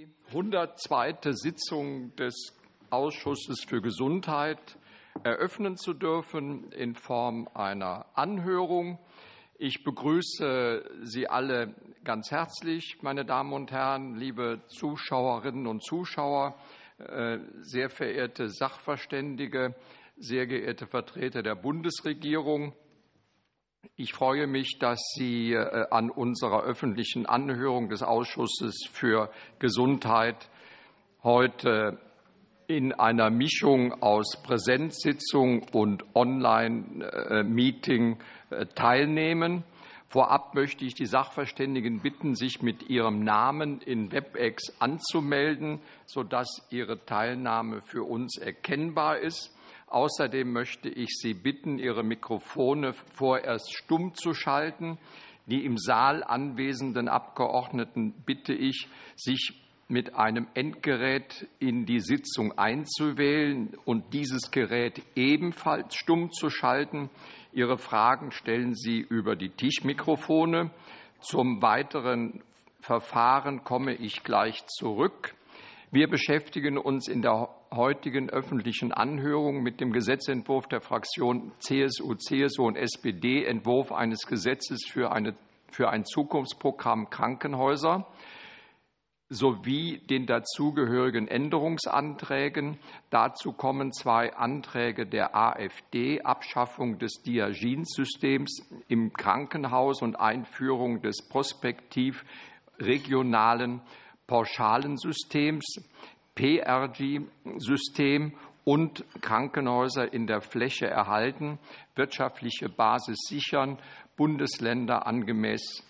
Die 102. Sitzung des Ausschusses für Gesundheit eröffnen zu dürfen in Form einer Anhörung. Ich begrüße Sie alle ganz herzlich, meine Damen und Herren, liebe Zuschauerinnen und Zuschauer, sehr verehrte Sachverständige, sehr geehrte Vertreter der Bundesregierung. Ich freue mich, dass Sie an unserer öffentlichen Anhörung des Ausschusses für Gesundheit heute in einer Mischung aus Präsenzsitzung und Online-Meeting teilnehmen. Vorab möchte ich die Sachverständigen bitten, sich mit ihrem Namen in WebEx anzumelden, sodass ihre Teilnahme für uns erkennbar ist. Außerdem möchte ich Sie bitten, Ihre Mikrofone vorerst stumm zu schalten. Die im Saal anwesenden Abgeordneten bitte ich, sich mit einem Endgerät in die Sitzung einzuwählen und dieses Gerät ebenfalls stumm zu schalten. Ihre Fragen stellen Sie über die Tischmikrofone. Zum weiteren Verfahren komme ich gleich zurück. Wir beschäftigen uns in der heutigen öffentlichen Anhörung mit dem Gesetzentwurf der Fraktionen CSU, CSU und SPD, Entwurf eines Gesetzes für ein Zukunftsprogramm Krankenhäuser sowie den dazugehörigen Änderungsanträgen. Dazu kommen 2 Anträge der AfD, Abschaffung des Diaginsystems im Krankenhaus und Einführung des prospektiv regionalen Pauschalensystems, PRG-System und Krankenhäuser in der Fläche erhalten, wirtschaftliche Basis sichern, Bundesländer angemessen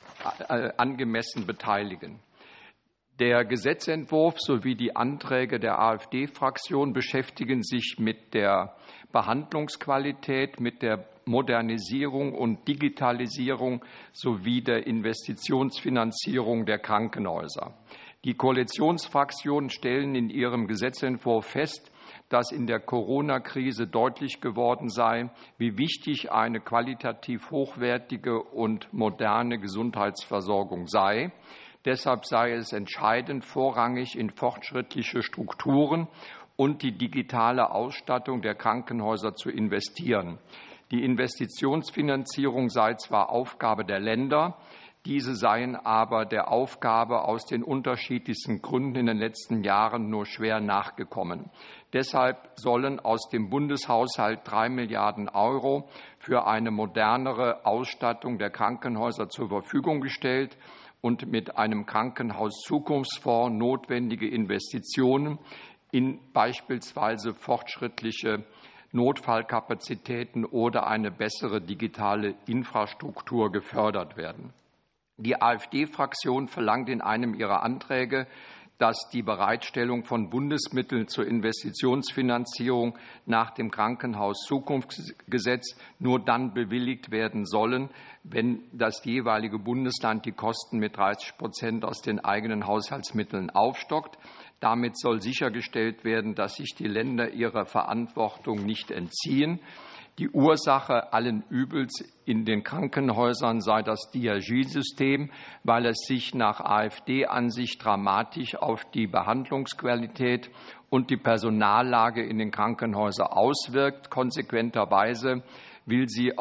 beteiligen. Der Gesetzentwurf sowie die Anträge der AfD-Fraktion beschäftigen sich mit der Behandlungsqualität, mit der Modernisierung und Digitalisierung sowie der Investitionsfinanzierung der Krankenhäuser. Die Koalitionsfraktionen stellen in ihrem Gesetzentwurf fest, dass in der Corona-Krise deutlich geworden sei, wie wichtig eine qualitativ hochwertige und moderne Gesundheitsversorgung sei. Deshalb sei es entscheidend, vorrangig in fortschrittliche Strukturen und die digitale Ausstattung der Krankenhäuser zu investieren. Die Investitionsfinanzierung sei zwar Aufgabe der Länder, diese seien aber der Aufgabe aus den unterschiedlichsten Gründen in den letzten Jahren nur schwer nachgekommen. Deshalb sollen aus dem Bundeshaushalt 3 Milliarden € für eine modernere Ausstattung der Krankenhäuser zur Verfügung gestellt und mit einem Krankenhauszukunftsfonds notwendige Investitionen in beispielsweise fortschrittliche Notfallkapazitäten oder eine bessere digitale Infrastruktur gefördert werden. Die AfD-Fraktion verlangt in einem ihrer Anträge, dass die Bereitstellung von Bundesmitteln zur Investitionsfinanzierung nach dem Krankenhauszukunftsgesetz nur dann bewilligt werden sollen, wenn das jeweilige Bundesland die Kosten mit 30% aus den eigenen Haushaltsmitteln aufstockt. Damit soll sichergestellt werden, dass sich die Länder ihrer Verantwortung nicht entziehen. Die Ursache allen Übels in den Krankenhäusern sei das DRG-System, weil es sich nach AfD-Ansicht dramatisch auf die Behandlungsqualität und die Personallage in den Krankenhäusern auswirkt. Konsequenterweise will sie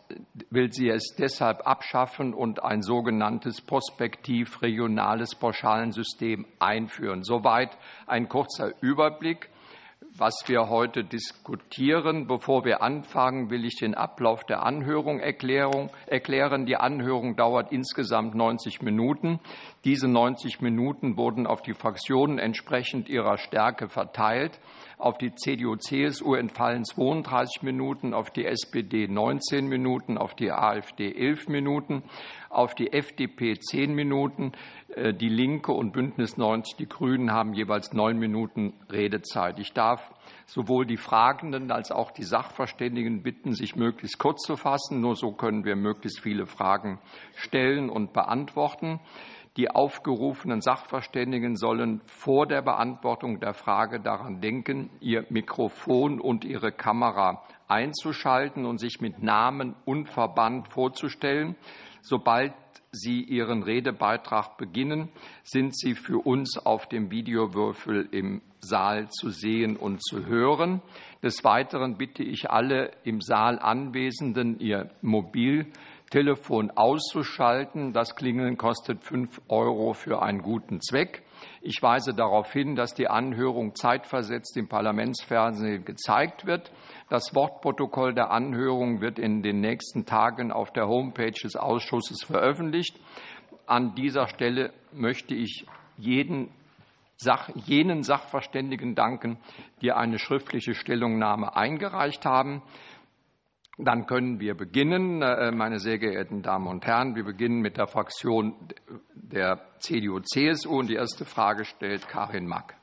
es deshalb abschaffen und ein sogenanntes prospektiv regionales Pauschalensystem einführen. Soweit ein kurzer Überblick, was wir heute diskutieren. Bevor wir anfangen, will ich den Ablauf der Anhörung erklären. Die Anhörung dauert insgesamt 90 Minuten. Diese 90 Minuten wurden auf die Fraktionen entsprechend ihrer Stärke verteilt. Auf die CDU/CSU entfallen 32 Minuten, auf die SPD 19 Minuten, auf die AfD 11 Minuten, auf die FDP 10 Minuten. Die Linke und Bündnis 90 Die Grünen haben jeweils 9 Minuten Redezeit. Ich darf sowohl die Fragenden als auch die Sachverständigen bitten, sich möglichst kurz zu fassen. Nur so können wir möglichst viele Fragen stellen und beantworten. Die aufgerufenen Sachverständigen sollen vor der Beantwortung der Frage daran denken, ihr Mikrofon und ihre Kamera einzuschalten und sich mit Namen und Verband vorzustellen. Sobald Sie Ihren Redebeitrag beginnen, sind Sie für uns auf dem Videowürfel im Saal zu sehen und zu hören. Des Weiteren bitte ich alle im Saal Anwesenden, ihr Mobiltelefon auszuschalten. Das Klingeln kostet 5 € für einen guten Zweck. Ich weise darauf hin, dass die Anhörung zeitversetzt im Parlamentsfernsehen gezeigt wird. Das Wortprotokoll der Anhörung wird in den nächsten Tagen auf der Homepage des Ausschusses veröffentlicht. An dieser Stelle möchte ich jenen Sachverständigen danken, die eine schriftliche Stellungnahme eingereicht haben. Dann können wir beginnen, meine sehr geehrten Damen und Herren. Wir beginnen mit der Fraktion der CDU-CSU und die erste Frage stellt Karin Mack.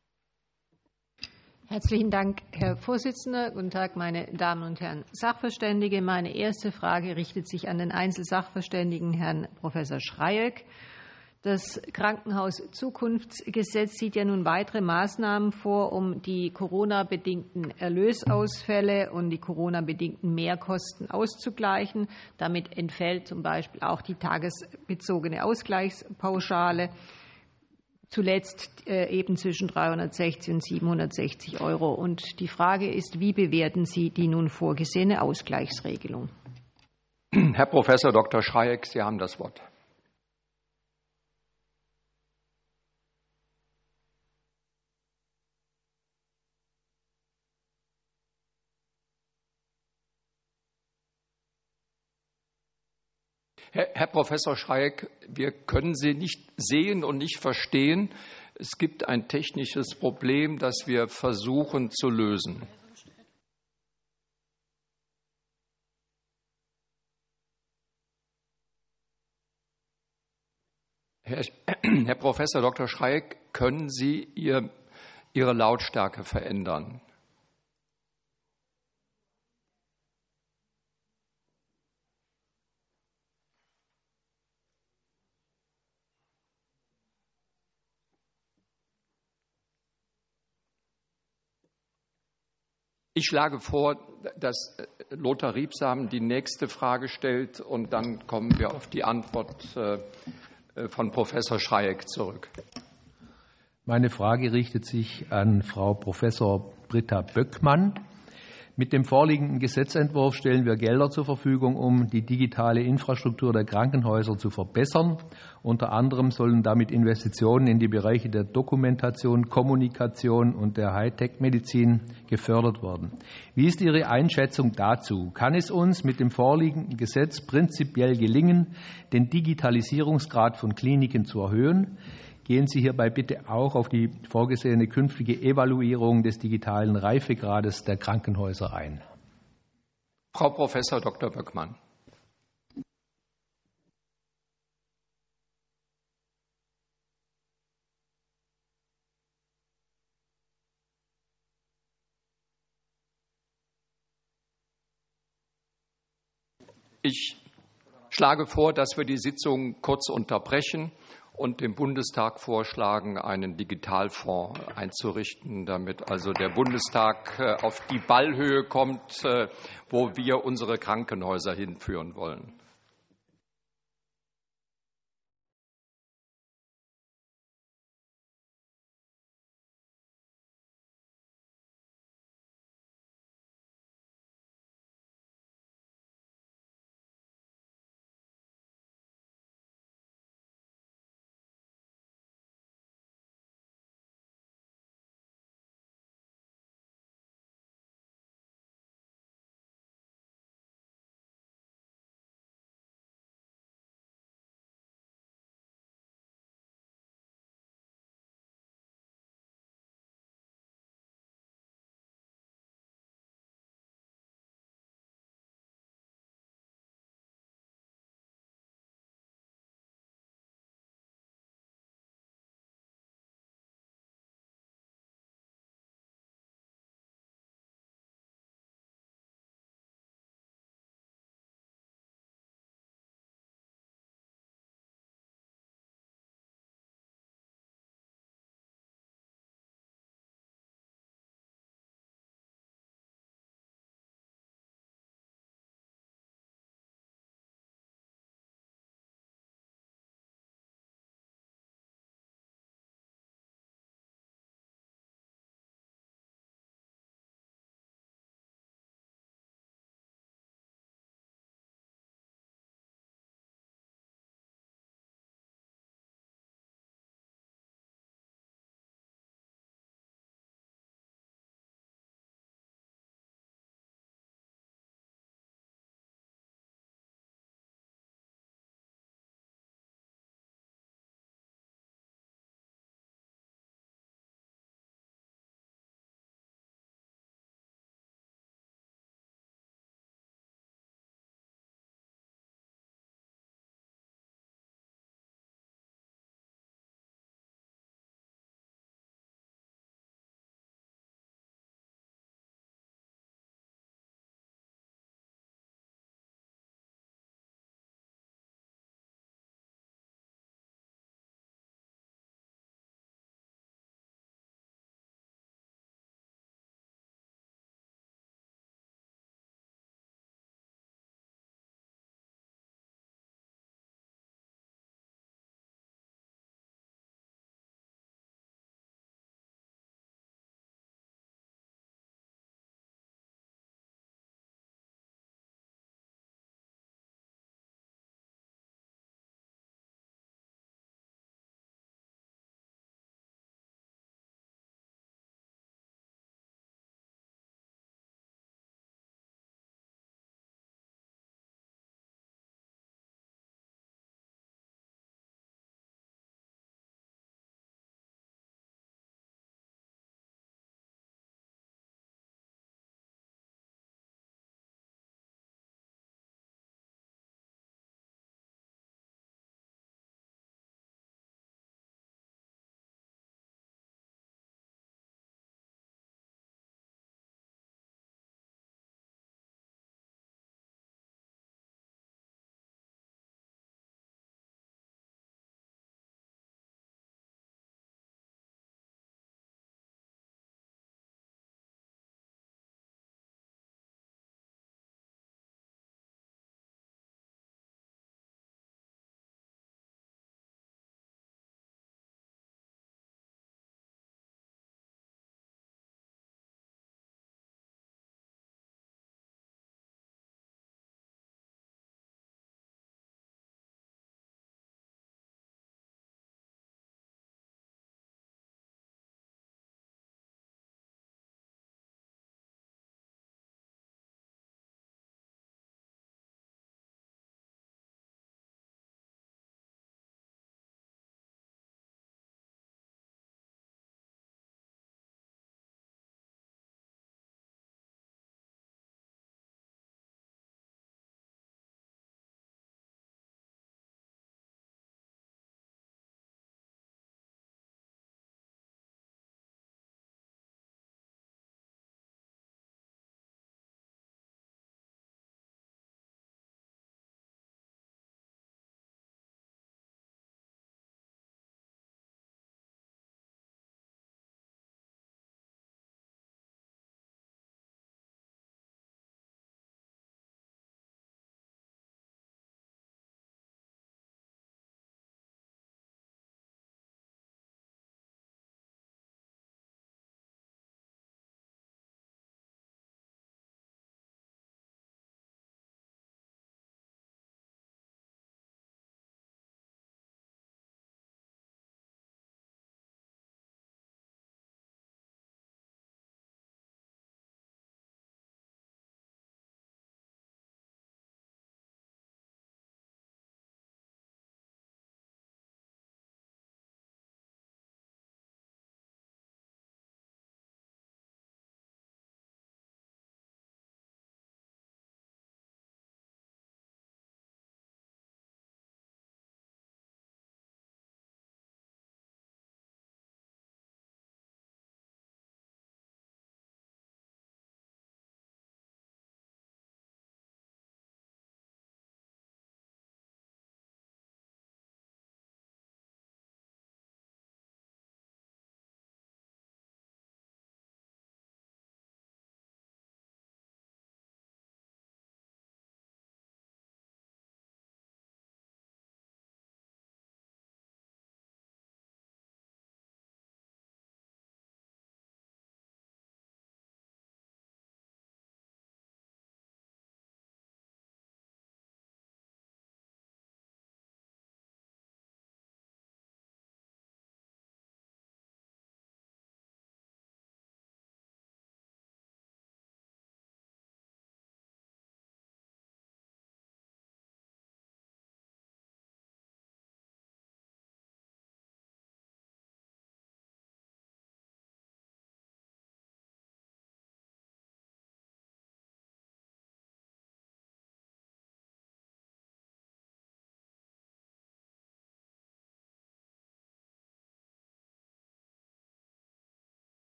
Herzlichen Dank, Herr Vorsitzender. Guten Tag, meine Damen und Herren Sachverständige. Meine erste Frage richtet sich an den Einzelsachverständigen, Herrn Professor Schreyek. Das Krankenhauszukunftsgesetz sieht ja nun weitere Maßnahmen vor, um die Corona-bedingten Erlösausfälle und die Corona-bedingten Mehrkosten auszugleichen. Damit entfällt zum Beispiel auch die tagesbezogene Ausgleichspauschale, zuletzt eben zwischen 360 und 760 €. Und die Frage ist, wie bewerten Sie die nun vorgesehene Ausgleichsregelung? Herr Professor Dr. Schreyek, Sie haben das Wort. Herr Professor Schreyek, wir können Sie nicht sehen und nicht verstehen. Es gibt ein technisches Problem, das wir versuchen zu lösen. Herr Professor Dr. Schreyek, können Sie Ihre Lautstärke verändern? Ich schlage vor, dass Lothar Riebsamen die nächste Frage stellt, und dann kommen wir auf die Antwort von Professor Schreyek zurück. Meine Frage richtet sich an Frau Professor Britta Böckmann. Mit dem vorliegenden Gesetzentwurf stellen wir Gelder zur Verfügung, um die digitale Infrastruktur der Krankenhäuser zu verbessern. Unter anderem sollen damit Investitionen in die Bereiche der Dokumentation, Kommunikation und der Hightech-Medizin gefördert werden. Wie ist Ihre Einschätzung dazu? Kann es uns mit dem vorliegenden Gesetz prinzipiell gelingen, den Digitalisierungsgrad von Kliniken zu erhöhen? Gehen Sie hierbei bitte auch auf die vorgesehene künftige Evaluierung des digitalen Reifegrades der Krankenhäuser ein. Frau Professor Dr. Böckmann. Ich schlage vor, dass wir die Sitzung kurz unterbrechen und dem Bundestag vorschlagen, einen Digitalfonds einzurichten, damit also der Bundestag auf die Ballhöhe kommt, wo wir unsere Krankenhäuser hinführen wollen.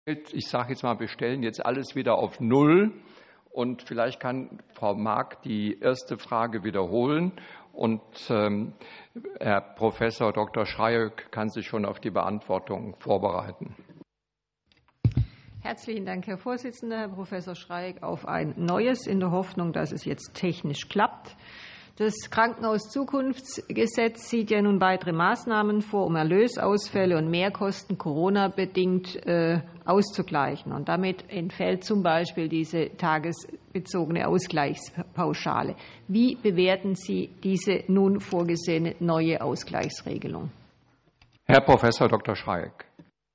Ich sage jetzt mal, wir stellen jetzt alles wieder auf Null. Und vielleicht kann Frau Mark die erste Frage wiederholen. Und Herr Professor Dr. Schreieck kann sich schon auf die Beantwortung vorbereiten. Herzlichen Dank, Herr Vorsitzender, Herr Professor Schreieck, auf ein neues, in der Hoffnung, dass es jetzt technisch klappt. Das Krankenhauszukunftsgesetz sieht ja nun weitere Maßnahmen vor, um Erlösausfälle und Mehrkosten Corona-bedingt auszugleichen. Und damit entfällt zum Beispiel diese tagesbezogene Ausgleichspauschale. Wie bewerten Sie diese nun vorgesehene neue Ausgleichsregelung? Herr Professor Dr. Schreieck.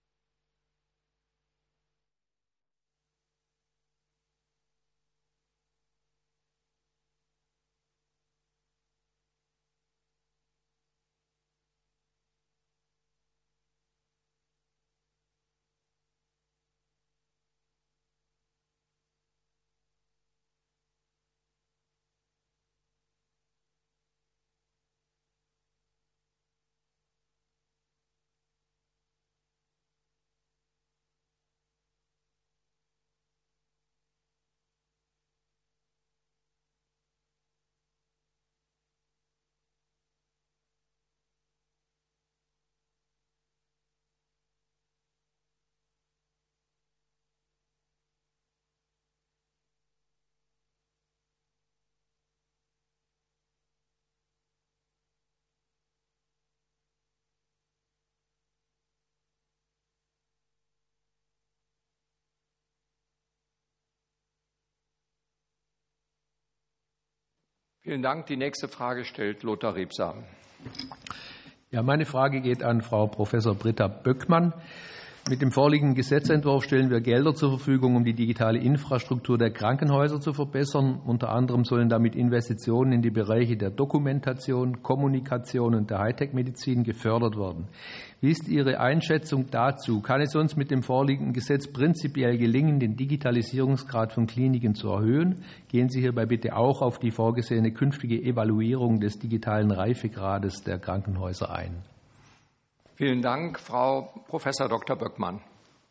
Vielen Dank. Die nächste Frage stellt Lothar Rebsam. Ja, meine Frage geht an Frau Professor Britta Böckmann. Mit dem vorliegenden Gesetzentwurf stellen wir Gelder zur Verfügung, um die digitale Infrastruktur der Krankenhäuser zu verbessern. Unter anderem sollen damit Investitionen in die Bereiche der Dokumentation, Kommunikation und der Hightech-Medizin gefördert werden. Wie ist Ihre Einschätzung dazu? Kann es uns mit dem vorliegenden Gesetz prinzipiell gelingen, den Digitalisierungsgrad von Kliniken zu erhöhen? Gehen Sie hierbei bitte auch auf die vorgesehene künftige Evaluierung des digitalen Reifegrades der Krankenhäuser ein. Vielen Dank, Frau Professor Dr. Böckmann.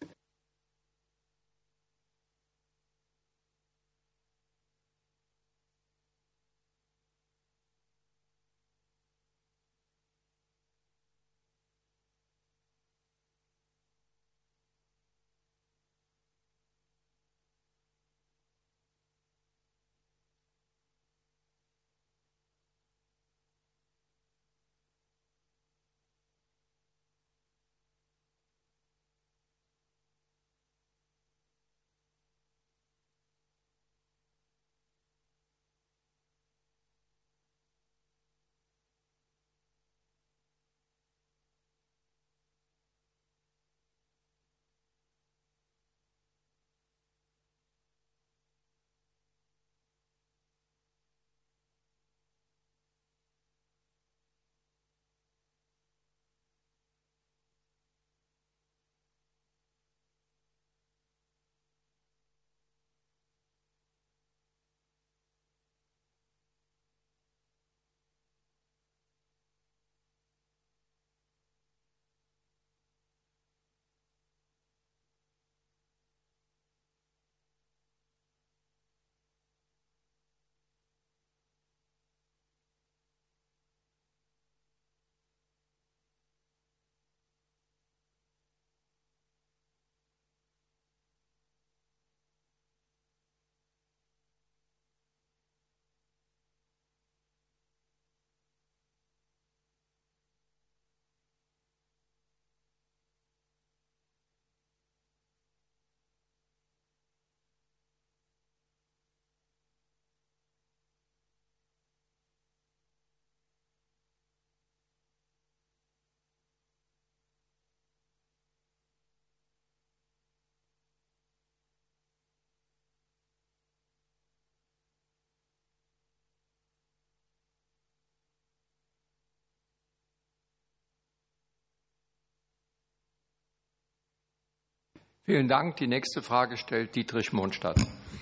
Vielen Dank. Die nächste Frage stellt Dietrich Mondstadt.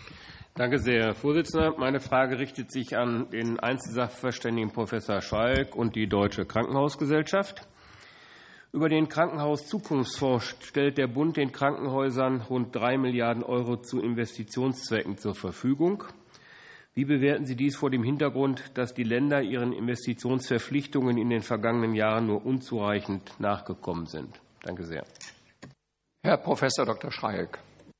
Danke sehr, Herr Vorsitzender. Meine Frage richtet sich an den Einzelsachverständigen Professor Schreieck und die Deutsche Krankenhausgesellschaft. Über den Krankenhauszukunftsfonds stellt der Bund den Krankenhäusern rund 3 Milliarden € zu Investitionszwecken zur Verfügung. Wie bewerten Sie dies vor dem Hintergrund, dass die Länder ihren Investitionsverpflichtungen in den vergangenen Jahren nur unzureichend nachgekommen sind? Danke sehr. Herr Professor Dr. Schreieck.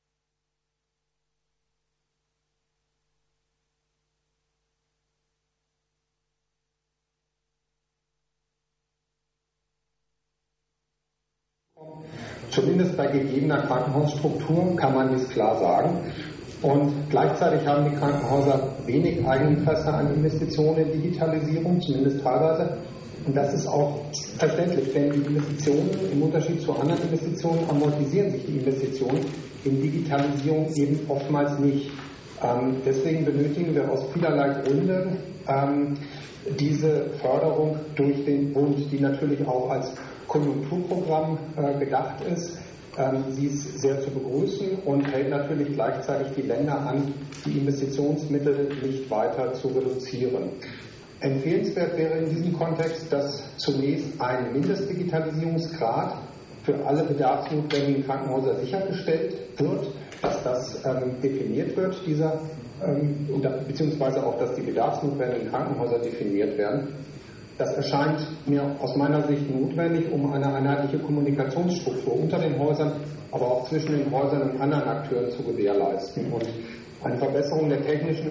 Zumindest bei gegebener Krankenhausstruktur kann man dies klar sagen. Und gleichzeitig haben die Krankenhäuser wenig Eigeninteresse an Investitionen in Digitalisierung, zumindest teilweise. Und das ist auch verständlich, denn die Investitionen im Unterschied zu anderen Investitionen amortisieren sich die Investitionen in Digitalisierung eben oftmals nicht. Deswegen benötigen wir aus vielerlei Gründen diese Förderung durch den Bund, die natürlich auch als Konjunkturprogramm gedacht ist. Sie ist sehr zu begrüßen und hält natürlich gleichzeitig die Länder an, die Investitionsmittel nicht weiter zu reduzieren. Empfehlenswert wäre in diesem Kontext, dass zunächst ein Mindestdigitalisierungsgrad für alle bedarfsnotwendigen Krankenhäuser sichergestellt wird, dass das definiert wird, beziehungsweise auch, dass die bedarfsnotwendigen Krankenhäuser definiert werden. Das erscheint mir aus meiner Sicht notwendig, um eine einheitliche Kommunikationsstruktur unter den Häusern, aber auch zwischen den Häusern und anderen Akteuren zu gewährleisten. Und eine Verbesserung der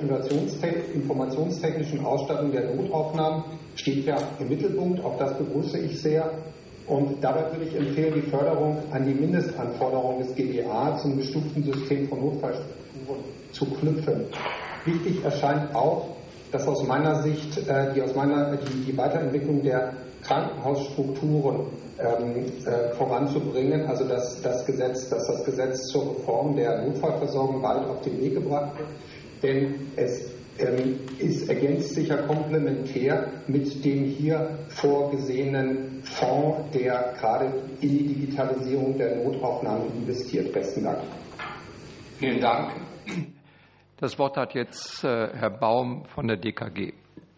informationstechnischen Ausstattung der Notaufnahmen steht ja im Mittelpunkt, auch das begrüße ich sehr. Und dabei würde ich empfehlen, die Förderung an die Mindestanforderungen des GBA zum gestuften System von Notfallstrukturen zu knüpfen. Wichtig erscheint auch, dass aus meiner Sicht die Weiterentwicklung der Krankenhausstrukturen voranzubringen, also dass das Gesetz zur Reform der Notfallversorgung bald auf den Weg gebracht wird, denn es ergänzt sich ja komplementär mit dem hier vorgesehenen Fonds, der gerade in die Digitalisierung der Notaufnahmen investiert. Besten Dank. Vielen Dank. Das Wort hat jetzt Herr Baum von der DKG.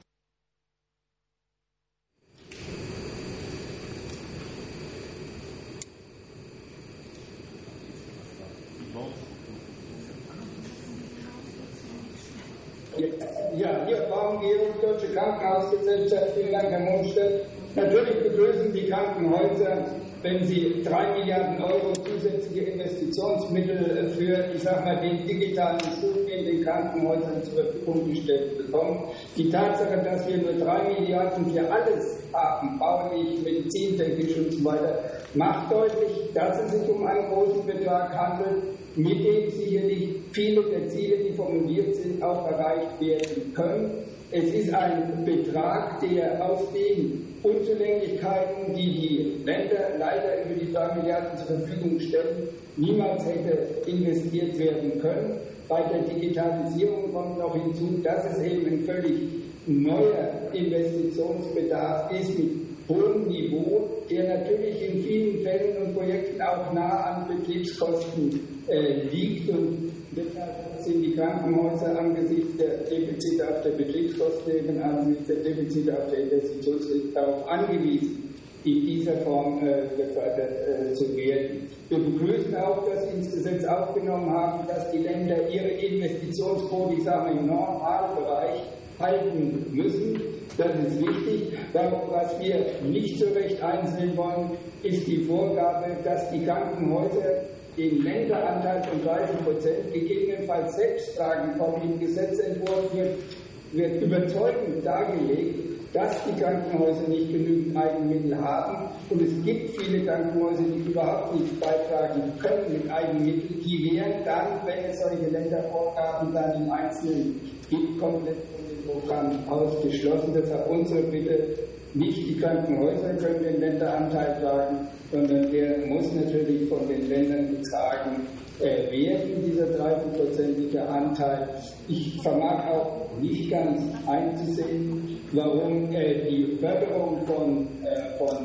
Ja, hier Baum, Georg, Deutsche Krankenhausgesellschaft. Vielen Dank, Herr Mondstedt. Natürlich begrüßen die Krankenhäuser, wenn sie 3 Milliarden € zusätzliche Investitionsmittel für, den digitalen Stufen in den Krankenhäusern zur Verfügung gestellt bekommen. Die Tatsache, dass wir nur 3 Milliarden für alles haben, baulich, medizintechnisch und so weiter, macht deutlich, dass es sich um einen großen Betrag handelt, mit dem sicherlich viele der Ziele, die formuliert sind, auch erreicht werden können. Es ist ein Betrag, der aus den Unzulänglichkeiten, die die Länder leider über die 3 Milliarden zur Verfügung stellen, niemals hätte investiert werden können. Bei der Digitalisierung kommt noch hinzu, dass es eben ein völlig neuer Investitionsbedarf ist mit hohem Niveau, der natürlich in vielen Fällen und Projekten auch nah an Betriebskosten liegt. Und deshalb sind die Krankenhäuser angesichts der Defizite auf der Betriebskostenebene, angesichts der Defizite auf der Investitionsebene darauf angewiesen, in dieser Form gefördert zu werden. Wir begrüßen auch, dass Sie ins Gesetz aufgenommen haben, dass die Länder ihre Investitionsquote, im Normalbereich halten müssen. Das ist wichtig. Was wir nicht so recht einsehen wollen, ist die Vorgabe, dass die Krankenhäuser den Länderanteil von 30% gegebenenfalls selbst tragen können. Im Gesetzentwurf wird überzeugend dargelegt, dass die Krankenhäuser nicht genügend Eigenmittel haben. Und es gibt viele Krankenhäuser, die überhaupt nicht beitragen können mit Eigenmitteln. Die wären dann, wenn es solche Ländervorgaben dann im Einzelnen gibt, komplett von dem Programm ausgeschlossen. Deshalb unsere Bitte, nicht die Krankenhäuser können den Länderanteil tragen, sondern der muss natürlich von den Ländern getragen werden, dieser 30%ige Anteil. Ich vermag auch nicht ganz einzusehen, warum die Förderung von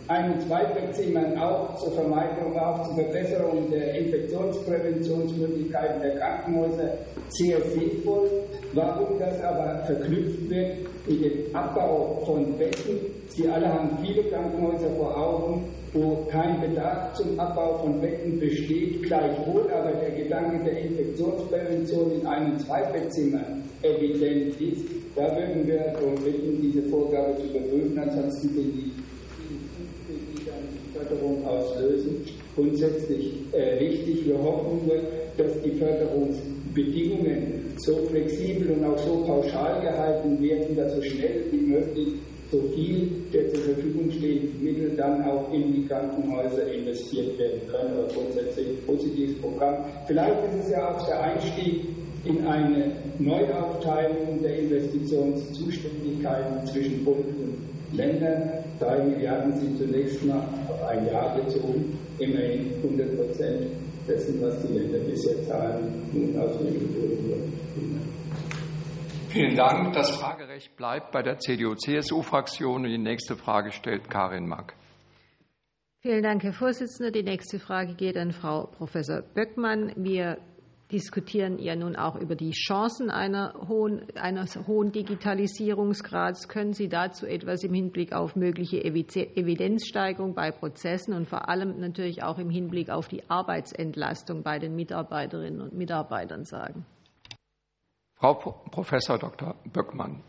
1- und 2-Bettzimmern auch zur Vermeidung, auch zur Verbesserung der Infektionspräventionsmöglichkeiten der Krankenhäuser sehr sinnvoll. Warum das aber verknüpft wird mit dem Abbau von Betten? Sie alle haben viele Krankenhäuser vor Augen, wo kein Bedarf zum Abbau von Betten besteht, gleichwohl aber der Gedanke der Infektionsprävention in 1- und 2-Bettzimmern evident ist. Da würden wir darum bitten, diese Vorgabe zu überprüfen, ansonsten sind die dann die Förderung auslösen. Grundsätzlich richtig. Wir hoffen nur, dass die Förderungsbedingungen so flexibel und auch so pauschal gehalten werden, dass so schnell wie möglich so viel der zur Verfügung stehenden Mittel dann auch in die Krankenhäuser investiert werden können. Aber grundsätzlich ein positives Programm. Vielleicht ist es ja auch der Einstieg in eine Neuaufteilung der Investitionszuständigkeiten zwischen Bund und Ländern. 3 Milliarden sind zunächst mal auf ein Jahr bezogen, immerhin 100% dessen, was die Länder bisher zahlen, nun ausgegeben wurden. Vielen Dank. Das Fragerecht bleibt bei der CDU-CSU-Fraktion. Die nächste Frage stellt Karin Mack. Vielen Dank, Herr Vorsitzender. Die nächste Frage geht an Frau Professor Böckmann. Wir diskutieren ja nun auch über die Chancen eines hohen Digitalisierungsgrads. Können Sie dazu etwas im Hinblick auf mögliche Evidenzsteigerung bei Prozessen und vor allem natürlich auch im Hinblick auf die Arbeitsentlastung bei den Mitarbeiterinnen und Mitarbeitern sagen? Frau Professor Dr. Böckmann.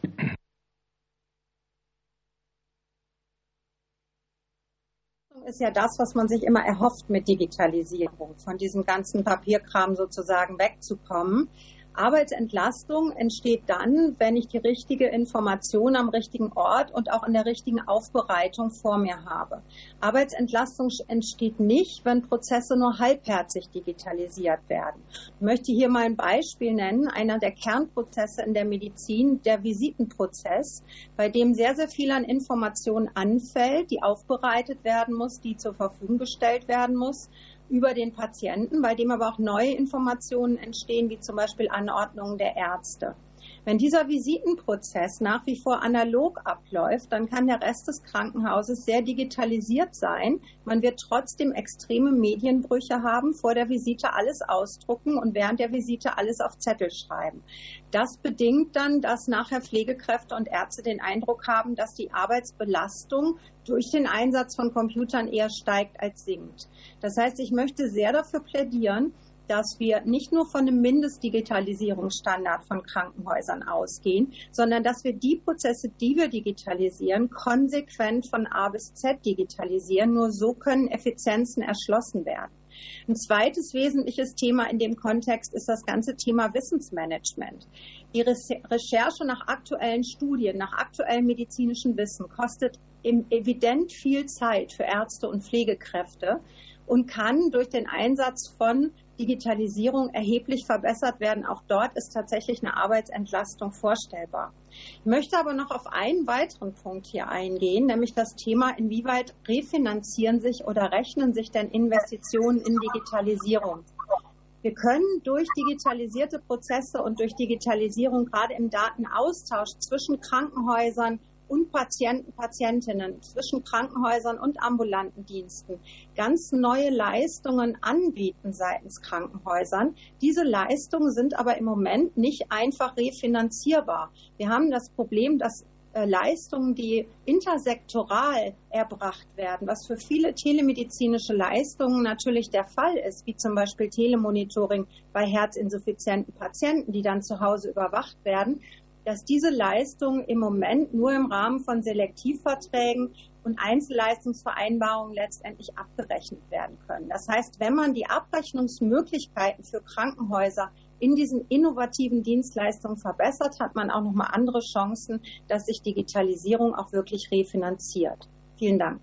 Ist ja das, was man sich immer erhofft mit Digitalisierung, von diesem ganzen Papierkram sozusagen wegzukommen. Arbeitsentlastung entsteht dann, wenn ich die richtige Information am richtigen Ort und auch in der richtigen Aufbereitung vor mir habe. Arbeitsentlastung entsteht nicht, wenn Prozesse nur halbherzig digitalisiert werden. Ich möchte hier mal ein Beispiel nennen. Einer der Kernprozesse in der Medizin, der Visitenprozess, bei dem sehr, sehr viel an Informationen anfällt, die aufbereitet werden muss, die zur Verfügung gestellt werden muss über den Patienten, bei dem aber auch neue Informationen entstehen, wie zum Beispiel Anordnungen der Ärzte. Wenn dieser Visitenprozess nach wie vor analog abläuft, dann kann der Rest des Krankenhauses sehr digitalisiert sein. Man wird trotzdem extreme Medienbrüche haben, vor der Visite alles ausdrucken und während der Visite alles auf Zettel schreiben. Das bedingt dann, dass nachher Pflegekräfte und Ärzte den Eindruck haben, dass die Arbeitsbelastung durch den Einsatz von Computern eher steigt als sinkt. Das heißt, ich möchte sehr dafür plädieren, dass wir nicht nur von einem Mindestdigitalisierungsstandard von Krankenhäusern ausgehen, sondern dass wir die Prozesse, die wir digitalisieren, konsequent von A bis Z digitalisieren. Nur so können Effizienzen erschlossen werden. Ein zweites wesentliches Thema in dem Kontext ist das ganze Thema Wissensmanagement. Die Recherche nach aktuellen Studien, nach aktuellem medizinischem Wissen kostet evident viel Zeit für Ärzte und Pflegekräfte und kann durch den Einsatz von Digitalisierung erheblich verbessert werden. Auch dort ist tatsächlich eine Arbeitsentlastung vorstellbar. Ich möchte aber noch auf einen weiteren Punkt hier eingehen, nämlich das Thema, inwieweit refinanzieren sich oder rechnen sich denn Investitionen in Digitalisierung. Wir können durch digitalisierte Prozesse und durch Digitalisierung gerade im Datenaustausch zwischen Krankenhäusern und Patienten, Patientinnen, zwischen Krankenhäusern und ambulanten Diensten ganz neue Leistungen anbieten seitens Krankenhäusern. Diese Leistungen sind aber im Moment nicht einfach refinanzierbar. Wir haben das Problem, dass Leistungen, die intersektoral erbracht werden, was für viele telemedizinische Leistungen natürlich der Fall ist, wie zum Beispiel Telemonitoring bei herzinsuffizienten Patienten, die dann zu Hause überwacht werden, dass diese Leistungen im Moment nur im Rahmen von Selektivverträgen und Einzelleistungsvereinbarungen letztendlich abgerechnet werden können. Das heißt, wenn man die Abrechnungsmöglichkeiten für Krankenhäuser in diesen innovativen Dienstleistungen verbessert, hat man auch nochmal andere Chancen, dass sich Digitalisierung auch wirklich refinanziert. Vielen Dank.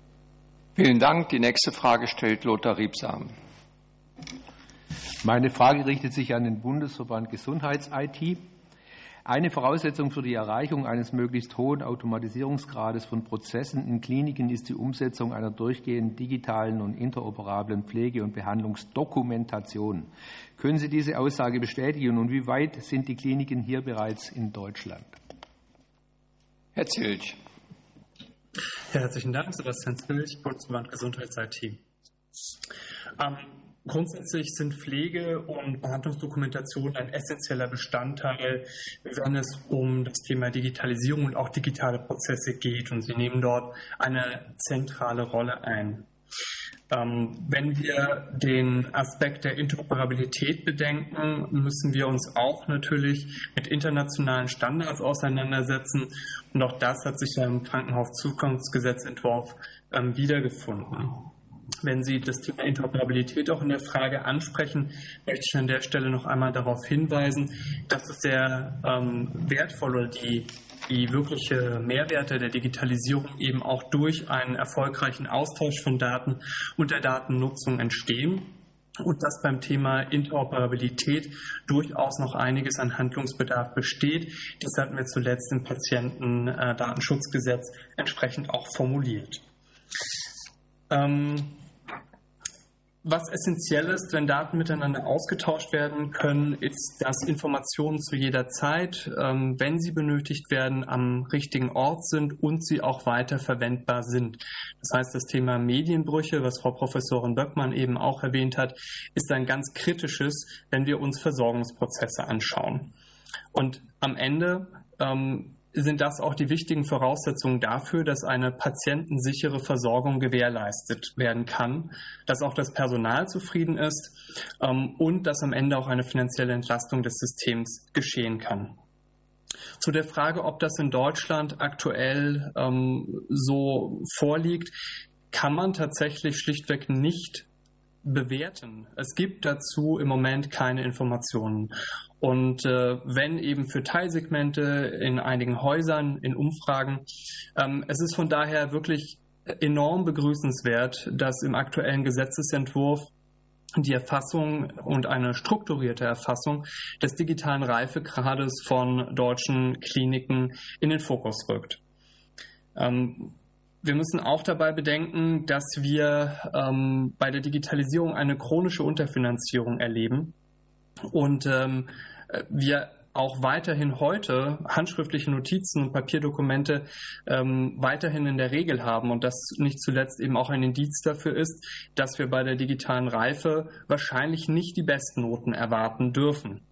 Vielen Dank. Die nächste Frage stellt Lothar Riebsam. Meine Frage richtet sich an den Bundesverband Gesundheits-IT. Eine Voraussetzung für die Erreichung eines möglichst hohen Automatisierungsgrades von Prozessen in Kliniken ist die Umsetzung einer durchgehend digitalen und interoperablen Pflege- und Behandlungsdokumentation. Können Sie diese Aussage bestätigen und wie weit sind die Kliniken hier bereits in Deutschland? Herr Zilch. Herzlichen Dank, Sebastian Zülch, Bundesverband Gesundheits-IT. Grundsätzlich sind Pflege- und Behandlungsdokumentation ein essentieller Bestandteil, wenn es um das Thema Digitalisierung und auch digitale Prozesse geht. Und sie nehmen dort eine zentrale Rolle ein. Wenn wir den Aspekt der Interoperabilität bedenken, müssen wir uns auch natürlich mit internationalen Standards auseinandersetzen. Und auch das hat sich ja im Krankenhauszukunftsgesetzentwurf wiedergefunden. Wenn Sie das Thema Interoperabilität auch in der Frage ansprechen, möchte ich an der Stelle noch einmal darauf hinweisen, dass es sehr wertvoll oder die wirkliche Mehrwerte der Digitalisierung eben auch durch einen erfolgreichen Austausch von Daten und der Datennutzung entstehen und dass beim Thema Interoperabilität durchaus noch einiges an Handlungsbedarf besteht. Das hatten wir zuletzt im Patientendatenschutzgesetz entsprechend auch formuliert. Was essentiell ist, wenn Daten miteinander ausgetauscht werden können, ist, dass Informationen zu jeder Zeit, wenn sie benötigt werden, am richtigen Ort sind und sie auch weiter verwendbar sind. Das heißt, das Thema Medienbrüche, was Frau Professorin Böckmann eben auch erwähnt hat, ist ein ganz kritisches, wenn wir uns Versorgungsprozesse anschauen. Und am Ende sind das auch die wichtigen Voraussetzungen dafür, dass eine patientensichere Versorgung gewährleistet werden kann, dass auch das Personal zufrieden ist und dass am Ende auch eine finanzielle Entlastung des Systems geschehen kann. Zu der Frage, ob das in Deutschland aktuell so vorliegt, kann man tatsächlich schlichtweg nicht bewerten. Es gibt dazu im Moment keine Informationen. Und wenn eben für Teilsegmente in einigen Häusern, in Umfragen, es ist von daher wirklich enorm begrüßenswert, dass im aktuellen Gesetzesentwurf die Erfassung und eine strukturierte Erfassung des digitalen Reifegrades von deutschen Kliniken in den Fokus rückt. Wir müssen auch dabei bedenken, dass wir bei der Digitalisierung eine chronische Unterfinanzierung erleben und wir auch weiterhin heute handschriftliche Notizen und Papierdokumente weiterhin in der Regel haben und das nicht zuletzt eben auch ein Indiz dafür ist, dass wir bei der digitalen Reife wahrscheinlich nicht die besten Noten erwarten dürfen.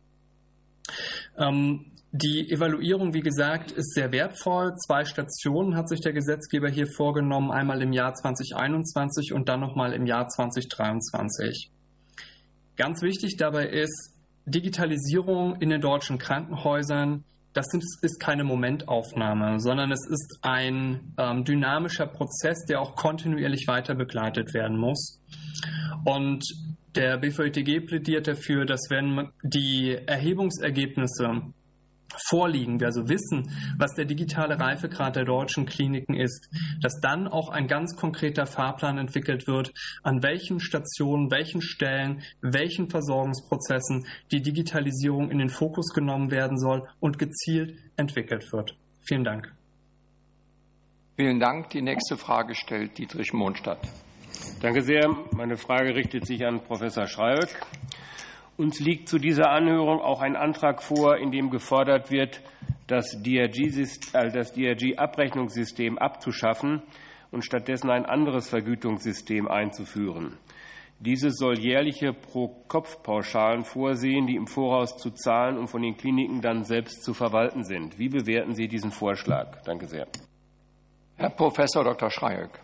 Die Evaluierung, wie gesagt, ist sehr wertvoll. 2 Stationen hat sich der Gesetzgeber hier vorgenommen, einmal im Jahr 2021 und dann nochmal im Jahr 2023. Ganz wichtig dabei ist, Digitalisierung in den deutschen Krankenhäusern, das ist keine Momentaufnahme, sondern es ist ein dynamischer Prozess, der auch kontinuierlich weiter begleitet werden muss. Und der BVITG plädiert dafür, dass wenn die Erhebungsergebnisse vorliegen, wir also wissen, was der digitale Reifegrad der deutschen Kliniken ist, dass dann auch ein ganz konkreter Fahrplan entwickelt wird, an welchen Stationen, welchen Stellen, welchen Versorgungsprozessen die Digitalisierung in den Fokus genommen werden soll und gezielt entwickelt wird. Vielen Dank. Vielen Dank. Die nächste Frage stellt Dietrich Mohnstadt. Danke sehr. Meine Frage richtet sich an Professor Schreyöck. Uns liegt zu dieser Anhörung auch ein Antrag vor, in dem gefordert wird, das DRG-Abrechnungssystem abzuschaffen und stattdessen ein anderes Vergütungssystem einzuführen. Dieses soll jährliche Pro-Kopf-Pauschalen vorsehen, die im Voraus zu zahlen und von den Kliniken dann selbst zu verwalten sind. Wie bewerten Sie diesen Vorschlag? Danke sehr. Herr Professor Dr. Schreyöck.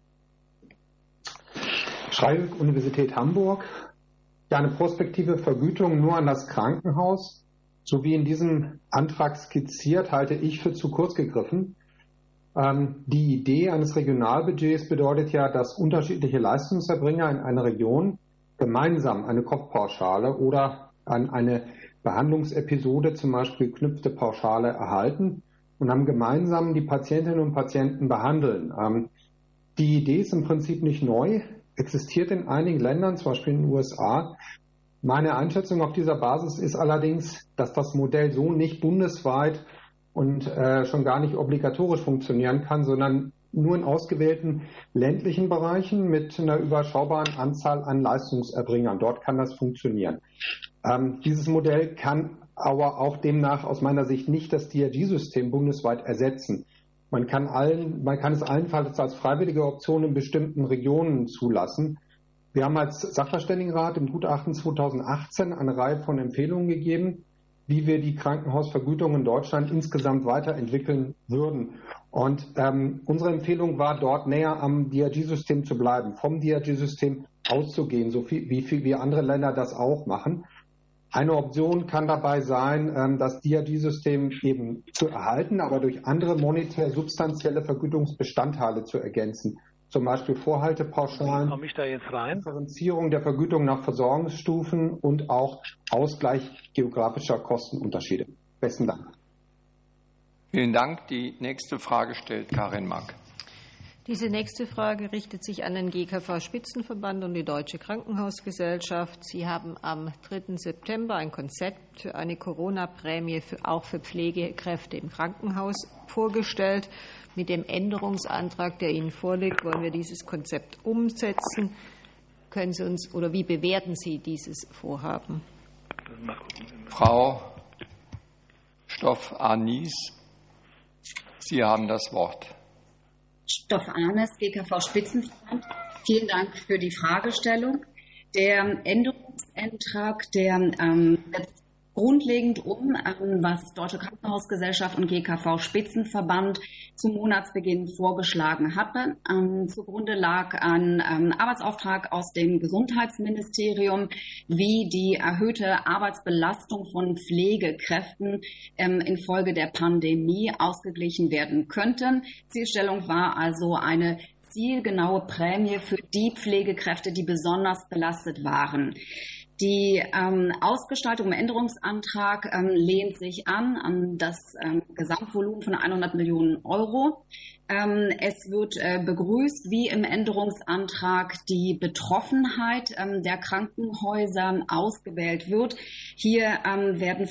Schreyöck, Universität Hamburg. Ja, eine prospektive Vergütung nur an das Krankenhaus, so wie in diesem Antrag skizziert, halte ich für zu kurz gegriffen. Die Idee eines Regionalbudgets bedeutet ja, dass unterschiedliche Leistungserbringer in einer Region gemeinsam eine Kopfpauschale oder an eine Behandlungsepisode zum Beispiel geknüpfte Pauschale erhalten und dann gemeinsam die Patientinnen und Patienten behandeln. Die Idee ist im Prinzip nicht neu, existiert in einigen Ländern, zum Beispiel in den USA. Meine Einschätzung auf dieser Basis ist allerdings, dass das Modell so nicht bundesweit und schon gar nicht obligatorisch funktionieren kann, sondern nur in ausgewählten ländlichen Bereichen mit einer überschaubaren Anzahl an Leistungserbringern. Dort kann das funktionieren. Dieses Modell kann aber auch demnach aus meiner Sicht nicht das DRG-System bundesweit ersetzen. Man kann es allenfalls als freiwillige Option in bestimmten Regionen zulassen. Wir haben als Sachverständigenrat im Gutachten 2018 eine Reihe von Empfehlungen gegeben, wie wir die Krankenhausvergütung in Deutschland insgesamt weiterentwickeln würden. Und unsere Empfehlung war, dort näher am DRG-System zu bleiben, vom DRG-System auszugehen, so viel wie andere Länder das auch machen. Eine Option kann dabei sein, das DRG-System eben zu erhalten, aber durch andere monetär substanzielle Vergütungsbestandteile zu ergänzen. Zum Beispiel Vorhaltepauschalen, komme ich da jetzt rein? Differenzierung der Vergütung nach Versorgungsstufen und auch Ausgleich geografischer Kostenunterschiede. Besten Dank. Vielen Dank. Die nächste Frage stellt Karin Mack. Diese nächste Frage richtet sich an den GKV-Spitzenverband und die Deutsche Krankenhausgesellschaft. Sie haben am 3. September ein Konzept für eine Corona-Prämie auch für Pflegekräfte im Krankenhaus vorgestellt. Mit dem Änderungsantrag, der Ihnen vorliegt, wollen wir dieses Konzept umsetzen. Können Sie uns oder wie bewerten Sie dieses Vorhaben? Frau Stoff-Anis, Sie haben das Wort. Stoff-Anis, GKV-Spitzenverband. Vielen Dank für die Fragestellung. Der Änderungsantrag, der setzt grundlegend was Deutsche Krankenhausgesellschaft und GKV-Spitzenverband zum Monatsbeginn vorgeschlagen hatte. Zugrunde lag ein Arbeitsauftrag aus dem Gesundheitsministerium, wie die erhöhte Arbeitsbelastung von Pflegekräften infolge der Pandemie ausgeglichen werden könnte. Zielstellung war also eine zielgenaue Prämie für die Pflegekräfte, die besonders belastet waren. Die Ausgestaltung im Änderungsantrag lehnt sich an das Gesamtvolumen von 100 Millionen Euro. Es wird begrüßt, wie im Änderungsantrag die Betroffenheit der Krankenhäuser ausgewählt wird. Hier werden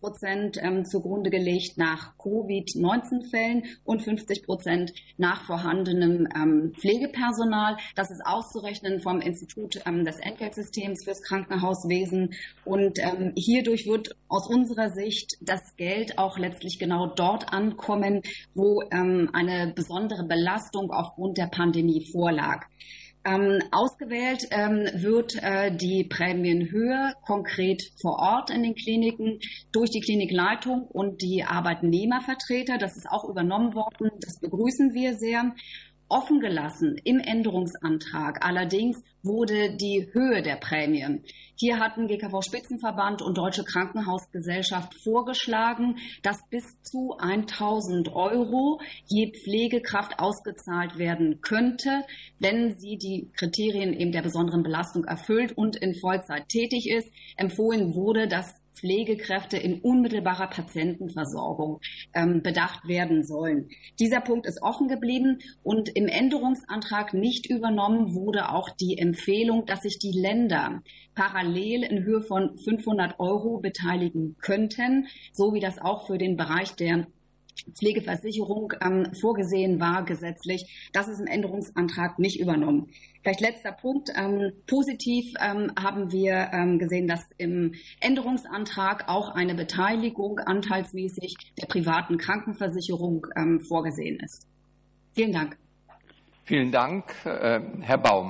50% zugrunde gelegt nach Covid-19-Fällen und 50% nach vorhandenem Pflegepersonal. Das ist auszurechnen vom Institut des Entgeltsystems fürs Krankenhauswesen. Und hierdurch wird aus unserer Sicht das Geld auch letztlich genau dort ankommen, wo eine besondere Belastung aufgrund der Pandemie vorlag. Ausgewählt wird die Prämienhöhe konkret vor Ort in den Kliniken durch die Klinikleitung und die Arbeitnehmervertreter. Das ist auch übernommen worden. Das begrüßen wir sehr. Offen gelassen im Änderungsantrag allerdings wurde die Höhe der Prämie. Hier hatten GKV-Spitzenverband und Deutsche Krankenhausgesellschaft vorgeschlagen, dass bis zu 1.000 Euro je Pflegekraft ausgezahlt werden könnte, wenn sie die Kriterien eben der besonderen Belastung erfüllt und in Vollzeit tätig ist. Empfohlen wurde, dass Pflegekräfte in unmittelbarer Patientenversorgung bedacht werden sollen. Dieser Punkt ist offen geblieben und im Änderungsantrag nicht übernommen wurde auch die Empfehlung, dass sich die Länder parallel in Höhe von 500 Euro beteiligen könnten, so wie das auch für den Bereich der Pflegeversicherung vorgesehen war gesetzlich. Das ist im Änderungsantrag nicht übernommen. Vielleicht letzter Punkt. Positiv haben wir gesehen, dass im Änderungsantrag auch eine Beteiligung anteilsmäßig der privaten Krankenversicherung vorgesehen ist. Vielen Dank. Vielen Dank. Herr Baum.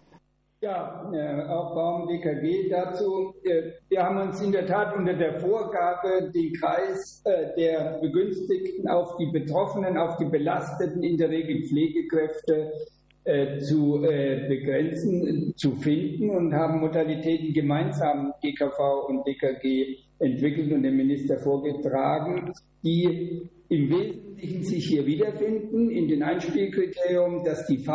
Ja, auch Baum, DKG dazu. Wir haben uns in der Tat unter der Vorgabe, den Kreis der Begünstigten auf die Betroffenen, auf die Belasteten, in der Regel Pflegekräfte, zu begrenzen, zu finden und haben Modalitäten gemeinsam GKV und DKG entwickelt und dem Minister vorgetragen, die im Wesentlichen sich hier wiederfinden in den Einspielkriterien, dass die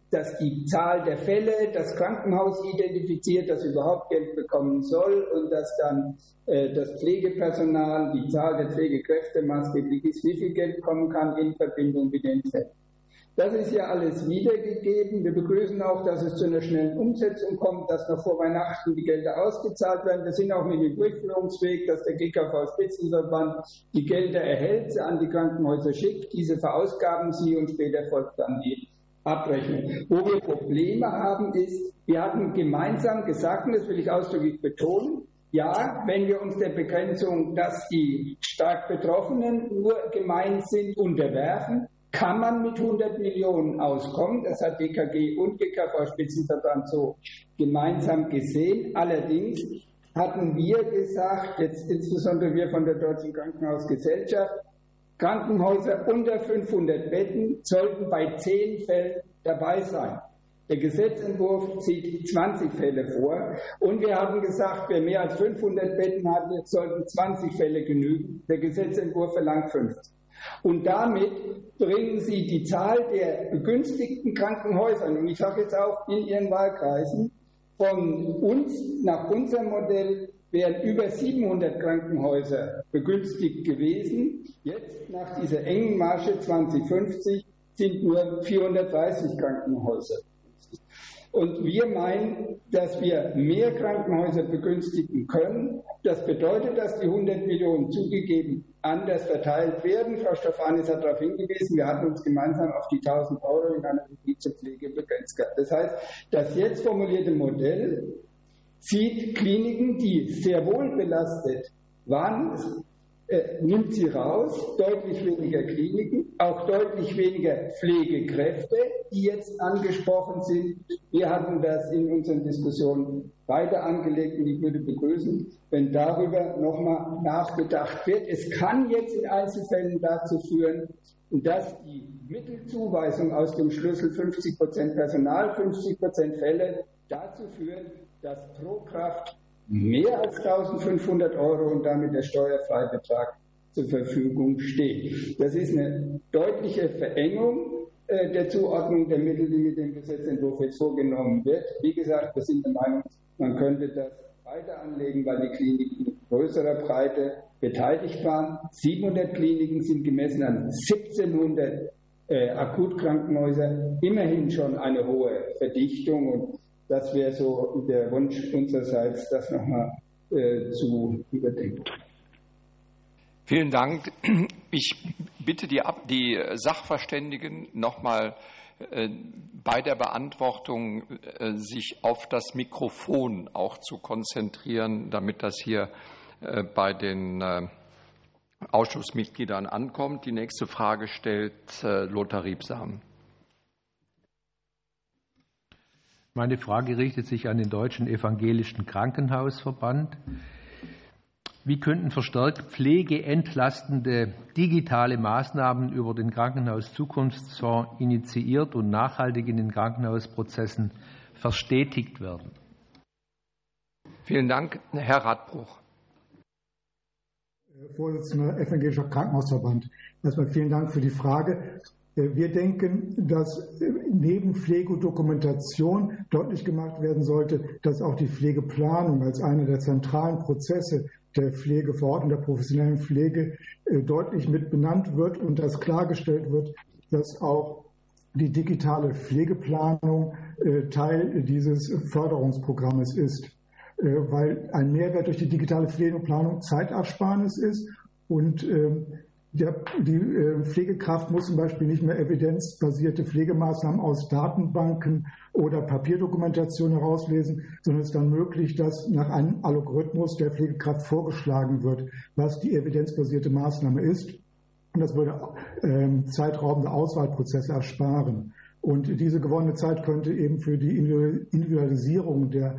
Zahl der Fälle das Krankenhaus identifiziert, das überhaupt Geld bekommen soll und dass dann das Pflegepersonal, die Zahl der Pflegekräfte maßgeblich ist, wie viel Geld kommen kann in Verbindung mit den Fällen. Das ist ja alles wiedergegeben. Wir begrüßen auch, dass es zu einer schnellen Umsetzung kommt, dass noch vor Weihnachten die Gelder ausgezahlt werden. Wir sind auch mit dem Durchführungsweg, dass der GKV-Spitzenverband die Gelder erhält, sie an die Krankenhäuser schickt. Diese verausgaben sie und später folgt dann die Abrechnung. Wo wir Probleme haben, ist, wir hatten gemeinsam gesagt, und das will ich ausdrücklich betonen, ja, wenn wir uns der Begrenzung, dass die stark Betroffenen nur gemeint sind, unterwerfen, kann man mit 100 Millionen auskommen. Das hat DKG und GKV-Spitzenverband so gemeinsam gesehen. Allerdings hatten wir gesagt, jetzt insbesondere wir von der Deutschen Krankenhausgesellschaft, Krankenhäuser unter 500 Betten sollten bei 10 Fällen dabei sein. Der Gesetzentwurf sieht 20 Fälle vor und wir haben gesagt, wer mehr als 500 Betten hat, sollten 20 Fälle genügen. Der Gesetzentwurf verlangt 50. Und damit bringen Sie die Zahl der begünstigten Krankenhäuser, und ich sage jetzt auch in Ihren Wahlkreisen, von uns nach unserem Modell wären über 700 Krankenhäuser begünstigt gewesen. Jetzt nach dieser engen Marge 2050 sind nur 430 Krankenhäuser. Und wir meinen, dass wir mehr Krankenhäuser begünstigen können. Das bedeutet, dass die 100 Millionen zugegeben anders verteilt werden. Frau Stefanis hat darauf hingewiesen, wir hatten uns gemeinsam auf die 1.000 Euro in einer zur Pflege begrenzt gehabt. Das heißt, das jetzt formulierte Modell sieht Kliniken, die sehr wohl belastet waren, nimmt sie raus, deutlich weniger Kliniken, auch deutlich weniger Pflegekräfte, die jetzt angesprochen sind. Wir hatten das in unseren Diskussionen weiter angelegt und ich würde begrüßen, wenn darüber nochmal nachgedacht wird. Es kann jetzt in Einzelfällen dazu führen, dass die Mittelzuweisung aus dem Schlüssel 50% Personal, 50% Fälle dazu führt, dass pro Kraft mehr als 1.500 Euro und damit der Steuerfreibetrag zur Verfügung steht. Das ist eine deutliche Verengung der Zuordnung der Mittel, die mit dem Gesetzentwurf jetzt vorgenommen wird. Wie gesagt, wir sind der Meinung, man könnte das weiter anlegen, weil die Kliniken in größerer Breite beteiligt waren. 700 Kliniken sind gemessen an 1.700 Akutkrankenhäuser immerhin schon eine hohe Verdichtung und das wäre so der Wunsch unsererseits, das nochmal zu überdenken. Vielen Dank. Ich bitte die Sachverständigen nochmal bei der Beantwortung sich auf das Mikrofon auch zu konzentrieren, damit das hier bei den Ausschussmitgliedern ankommt. Die nächste Frage stellt Lothar Riebsam. Meine Frage richtet sich an den Deutschen Evangelischen Krankenhausverband. Wie könnten verstärkt pflegeentlastende digitale Maßnahmen über den Krankenhauszukunftsfonds initiiert und nachhaltig in den Krankenhausprozessen verstetigt werden? Vielen Dank. Herr Radbruch. Vorsitzender Evangelischer Krankenhausverband. Erstmal vielen Dank für die Frage. Wir denken, dass neben Pflegedokumentation deutlich gemacht werden sollte, dass auch die Pflegeplanung als einer der zentralen Prozesse der Pflege vor Ort und der professionellen Pflege deutlich mit benannt wird und dass klargestellt wird, dass auch die digitale Pflegeplanung Teil dieses Förderungsprogrammes ist, weil ein Mehrwert durch die digitale Pflegeplanung Zeitersparnis ist und die Pflegekraft muss zum Beispiel nicht mehr evidenzbasierte Pflegemaßnahmen aus Datenbanken oder Papierdokumentation herauslesen, sondern es ist dann möglich, dass nach einem Algorithmus der Pflegekraft vorgeschlagen wird, was die evidenzbasierte Maßnahme ist. Und das würde zeitraubende Auswahlprozesse ersparen. Und diese gewonnene Zeit könnte eben für die Individualisierung der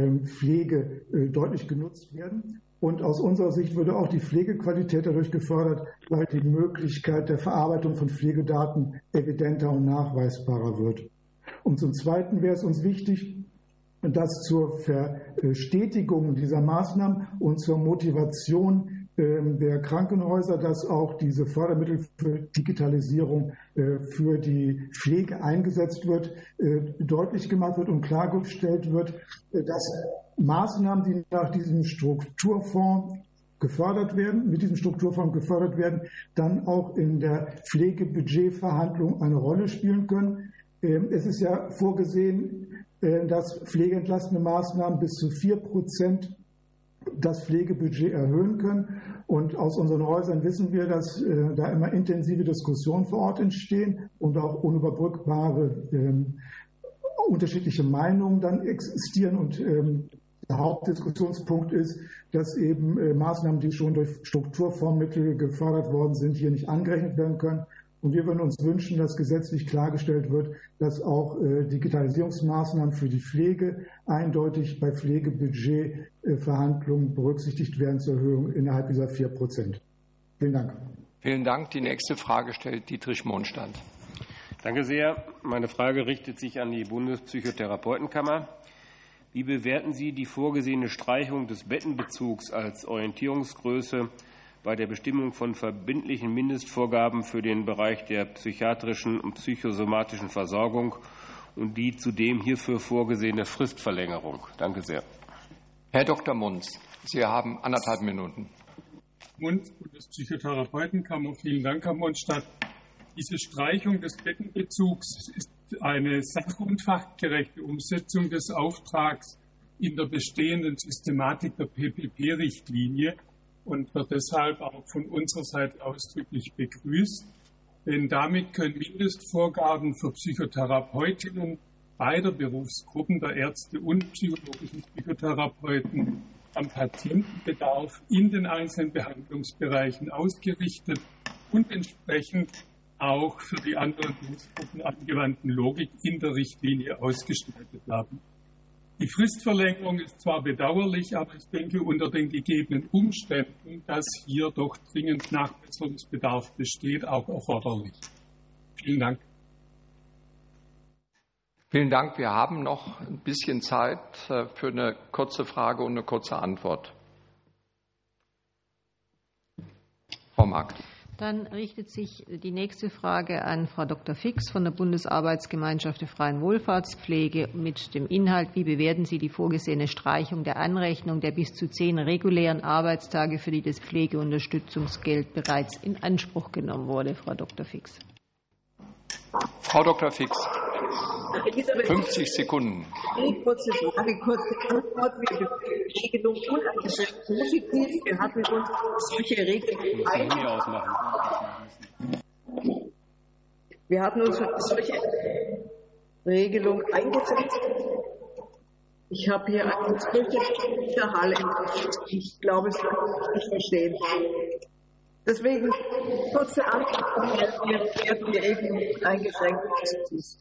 Pflege deutlich genutzt werden. Und aus unserer Sicht würde auch die Pflegequalität dadurch gefördert, weil die Möglichkeit der Verarbeitung von Pflegedaten evidenter und nachweisbarer wird. Und zum Zweiten wäre es uns wichtig, dass zur Verstetigung dieser Maßnahmen und zur Motivation der Krankenhäuser, dass auch diese Fördermittel für Digitalisierung für die Pflege eingesetzt wird, deutlich gemacht wird und klargestellt wird, dass Maßnahmen, die nach diesem Strukturfonds gefördert werden, mit diesem Strukturfonds gefördert werden, dann auch in der Pflegebudgetverhandlung eine Rolle spielen können. Es ist ja vorgesehen, dass pflegeentlastende Maßnahmen bis zu 4% das Pflegebudget erhöhen können. Und aus unseren Häusern wissen wir, dass da immer intensive Diskussionen vor Ort entstehen und auch unüberbrückbare unterschiedliche Meinungen dann existieren. Und der Hauptdiskussionspunkt ist, dass eben Maßnahmen, die schon durch Strukturfondsmittel gefördert worden sind, hier nicht angerechnet werden können. Und wir würden uns wünschen, dass gesetzlich klargestellt wird, dass auch Digitalisierungsmaßnahmen für die Pflege eindeutig bei Pflegebudgetverhandlungen berücksichtigt werden zur Erhöhung innerhalb dieser 4%. Vielen Dank. Vielen Dank. Die nächste Frage stellt Dietrich Mondstand. Danke sehr. Meine Frage richtet sich an die Bundespsychotherapeutenkammer. Wie bewerten Sie die vorgesehene Streichung des Bettenbezugs als Orientierungsgröße bei der Bestimmung von verbindlichen Mindestvorgaben für den Bereich der psychiatrischen und psychosomatischen Versorgung und die zudem hierfür vorgesehene Fristverlängerung? Danke sehr. Herr Dr. Munz, Sie haben 1,5 Minuten. Munz, Bundespsychotherapeutenkammer. Vielen Dank, Herr Mondstadt. Diese Streichung des Bettenbezugs ist eine sach- und fachgerechte Umsetzung des Auftrags in der bestehenden Systematik der PPP-Richtlinie und wird deshalb auch von unserer Seite ausdrücklich begrüßt, denn damit können Mindestvorgaben für Psychotherapeutinnen beider Berufsgruppen, der Ärzte und psychologischen Psychotherapeuten, am Patientenbedarf in den einzelnen Behandlungsbereichen ausgerichtet und entsprechend auch für die anderen Berufsgruppen angewandten Logik in der Richtlinie ausgestaltet haben. Die Fristverlängerung ist zwar bedauerlich, aber ich denke unter den gegebenen Umständen, dass hier doch dringend Nachbesserungsbedarf besteht, auch erforderlich. Vielen Dank. Vielen Dank. Wir haben noch ein bisschen Zeit für eine kurze Frage und eine kurze Antwort. Frau Markt. Dann richtet sich die nächste Frage an Frau Dr. Fix von der Bundesarbeitsgemeinschaft der freien Wohlfahrtspflege mit dem Inhalt: Wie bewerten Sie die vorgesehene Streichung der Anrechnung der bis zu 10 regulären Arbeitstage, für die das Pflegeunterstützungsgeld bereits in Anspruch genommen wurde? Frau Dr. Fix. Frau Dr. Fix, 50 Sekunden. Kurze Frage, kurze Antwort. Wir bewerten die Regelung uneingeschränkt positiv. Wir hatten uns solche Regelungen eingesetzt. Ich habe hier einen solchen Hall entdeckt. Ich glaube, es kann ich nicht verstehen. Deswegen kurze Antwort, wir bewerten die Regelung eingeschränkt positiv.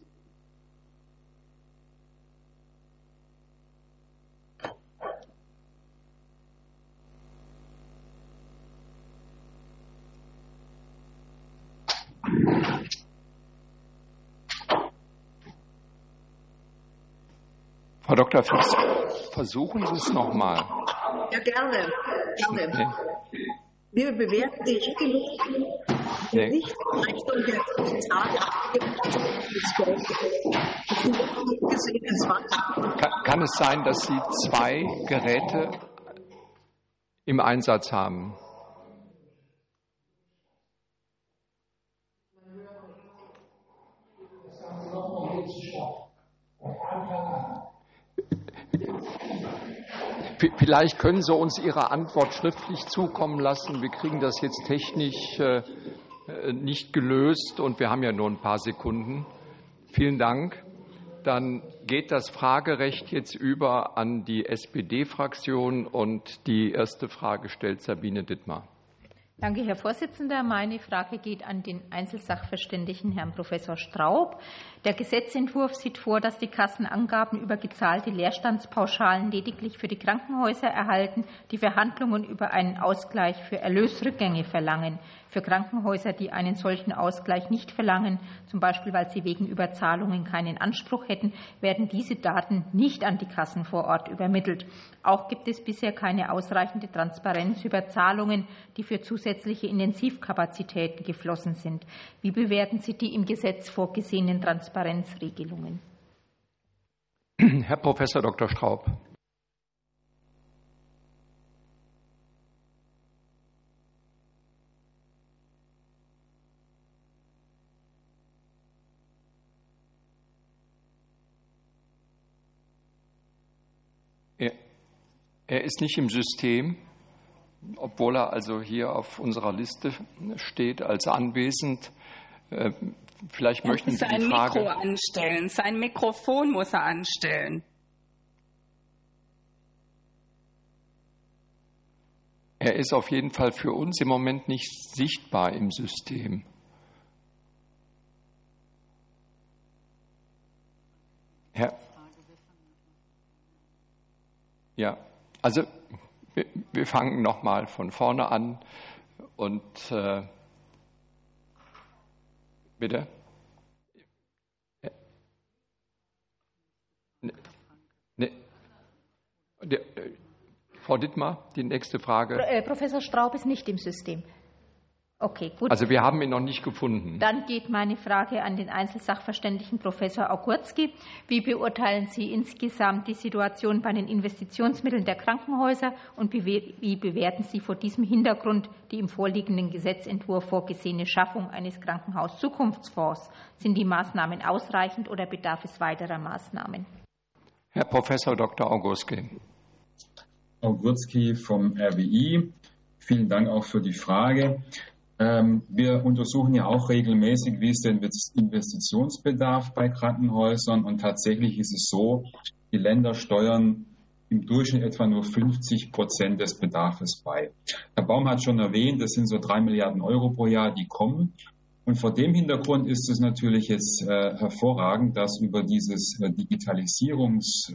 Frau Dr. Fix, versuchen Sie es noch mal. Ja, gerne. Okay. Wir bewerten die Regelung nicht in Rechnung der Tage Kann es sein, dass Sie 2 Geräte im Einsatz haben? Vielleicht können Sie uns Ihre Antwort schriftlich zukommen lassen. Wir kriegen das jetzt technisch nicht gelöst und wir haben ja nur ein paar Sekunden. Vielen Dank. Dann geht das Fragerecht jetzt über an die SPD-Fraktion und die erste Frage stellt Sabine Dittmar. Danke, Herr Vorsitzender. Meine Frage geht an den Einzelsachverständigen, Herrn Professor Straub. Der Gesetzentwurf sieht vor, dass die Kassenangaben über gezahlte Leerstandspauschalen lediglich für die Krankenhäuser erhalten, die Verhandlungen über einen Ausgleich für Erlösrückgänge verlangen. Für Krankenhäuser, die einen solchen Ausgleich nicht verlangen, zum Beispiel weil sie wegen Überzahlungen keinen Anspruch hätten, werden diese Daten nicht an die Kassen vor Ort übermittelt. Auch gibt es bisher keine ausreichende Transparenz über Zahlungen, die für zusätzliche Intensivkapazitäten geflossen sind. Wie bewerten Sie die im Gesetz vorgesehenen Transparenzregelungen? Herr Professor Dr. Straub. Er ist nicht im System, obwohl er also hier auf unserer Liste steht als anwesend. Vielleicht möchten Sie die Frage... Mikro anstellen. Sein Mikrofon muss er anstellen. Er ist auf jeden Fall für uns im Moment nicht sichtbar im System. Ja, also wir fangen nochmal von vorne an und bitte. Frau Dittmar, die nächste Frage. Professor Straub ist nicht im System. Okay, gut. Also wir haben ihn noch nicht gefunden. Dann geht meine Frage an den Einzelsachverständigen Professor Ogurski. Wie beurteilen Sie insgesamt die Situation bei den Investitionsmitteln der Krankenhäuser und wie bewerten Sie vor diesem Hintergrund die im vorliegenden Gesetzentwurf vorgesehene Schaffung eines Krankenhaus-Zukunftsfonds? Sind die Maßnahmen ausreichend oder bedarf es weiterer Maßnahmen? Herr Professor Dr. Ogurski. Ogurski vom RWI. Vielen Dank auch für die Frage. Wir untersuchen ja auch regelmäßig, wie ist der Investitionsbedarf bei Krankenhäusern. Und tatsächlich ist es so, die Länder steuern im Durchschnitt etwa nur 50% des Bedarfs bei. Herr Baum hat schon erwähnt, das sind so 3 Milliarden Euro pro Jahr, die kommen. Und vor dem Hintergrund ist es natürlich jetzt hervorragend, dass über diesen Digitalisierungsfonds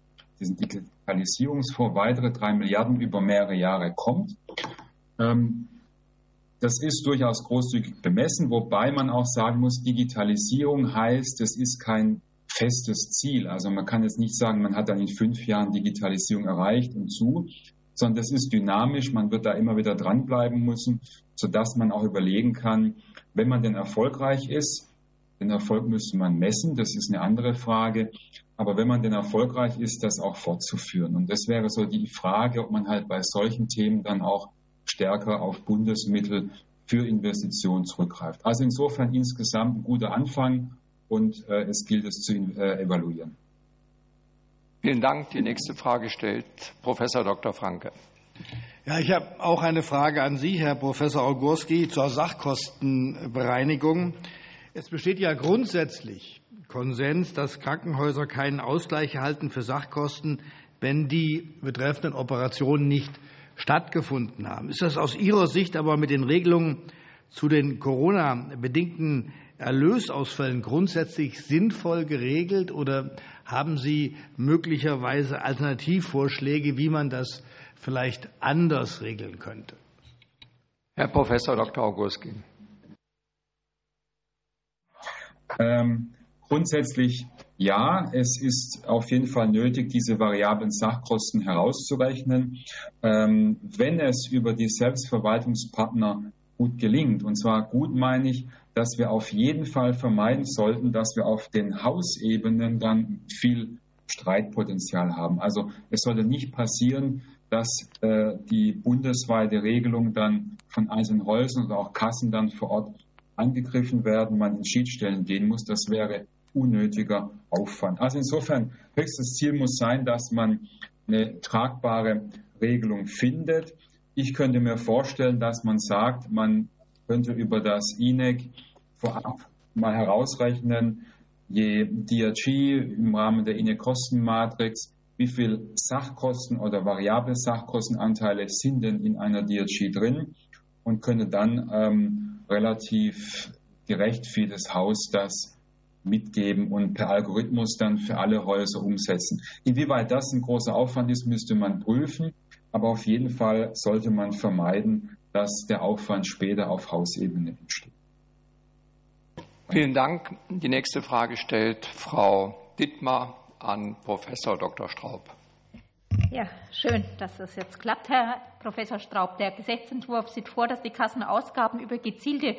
weitere 3 Milliarden über mehrere Jahre kommt. Das ist durchaus großzügig bemessen, wobei man auch sagen muss, Digitalisierung heißt, es ist kein festes Ziel. Also man kann jetzt nicht sagen, man hat dann in 5 Jahren Digitalisierung erreicht und sondern das ist dynamisch, man wird da immer wieder dranbleiben müssen, sodass man auch überlegen kann, wenn man denn erfolgreich ist, den Erfolg müsste man messen, das ist eine andere Frage, aber wenn man denn erfolgreich ist, das auch fortzuführen. Und das wäre so die Frage, ob man halt bei solchen Themen dann auch stärker auf Bundesmittel für Investitionen zurückgreift. Also insofern insgesamt ein guter Anfang und es gilt es zu evaluieren. Vielen Dank. Die nächste Frage stellt Professor Dr. Franke. Ja, ich habe auch eine Frage an Sie, Herr Professor Ogurski, zur Sachkostenbereinigung. Es besteht ja grundsätzlich Konsens, dass Krankenhäuser keinen Ausgleich erhalten für Sachkosten, wenn die betreffenden Operationen nicht stattgefunden haben. Ist das aus Ihrer Sicht aber mit den Regelungen zu den Corona-bedingten Erlösausfällen grundsätzlich sinnvoll geregelt oder haben Sie möglicherweise Alternativvorschläge, wie man das vielleicht anders regeln könnte? Herr Professor Dr. Ogurski. Grundsätzlich ja, es ist auf jeden Fall nötig, diese variablen Sachkosten herauszurechnen, wenn es über die Selbstverwaltungspartner gut gelingt. Und zwar gut meine ich, dass wir auf jeden Fall vermeiden sollten, dass wir auf den Hausebenen dann viel Streitpotenzial haben. Also es sollte nicht passieren, dass die bundesweite Regelung dann von einzelnen Häusern oder auch Kassen dann vor Ort angegriffen werden, man in Schiedsstellen gehen muss. Das wäre unnötiger Aufwand. Also insofern, höchstes Ziel muss sein, dass man eine tragbare Regelung findet. Ich könnte mir vorstellen, dass man sagt, man könnte über das InEK vorab mal herausrechnen, je DRG im Rahmen der InEK-Kostenmatrix, wie viel Sachkosten oder variable Sachkostenanteile sind denn in einer DRG drin und könnte dann relativ gerecht für das Haus das mitgeben und per Algorithmus dann für alle Häuser umsetzen. Inwieweit das ein großer Aufwand ist, müsste man prüfen, aber auf jeden Fall sollte man vermeiden, dass der Aufwand später auf Hausebene entsteht. Vielen Dank. Die nächste Frage stellt Frau Dittmar an Professor Dr. Straub. Ja, schön, dass das jetzt klappt, Herr Professor Straub. Der Gesetzentwurf sieht vor, dass die Kassenausgaben über gezahlte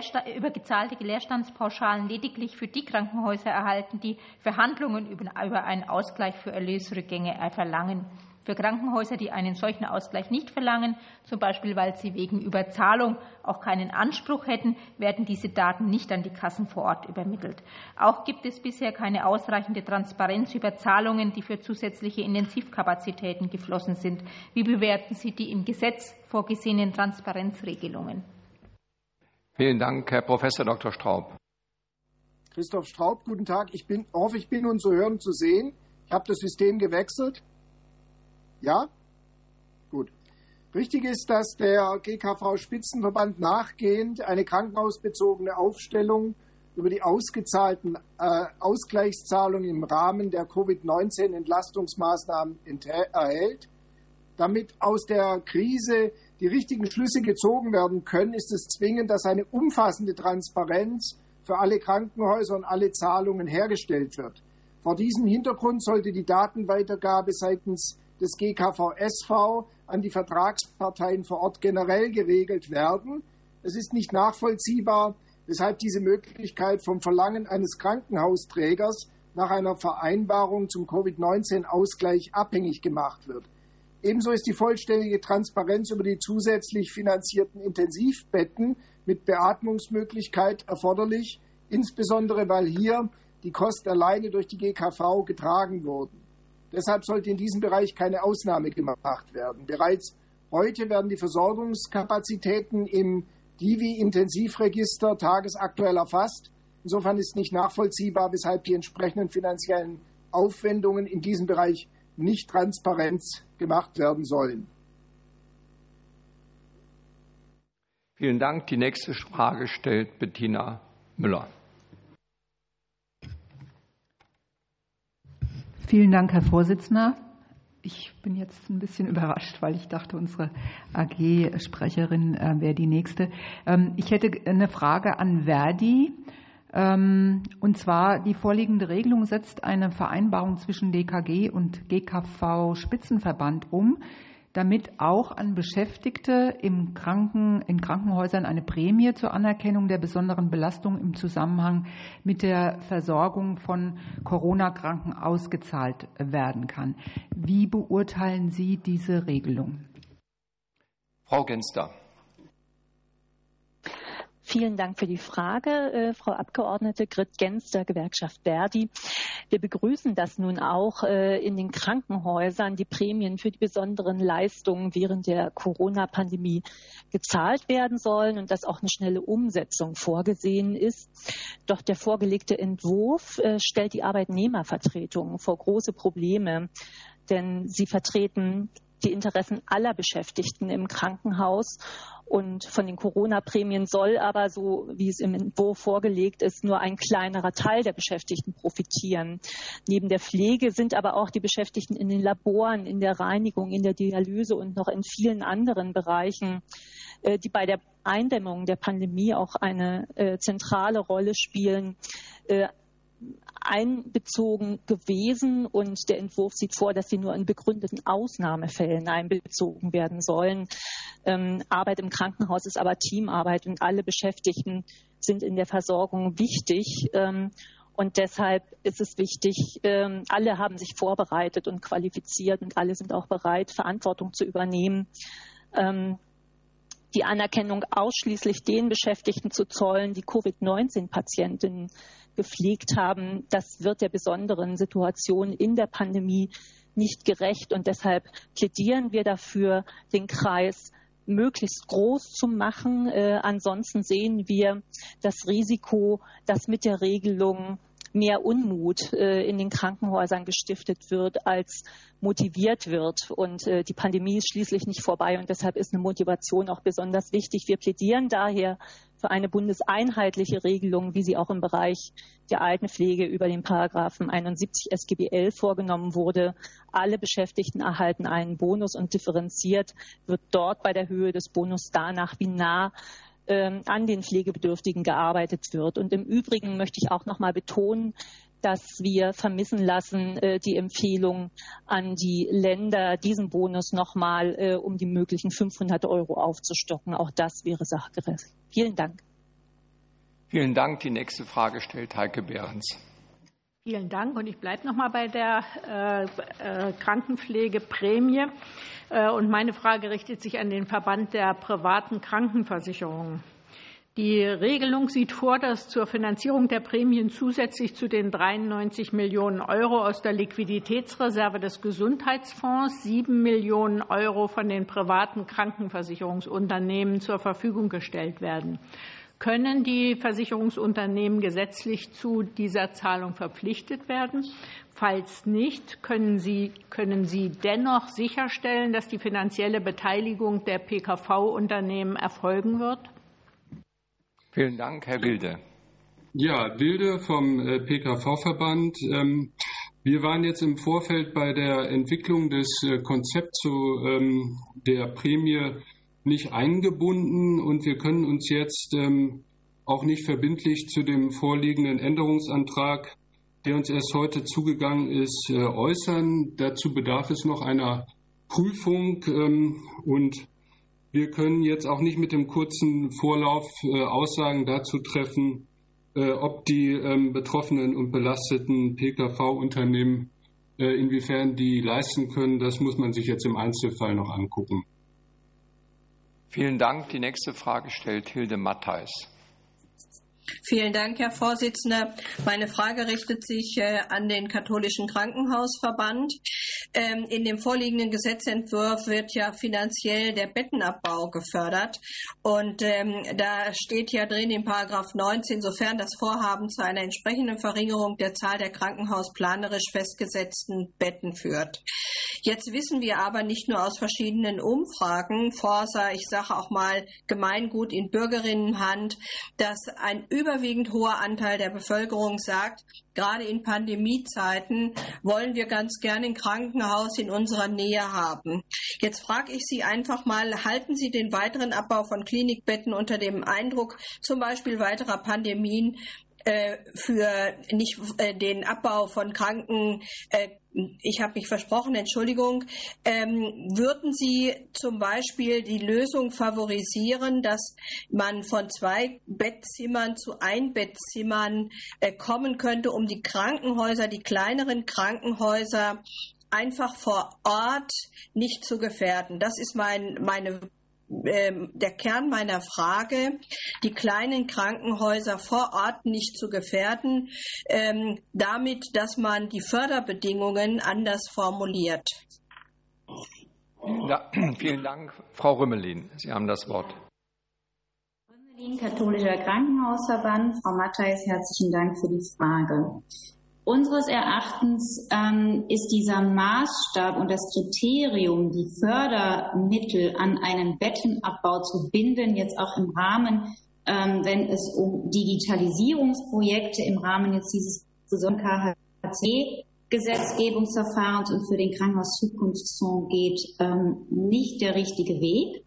Leerstandspauschalen lediglich für die Krankenhäuser erhalten, die Verhandlungen über einen Ausgleich für Erlösrückgänge verlangen. Für Krankenhäuser, die einen solchen Ausgleich nicht verlangen, zum Beispiel weil sie wegen Überzahlung auch keinen Anspruch hätten, werden diese Daten nicht an die Kassen vor Ort übermittelt. Auch gibt es bisher keine ausreichende Transparenz über Zahlungen, die für zusätzliche Intensivkapazitäten geflossen sind. Wie bewerten Sie die im Gesetz vorgesehenen Transparenzregelungen? Vielen Dank, Herr Professor Dr. Straub. Christoph Straub, guten Tag. Ich hoffe, ich bin und zu hören und zu sehen. Ich habe das System gewechselt. Ja? Gut. Richtig ist, dass der GKV-Spitzenverband nachgehend eine krankenhausbezogene Aufstellung über die ausgezahlten Ausgleichszahlungen im Rahmen der Covid-19-Entlastungsmaßnahmen erhält. Damit aus der Krise die richtigen Schlüsse gezogen werden können, ist es zwingend, dass eine umfassende Transparenz für alle Krankenhäuser und alle Zahlungen hergestellt wird. Vor diesem Hintergrund sollte die Datenweitergabe seitens des GKV-SV an die Vertragsparteien vor Ort generell geregelt werden. Es ist nicht nachvollziehbar, weshalb diese Möglichkeit vom Verlangen eines Krankenhausträgers nach einer Vereinbarung zum Covid-19-Ausgleich abhängig gemacht wird. Ebenso ist die vollständige Transparenz über die zusätzlich finanzierten Intensivbetten mit Beatmungsmöglichkeit erforderlich, insbesondere weil hier die Kosten alleine durch die GKV getragen wurden. Deshalb sollte in diesem Bereich keine Ausnahme gemacht werden. Bereits heute werden die Versorgungskapazitäten im Divi-Intensivregister tagesaktuell erfasst. Insofern ist nicht nachvollziehbar, weshalb die entsprechenden finanziellen Aufwendungen in diesem Bereich nicht transparent gemacht werden sollen. Vielen Dank. Die nächste Frage stellt Bettina Müller. Vielen Dank, Herr Vorsitzender. Ich bin jetzt ein bisschen überrascht, weil ich dachte, unsere AG-Sprecherin wäre die nächste. Ich hätte eine Frage an Verdi. Und zwar, die vorliegende Regelung setzt eine Vereinbarung zwischen DKG und GKV-Spitzenverband um, damit auch an Beschäftigte in Krankenhäusern eine Prämie zur Anerkennung der besonderen Belastung im Zusammenhang mit der Versorgung von Corona-Kranken ausgezahlt werden kann. Wie beurteilen Sie diese Regelung? Frau Genster. Vielen Dank für die Frage, Frau Abgeordnete Grit-Genster, Gewerkschaft Verdi. Wir begrüßen, dass nun auch in den Krankenhäusern die Prämien für die besonderen Leistungen während der Corona-Pandemie gezahlt werden sollen und dass auch eine schnelle Umsetzung vorgesehen ist. Doch der vorgelegte Entwurf stellt die Arbeitnehmervertretungen vor große Probleme, denn sie vertreten die Interessen aller Beschäftigten im Krankenhaus. Und von den Corona-Prämien soll aber, so wie es im Entwurf vorgelegt ist, nur ein kleinerer Teil der Beschäftigten profitieren. Neben der Pflege sind aber auch die Beschäftigten in den Laboren, in der Reinigung, in der Dialyse und noch in vielen anderen Bereichen, die bei der Eindämmung der Pandemie auch eine zentrale Rolle spielen, einbezogen gewesen, und der Entwurf sieht vor, dass sie nur in begründeten Ausnahmefällen einbezogen werden sollen. Arbeit im Krankenhaus ist aber Teamarbeit und alle Beschäftigten sind in der Versorgung wichtig. Und deshalb ist es wichtig, alle haben sich vorbereitet und qualifiziert und alle sind auch bereit, Verantwortung zu übernehmen. Die Anerkennung ausschließlich den Beschäftigten zu zollen, die Covid-19-Patientinnen gepflegt haben, das wird der besonderen Situation in der Pandemie nicht gerecht. Und deshalb plädieren wir dafür, den Kreis möglichst groß zu machen. Ansonsten sehen wir das Risiko, dass mit der Regelung mehr Unmut in den Krankenhäusern gestiftet wird, als motiviert wird. Und die Pandemie ist schließlich nicht vorbei und deshalb ist eine Motivation auch besonders wichtig. Wir plädieren daher für eine bundeseinheitliche Regelung, wie sie auch im Bereich der Altenpflege über den Paragraphen 71 SGB 11 vorgenommen wurde. Alle Beschäftigten erhalten einen Bonus und differenziert wird dort bei der Höhe des Bonus danach, wie nah an den Pflegebedürftigen gearbeitet wird. Und im Übrigen möchte ich auch noch mal betonen, dass wir vermissen lassen die Empfehlung an die Länder, diesen Bonus noch mal um die möglichen 500 € aufzustocken. Auch das wäre sachgerecht. Vielen Dank. Vielen Dank. Die nächste Frage stellt Heike Behrens. Vielen Dank. Und ich bleibe noch mal bei der Krankenpflegeprämie. Und meine Frage richtet sich an den Verband der privaten Krankenversicherungen. Die Regelung sieht vor, dass zur Finanzierung der Prämien zusätzlich zu den 93 Millionen € aus der Liquiditätsreserve des Gesundheitsfonds 7 Millionen € von den privaten Krankenversicherungsunternehmen zur Verfügung gestellt werden. Können die Versicherungsunternehmen gesetzlich zu dieser Zahlung verpflichtet werden? Falls nicht, können Sie dennoch sicherstellen, dass die finanzielle Beteiligung der PKV-Unternehmen erfolgen wird? Vielen Dank, Herr Wilde. Ja, Wilde vom PKV-Verband. Wir waren jetzt im Vorfeld bei der Entwicklung des Konzepts zu der Prämie nicht eingebunden und wir können uns jetzt auch nicht verbindlich zu dem vorliegenden Änderungsantrag, der uns erst heute zugegangen ist, äußern. Dazu bedarf es noch einer Prüfung und wir können jetzt auch nicht mit dem kurzen Vorlauf Aussagen dazu treffen, ob die betroffenen und belasteten PKV-Unternehmen, inwiefern die leisten können. Das muss man sich jetzt im Einzelfall noch angucken. Vielen Dank. Die nächste Frage stellt Hilde Mattheis. Vielen Dank, Herr Vorsitzender. Meine Frage richtet sich an den Katholischen Krankenhausverband. In dem vorliegenden Gesetzentwurf wird ja finanziell der Bettenabbau gefördert. Und da steht ja drin in § 19, sofern das Vorhaben zu einer entsprechenden Verringerung der Zahl der krankenhausplanerisch festgesetzten Betten führt. Jetzt wissen wir aber nicht nur aus verschiedenen Umfragen, Forsa, ich sage auch mal Gemeingut in Bürgerinnenhand, dass ein überwiegend hoher Anteil der Bevölkerung sagt, gerade in Pandemiezeiten wollen wir ganz gerne ein Krankenhaus in unserer Nähe haben. Jetzt frage ich Sie einfach mal, halten Sie den weiteren Abbau von Klinikbetten unter dem Eindruck zum Beispiel weiterer Pandemien für nicht den Abbau von Kranken, ich habe mich versprochen, Entschuldigung, würden Sie zum Beispiel die Lösung favorisieren, dass man von 2 Bettzimmern zu Einbettzimmern kommen könnte, um die Krankenhäuser, die kleineren Krankenhäuser einfach vor Ort nicht zu gefährden? Das ist der Kern meiner Frage, die kleinen Krankenhäuser vor Ort nicht zu gefährden, damit, dass man die Förderbedingungen anders formuliert. Ja, vielen Dank. Frau Rümmelin, Sie haben das Wort. Rümmelin, Katholischer Krankenhausverband. Frau Mattheis, herzlichen Dank für die Frage. Unseres Erachtens ist dieser Maßstab und das Kriterium, die Fördermittel an einen Bettenabbau zu binden, jetzt auch im Rahmen, wenn es um Digitalisierungsprojekte im Rahmen jetzt dieses besonderen KHC-Gesetzgebungsverfahrens und für den Krankenhauszukunftsfonds geht, nicht der richtige Weg.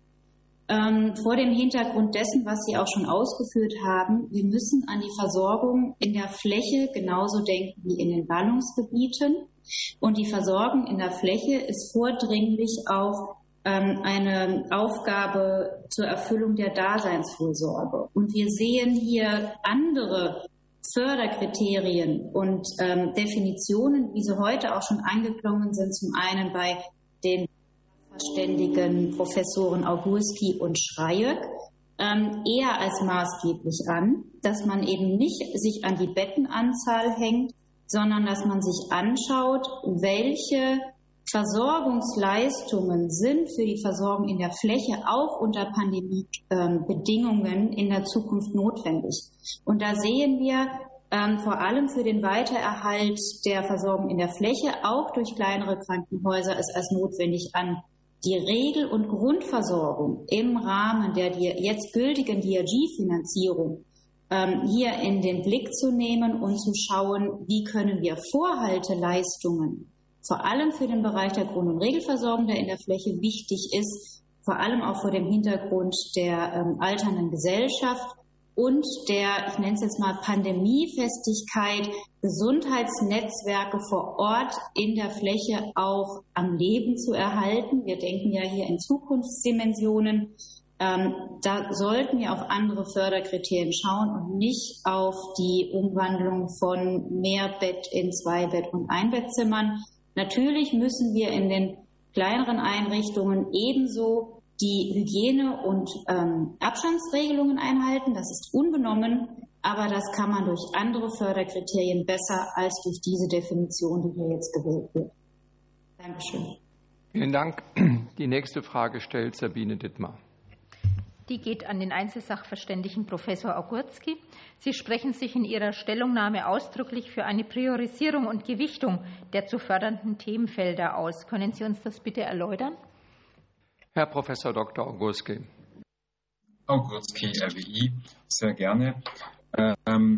Vor dem Hintergrund dessen, was Sie auch schon ausgeführt haben, wir müssen an die Versorgung in der Fläche genauso denken wie in den Ballungsgebieten. Und die Versorgung in der Fläche ist vordringlich auch eine Aufgabe zur Erfüllung der Daseinsvorsorge. Und wir sehen hier andere Förderkriterien und Definitionen, wie sie heute auch schon angeklungen sind, zum einen bei den Verständigen Professoren Augurski und Schreiek, eher als maßgeblich an, dass man eben nicht sich an die Bettenanzahl hängt, sondern dass man sich anschaut, welche Versorgungsleistungen sind für die Versorgung in der Fläche auch unter Pandemiebedingungen in der Zukunft notwendig. Und da sehen wir vor allem für den Weitererhalt der Versorgung in der Fläche, auch durch kleinere Krankenhäuser, es als notwendig an, die Regel- und Grundversorgung im Rahmen der jetzt gültigen DRG-Finanzierung hier in den Blick zu nehmen und zu schauen, wie können wir Vorhalteleistungen, vor allem für den Bereich der Grund- und Regelversorgung, der in der Fläche wichtig ist, vor allem auch vor dem Hintergrund der alternden Gesellschaft und der, ich nenne es jetzt mal Pandemiefestigkeit, Gesundheitsnetzwerke vor Ort in der Fläche auch am Leben zu erhalten. Wir denken ja hier in Zukunftsdimensionen. Da sollten wir auf andere Förderkriterien schauen und nicht auf die Umwandlung von Mehrbett in 2-Bett- und Einbettzimmern. Natürlich müssen wir in den kleineren Einrichtungen ebenso die Hygiene- und Abstandsregelungen einhalten. Das ist unbenommen, aber das kann man durch andere Förderkriterien besser als durch diese Definition, die hier jetzt gewählt wird. Dankeschön. Vielen Dank. Die nächste Frage stellt Sabine Dittmar. Die geht an den Einzelsachverständigen Professor Augurski. Sie sprechen sich in Ihrer Stellungnahme ausdrücklich für eine Priorisierung und Gewichtung der zu fördernden Themenfelder aus. Können Sie uns das bitte erläutern? Herr Professor Dr. Augurski. Augurski, RWI, sehr gerne.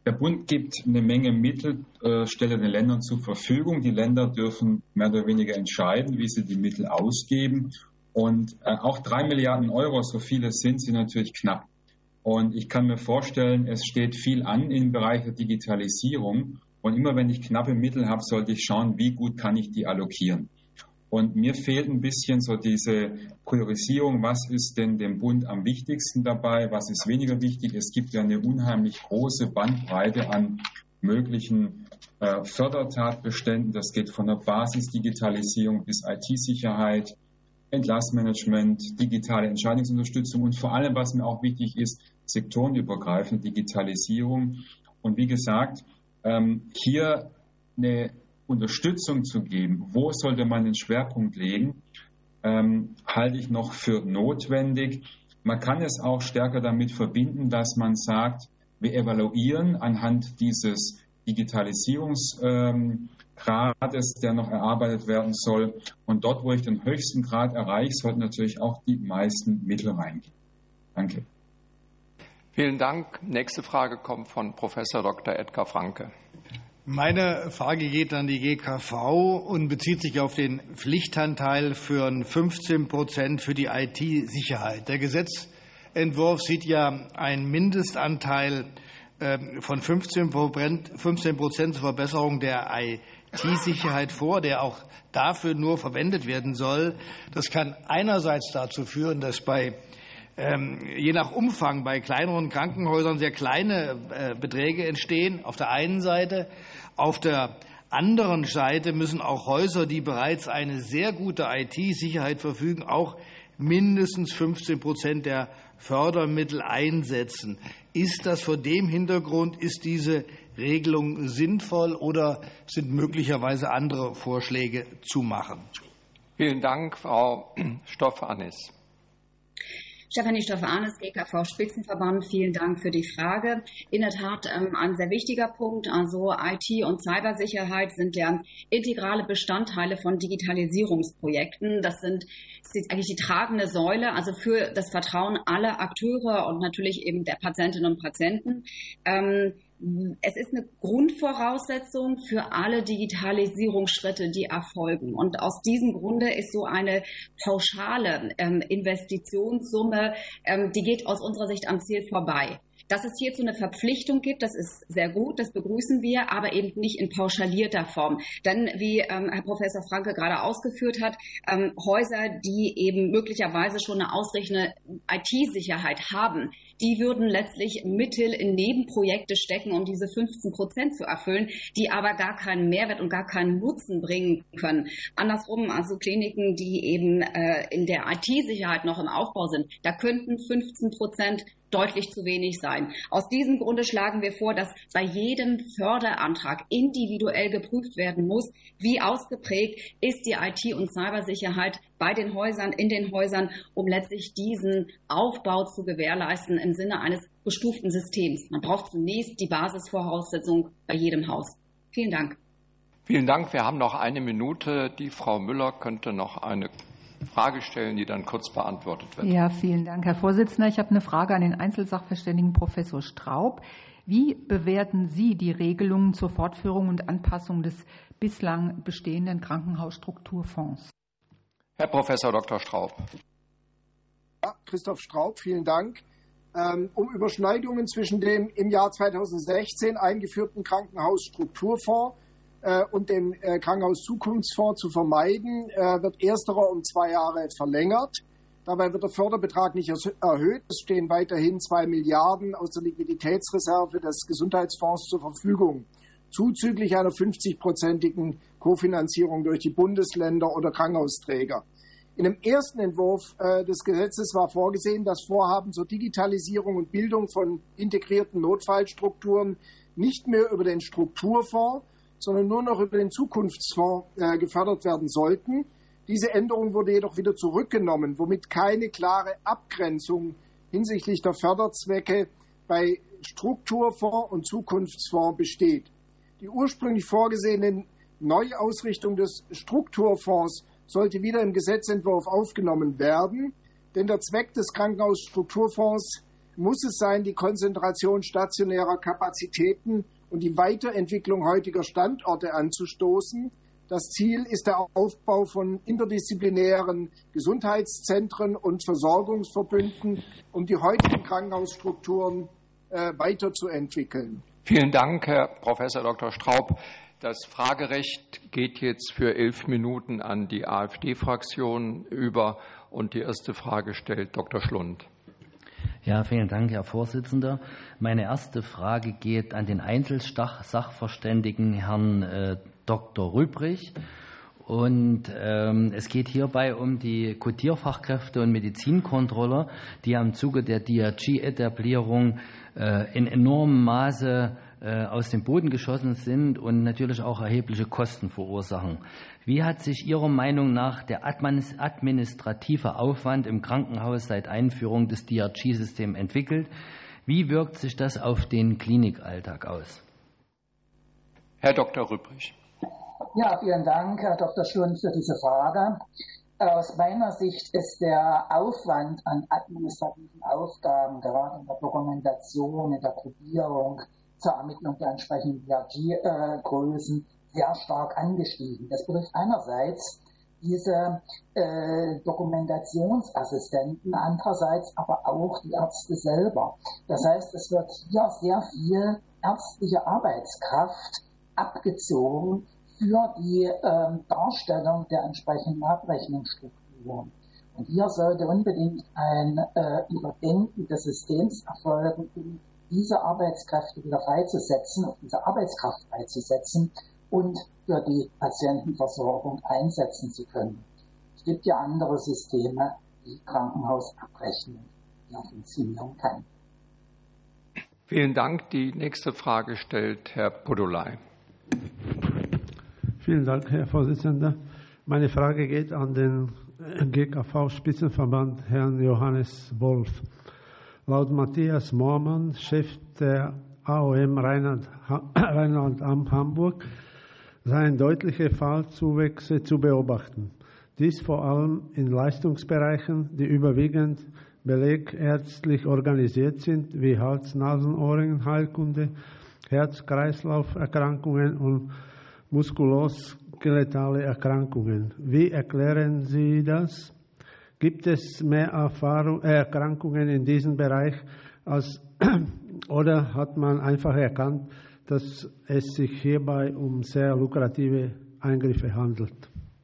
Der Bund gibt eine Menge Mittel, stellt den Ländern zur Verfügung. Die Länder dürfen mehr oder weniger entscheiden, wie sie die Mittel ausgeben. Und auch 3 Milliarden Euro, so viele sind sie natürlich knapp. Und ich kann mir vorstellen, es steht viel an im Bereich der Digitalisierung. Und immer wenn ich knappe Mittel habe, sollte ich schauen, wie gut kann ich die allokieren. Und mir fehlt ein bisschen so diese Priorisierung, was ist denn dem Bund am wichtigsten dabei, was ist weniger wichtig. Es gibt ja eine unheimlich große Bandbreite an möglichen Fördertatbeständen. Das geht von der Basisdigitalisierung bis IT-Sicherheit, Entlassmanagement, digitale Entscheidungsunterstützung und vor allem, was mir auch wichtig ist, sektorenübergreifende Digitalisierung. Und wie gesagt, hier eine Unterstützung zu geben, wo sollte man den Schwerpunkt legen, halte ich noch für notwendig. Man kann es auch stärker damit verbinden, dass man sagt, wir evaluieren anhand dieses Digitalisierungsgrades, der noch erarbeitet werden soll. Und dort, wo ich den höchsten Grad erreiche, sollten natürlich auch die meisten Mittel reingehen. Danke. Vielen Dank. Nächste Frage kommt von Professor Dr. Edgar Franke. Meine Frage geht an die GKV und bezieht sich auf den Pflichtanteil für 15% für die IT-Sicherheit. Der Gesetzentwurf sieht ja einen Mindestanteil von 15% zur Verbesserung der IT-Sicherheit vor, der auch dafür nur verwendet werden soll. Das kann einerseits dazu führen, dass je nach Umfang bei kleineren Krankenhäusern sehr kleine Beträge entstehen, auf der einen Seite. Auf der anderen Seite müssen auch Häuser, die bereits eine sehr gute IT-Sicherheit verfügen, auch mindestens 15% der Fördermittel einsetzen. Ist das vor dem Hintergrund, ist diese Regelung sinnvoll oder sind möglicherweise andere Vorschläge zu machen? Vielen Dank, Frau Stoff-Annis. Stefanie Stoff-Arnes, GKV Spitzenverband, vielen Dank für die Frage. In der Tat ein sehr wichtiger Punkt. Also IT und Cybersicherheit sind ja integrale Bestandteile von Digitalisierungsprojekten. Das ist eigentlich die tragende Säule, also für das Vertrauen aller Akteure und natürlich eben der Patientinnen und Patienten. Es ist eine Grundvoraussetzung für alle Digitalisierungsschritte, die erfolgen. Und aus diesem Grunde ist so eine pauschale Investitionssumme, die geht aus unserer Sicht am Ziel vorbei. Dass es hierzu eine Verpflichtung gibt, das ist sehr gut, das begrüßen wir, aber eben nicht in pauschalierter Form. Denn wie Herr Professor Franke gerade ausgeführt hat, Häuser, die eben möglicherweise schon eine ausreichende IT-Sicherheit haben, die würden letztlich Mittel in Nebenprojekte stecken, um diese 15% zu erfüllen, die aber gar keinen Mehrwert und gar keinen Nutzen bringen können. Andersrum, also Kliniken, die eben in der IT-Sicherheit noch im Aufbau sind, da könnten 15% deutlich zu wenig sein. Aus diesem Grunde schlagen wir vor, dass bei jedem Förderantrag individuell geprüft werden muss, wie ausgeprägt ist die IT- und Cybersicherheit bei den Häusern, in den Häusern, um letztlich diesen Aufbau zu gewährleisten im Sinne eines gestuften Systems. Man braucht zunächst die Basisvoraussetzung bei jedem Haus. Vielen Dank. Vielen Dank. Wir haben noch eine Minute. Die Frau Müller könnte noch eine Frage stellen, die dann kurz beantwortet wird. Ja, vielen Dank, Herr Vorsitzender. Ich habe eine Frage an den Einzelsachverständigen Professor Straub. Wie bewerten Sie die Regelungen zur Fortführung und Anpassung des bislang bestehenden Krankenhausstrukturfonds? Herr Professor Dr. Straub. Ja, Christoph Straub, vielen Dank. Um Überschneidungen zwischen dem im Jahr 2016 eingeführten Krankenhausstrukturfonds und dem Krankenhauszukunftsfonds zu vermeiden, wird ersterer um 2 Jahre verlängert. Dabei wird der Förderbetrag nicht erhöht. Es stehen weiterhin 2 Milliarden aus der Liquiditätsreserve des Gesundheitsfonds zur Verfügung, zuzüglich einer 50-prozentigen Kofinanzierung durch die Bundesländer oder Krankenhausträger. In dem ersten Entwurf des Gesetzes war vorgesehen, das Vorhaben zur Digitalisierung und Bildung von integrierten Notfallstrukturen nicht mehr über den Strukturfonds, sondern nur noch über den Zukunftsfonds gefördert werden sollten. Diese Änderung wurde jedoch wieder zurückgenommen, womit keine klare Abgrenzung hinsichtlich der Förderzwecke bei Strukturfonds und Zukunftsfonds besteht. Die ursprünglich vorgesehene Neuausrichtung des Strukturfonds sollte wieder im Gesetzentwurf aufgenommen werden, denn der Zweck des Krankenhausstrukturfonds muss es sein, die Konzentration stationärer Kapazitäten und die Weiterentwicklung heutiger Standorte anzustoßen. Das Ziel ist der Aufbau von interdisziplinären Gesundheitszentren und Versorgungsverbünden, um die heutigen Krankenhausstrukturen weiterzuentwickeln. Vielen Dank, Herr Professor Dr. Straub. Das Fragerecht geht jetzt für 11 Minuten an die AfD-Fraktion über und die erste Frage stellt Dr. Schlund. Ja, vielen Dank, Herr Vorsitzender. Meine erste Frage geht an den Einzelsachverständigen Herrn Dr. Rübrig. Und es geht hierbei um die Codierfachkräfte und Medizincontroller, die im Zuge der DRG-Etablierung in enormem Maße aus dem Boden geschossen sind und natürlich auch erhebliche Kosten verursachen. Wie hat sich Ihrer Meinung nach der administrative Aufwand im Krankenhaus seit Einführung des DRG-Systems entwickelt? Wie wirkt sich das auf den Klinikalltag aus? Herr Dr. Rübrig. Ja, vielen Dank, Herr Dr. Schlund, für diese Frage. Aus meiner Sicht ist der Aufwand an administrativen Aufgaben, gerade in der Dokumentation, in der Codierung, zur Ermittlung der entsprechenden DRG-Größen sehr stark angestiegen. Das betrifft einerseits diese Dokumentationsassistenten, andererseits aber auch die Ärzte selber. Das heißt, es wird hier sehr viel ärztliche Arbeitskraft abgezogen für die Darstellung der entsprechenden Abrechnungsstrukturen. Und hier sollte unbedingt ein Überdenken des Systems erfolgen, um diese Arbeitskräfte wieder freizusetzen, diese Arbeitskraft freizusetzen und für die Patientenversorgung einsetzen zu können. Es gibt ja andere Systeme, die Krankenhausabrechnung ja funktionieren kann. Vielen Dank. Die nächste Frage stellt Herr Podolai. Vielen Dank, Herr Vorsitzender. Meine Frage geht an den GKV-Spitzenverband, Herrn Johannes Wolf. Laut Matthias Moormann, Chef der AOM Rheinland-Amt Hamburg, seien deutliche Fallzuwächse zu beobachten. Dies vor allem in Leistungsbereichen, die überwiegend belegärztlich organisiert sind, wie Hals-Nasen-Ohrenheilkunde, Herz-Kreislauf-Erkrankungen und muskuloskeletale Erkrankungen. Wie erklären Sie das? Gibt es mehr Erkrankungen in diesem Bereich oder hat man einfach erkannt, dass es sich hierbei um sehr lukrative Eingriffe handelt?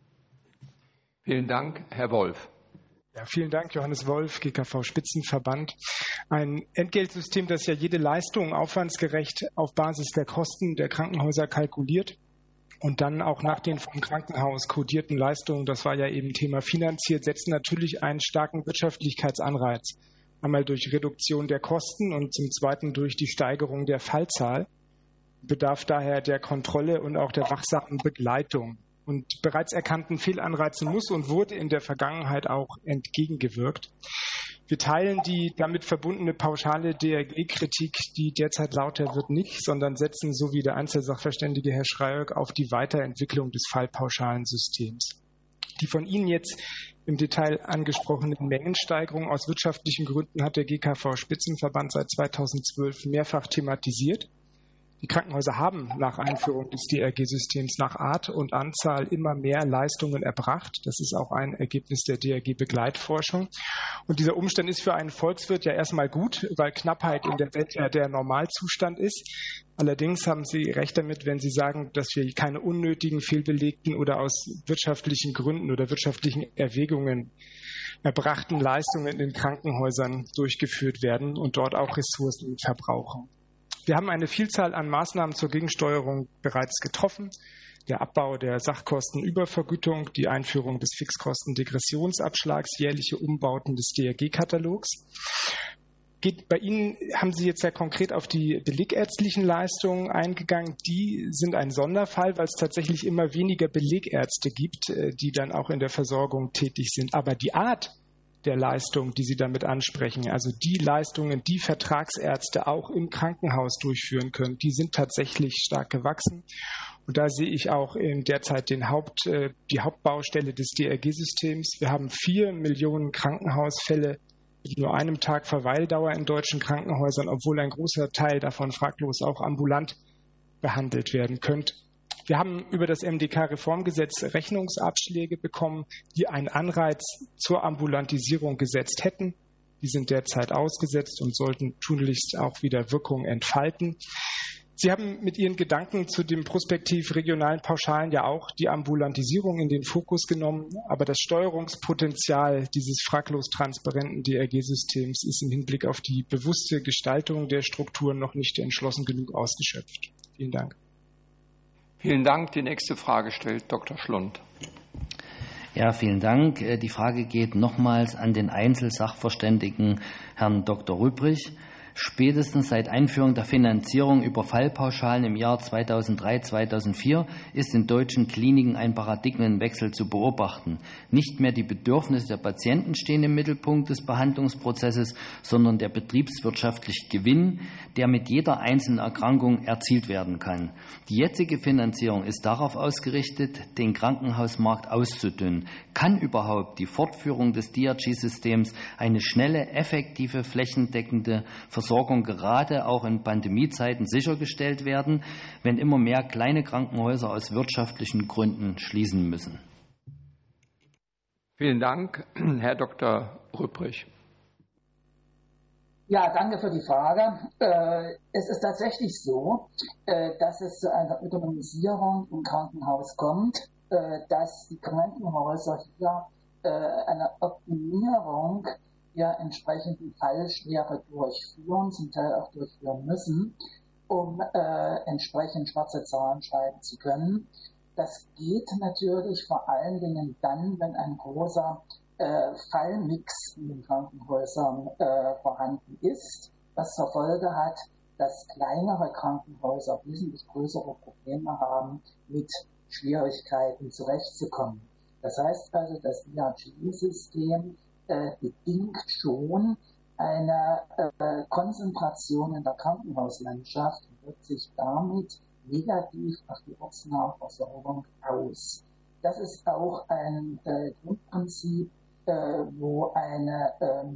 Vielen Dank, Herr Wolf. Ja, vielen Dank, Johannes Wolf, GKV-Spitzenverband. Ein Entgeltsystem, das ja jede Leistung aufwandsgerecht auf Basis der Kosten der Krankenhäuser kalkuliert und dann auch nach den vom Krankenhaus kodierten Leistungen, das war ja eben Thema finanziert, setzt natürlich einen starken Wirtschaftlichkeitsanreiz. Einmal durch Reduktion der Kosten und zum Zweiten durch die Steigerung der Fallzahl. Bedarf daher der Kontrolle und auch der wachsamen Begleitung. Und bereits erkannten Fehlanreizen muss und wurde in der Vergangenheit auch entgegengewirkt. Wir teilen die damit verbundene pauschale DRG-Kritik, die derzeit lauter wird, nicht, sondern setzen, so wie der Einzelsachverständige Herr Schreierk, auf die Weiterentwicklung des fallpauschalen Systems. Die von Ihnen jetzt im Detail angesprochene Mengensteigerung aus wirtschaftlichen Gründen hat der GKV-Spitzenverband seit 2012 mehrfach thematisiert. Die Krankenhäuser haben nach Einführung des DRG-Systems nach Art und Anzahl immer mehr Leistungen erbracht. Das ist auch ein Ergebnis der DRG-Begleitforschung. Und dieser Umstand ist für einen Volkswirt ja erstmal gut, weil Knappheit in der Welt ja der Normalzustand ist. Allerdings haben Sie recht damit, wenn Sie sagen, dass wir keine unnötigen, fehlbelegten oder aus wirtschaftlichen Gründen oder wirtschaftlichen Erwägungen erbrachten Leistungen in Krankenhäusern durchgeführt werden und dort auch Ressourcen verbrauchen. Wir haben eine Vielzahl an Maßnahmen zur Gegensteuerung bereits getroffen. Der Abbau der Sachkostenübervergütung, die Einführung des Fixkostendegressionsabschlags, jährliche Umbauten des DRG-Katalogs. Bei Ihnen haben Sie jetzt sehr konkret auf die belegärztlichen Leistungen eingegangen. Die sind ein Sonderfall, weil es tatsächlich immer weniger Belegärzte gibt, die dann auch in der Versorgung tätig sind. Aber die Art der Leistung, die Sie damit ansprechen, also die Leistungen, die Vertragsärzte auch im Krankenhaus durchführen können, die sind tatsächlich stark gewachsen. Und da sehe ich auch derzeit die Hauptbaustelle des DRG-Systems. Wir haben 4 Millionen Krankenhausfälle mit nur einem Tag Verweildauer in deutschen Krankenhäusern, obwohl ein großer Teil davon fraglos auch ambulant behandelt werden könnte. Wir haben über das MDK-Reformgesetz Rechnungsabschläge bekommen, die einen Anreiz zur Ambulantisierung gesetzt hätten. Die sind derzeit ausgesetzt und sollten tunlichst auch wieder Wirkung entfalten. Sie haben mit Ihren Gedanken zu dem prospektiv regionalen Pauschalen ja auch die Ambulantisierung in den Fokus genommen. Aber das Steuerungspotenzial dieses fraglos transparenten DRG-Systems ist im Hinblick auf die bewusste Gestaltung der Strukturen noch nicht entschlossen genug ausgeschöpft. Vielen Dank. Vielen Dank. Die nächste Frage stellt Dr. Schlund. Ja, vielen Dank. Die Frage geht nochmals an den Einzelsachverständigen Herrn Dr. Rübrig. Spätestens seit Einführung der Finanzierung über Fallpauschalen im Jahr 2003/2004 ist in deutschen Kliniken ein Paradigmenwechsel zu beobachten. Nicht mehr die Bedürfnisse der Patienten stehen im Mittelpunkt des Behandlungsprozesses, sondern der betriebswirtschaftliche Gewinn, der mit jeder einzelnen Erkrankung erzielt werden kann. Die jetzige Finanzierung ist darauf ausgerichtet, den Krankenhausmarkt auszudünnen. Kann überhaupt die Fortführung des DRG-Systems eine schnelle, effektive, flächendeckende Versorgung gerade auch in Pandemiezeiten sichergestellt werden, wenn immer mehr kleine Krankenhäuser aus wirtschaftlichen Gründen schließen müssen? Vielen Dank. Herr Dr. Rübrig. Ja, danke für die Frage. Es ist tatsächlich so, dass es zu einer Ökonomisierung im Krankenhaus kommt, dass die Krankenhäuser hier eine Optimierung der entsprechenden Fallschwere durchführen, zum Teil auch durchführen müssen, um entsprechend schwarze Zahlen schreiben zu können. Das geht natürlich vor allen Dingen dann, wenn ein großer Fallmix in den Krankenhäusern vorhanden ist, was zur Folge hat, dass kleinere Krankenhäuser wesentlich größere Probleme haben, mit Schwierigkeiten zurechtzukommen. Das heißt also, das DRG-System bedingt schon eine Konzentration in der Krankenhauslandschaft und wirkt sich damit negativ auf die ortsnahe Versorgung aus. Das ist auch ein Grundprinzip, wo eine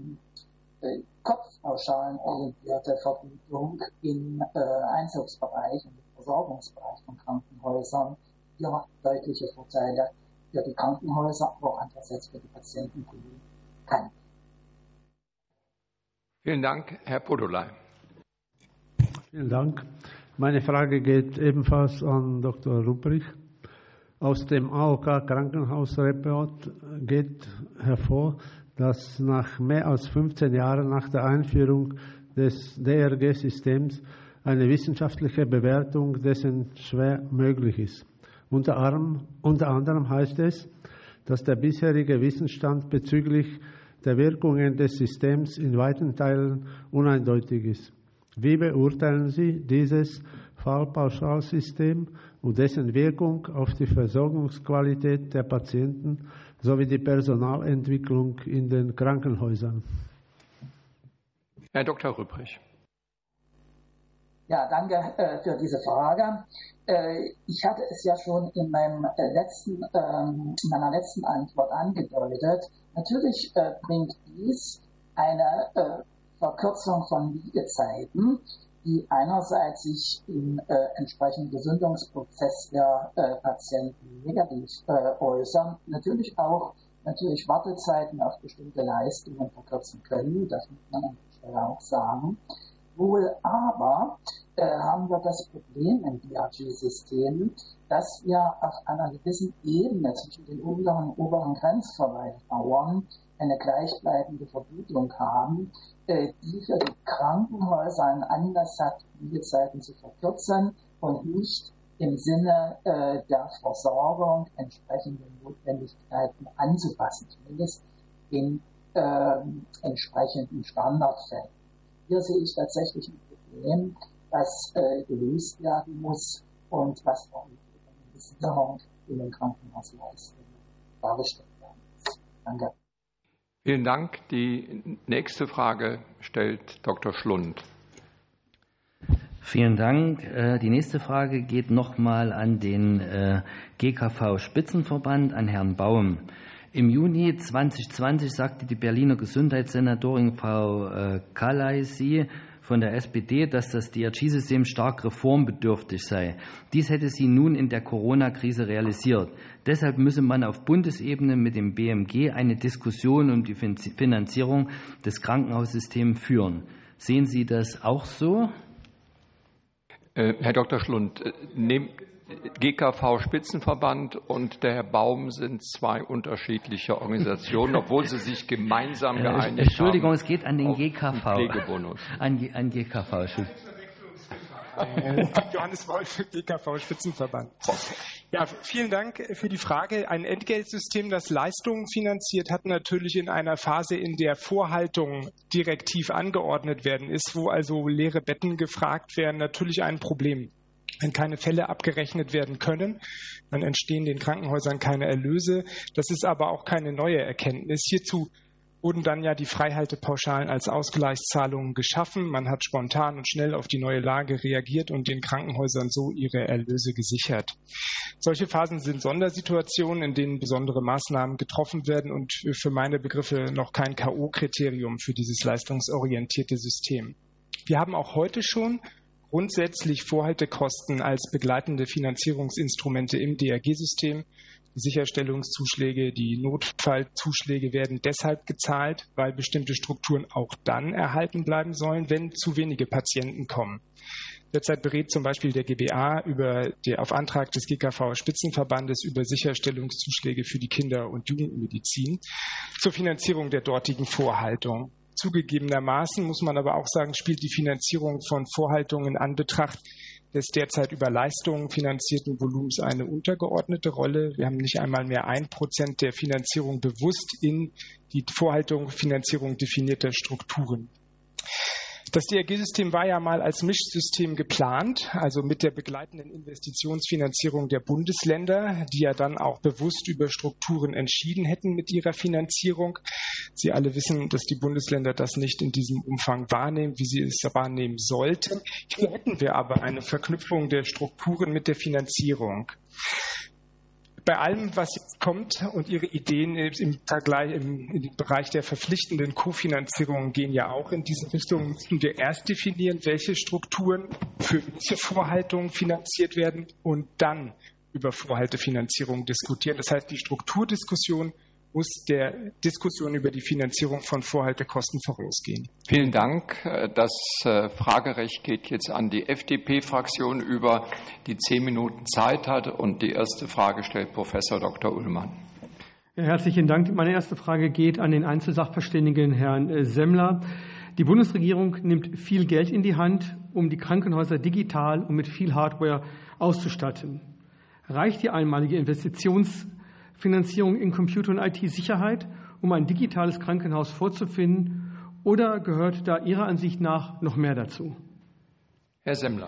kopfpauschalenorientierte Vergütung im Einzugsbereich und im Versorgungsbereich von Krankenhäusern hier deutliche Vorteile für die Krankenhäuser, aber auch andererseits für die Patienten bringen kann. Vielen Dank, Herr Podolay. Vielen Dank. Meine Frage geht ebenfalls an Dr. Rübrig. Aus dem AOK Krankenhausreport geht hervor, dass nach mehr als 15 Jahren nach der Einführung des DRG-Systems eine wissenschaftliche Bewertung dessen schwer möglich ist. Unter anderem heißt es, dass der bisherige Wissensstand bezüglich der Wirkungen des Systems in weiten Teilen uneindeutig ist. Wie beurteilen Sie dieses Fallpauschalsystem und dessen Wirkung auf die Versorgungsqualität der Patienten sowie die Personalentwicklung in den Krankenhäusern? Herr Dr. Rübrig. Ja, danke für diese Frage. Ich hatte es ja schon in meiner letzten Antwort angedeutet. Natürlich bringt dies eine Verkürzung von Liegezeiten, die einerseits sich im entsprechenden Gesundungsprozess der Patienten negativ äußern, natürlich auch Wartezeiten auf bestimmte Leistungen verkürzen können, das muss man an der Stelle auch sagen. Wohl aber haben wir das Problem im DRG-System, dass wir auf einer gewissen Ebene zwischen den unteren und oberen Grenzverweildauern eine gleichbleibende Vergütung haben, die für die Krankenhäuser einen Anlass hat, Liegezeiten zu verkürzen und nicht im Sinne der Versorgung entsprechende Notwendigkeiten anzupassen, zumindest in entsprechenden Standardfällen. Hier sehe ich tatsächlich ein Problem, was gelöst werden muss und was auch mit der Organisierung in den Krankenhausleistungen dargestellt werden muss. Danke. Vielen Dank. Die nächste Frage stellt Dr. Schlund. Vielen Dank. Die nächste Frage geht nochmal an den GKV-Spitzenverband, an Herrn Baum. Im Juni 2020 sagte die Berliner Gesundheitssenatorin Frau Kalaisi von der SPD, dass das DRG-System stark reformbedürftig sei. Dies hätte sie nun in der Corona-Krise realisiert. Deshalb müsse man auf Bundesebene mit dem BMG eine Diskussion um die Finanzierung des Krankenhaussystems führen. Sehen Sie das auch so? Herr Dr. Schlund, GKV-Spitzenverband und der Herr Baum sind zwei unterschiedliche Organisationen, obwohl sie sich gemeinsam geeinigt haben. Entschuldigung, es geht an den GKV. Pflegebonus. An GKV. Johannes Wolf, GKV-Spitzenverband. Ja, vielen Dank für die Frage. Ein Entgeltsystem, das Leistungen finanziert, hat natürlich in einer Phase, in der Vorhaltungen direktiv angeordnet werden ist, wo also leere Betten gefragt werden, natürlich ein Problem. Wenn keine Fälle abgerechnet werden können, dann entstehen den Krankenhäusern keine Erlöse. Das ist aber auch keine neue Erkenntnis. Hierzu wurden dann ja die Freihaltepauschalen als Ausgleichszahlungen geschaffen. Man hat spontan und schnell auf die neue Lage reagiert und den Krankenhäusern so ihre Erlöse gesichert. Solche Phasen sind Sondersituationen, in denen besondere Maßnahmen getroffen werden und für meine Begriffe noch kein K.O.-Kriterium für dieses leistungsorientierte System. Wir haben auch heute schon grundsätzlich Vorhaltekosten als begleitende Finanzierungsinstrumente im DRG-System. Die Sicherstellungszuschläge, die Notfallzuschläge werden deshalb gezahlt, weil bestimmte Strukturen auch dann erhalten bleiben sollen, wenn zu wenige Patienten kommen. Derzeit berät zum Beispiel der GBA auf Antrag des GKV-Spitzenverbandes über Sicherstellungszuschläge für die Kinder- und Jugendmedizin zur Finanzierung der dortigen Vorhaltung. Zugegebenermaßen muss man aber auch sagen, spielt die Finanzierung von Vorhaltungen in Anbetracht des derzeit über Leistungen finanzierten Volumens eine untergeordnete Rolle. Wir haben nicht einmal mehr 1% der Finanzierung bewusst in die Vorhaltung, Finanzierung definierter Strukturen. Das DRG-System war ja mal als Mischsystem geplant, also mit der begleitenden Investitionsfinanzierung der Bundesländer, die ja dann auch bewusst über Strukturen entschieden hätten mit ihrer Finanzierung. Sie alle wissen, dass die Bundesländer das nicht in diesem Umfang wahrnehmen, wie sie es wahrnehmen sollten. Hier hätten wir aber eine Verknüpfung der Strukturen mit der Finanzierung. Bei allem, was jetzt kommt und Ihre Ideen im Bereich der verpflichtenden Kofinanzierung gehen ja auch in diese Richtung, müssen wir erst definieren, welche Strukturen für welche Vorhaltungen finanziert werden und dann über Vorhaltefinanzierung diskutieren. Das heißt, die Strukturdiskussion muss der Diskussion über die Finanzierung von Vorhaltekosten vorausgehen. Vielen Dank. Das Fragerecht geht jetzt an die FDP-Fraktion über, die 10 Minuten Zeit hat. Und die erste Frage stellt Professor Dr. Ullmann. Herzlichen Dank. Meine erste Frage geht an den Einzelsachverständigen Herrn Semmler. Die Bundesregierung nimmt viel Geld in die Hand, um die Krankenhäuser digital und mit viel Hardware auszustatten. Reicht die einmalige Investitionsfinanzierung in Computer- und IT-Sicherheit, um ein digitales Krankenhaus vorzufinden, oder gehört da Ihrer Ansicht nach noch mehr dazu? Herr Semmler.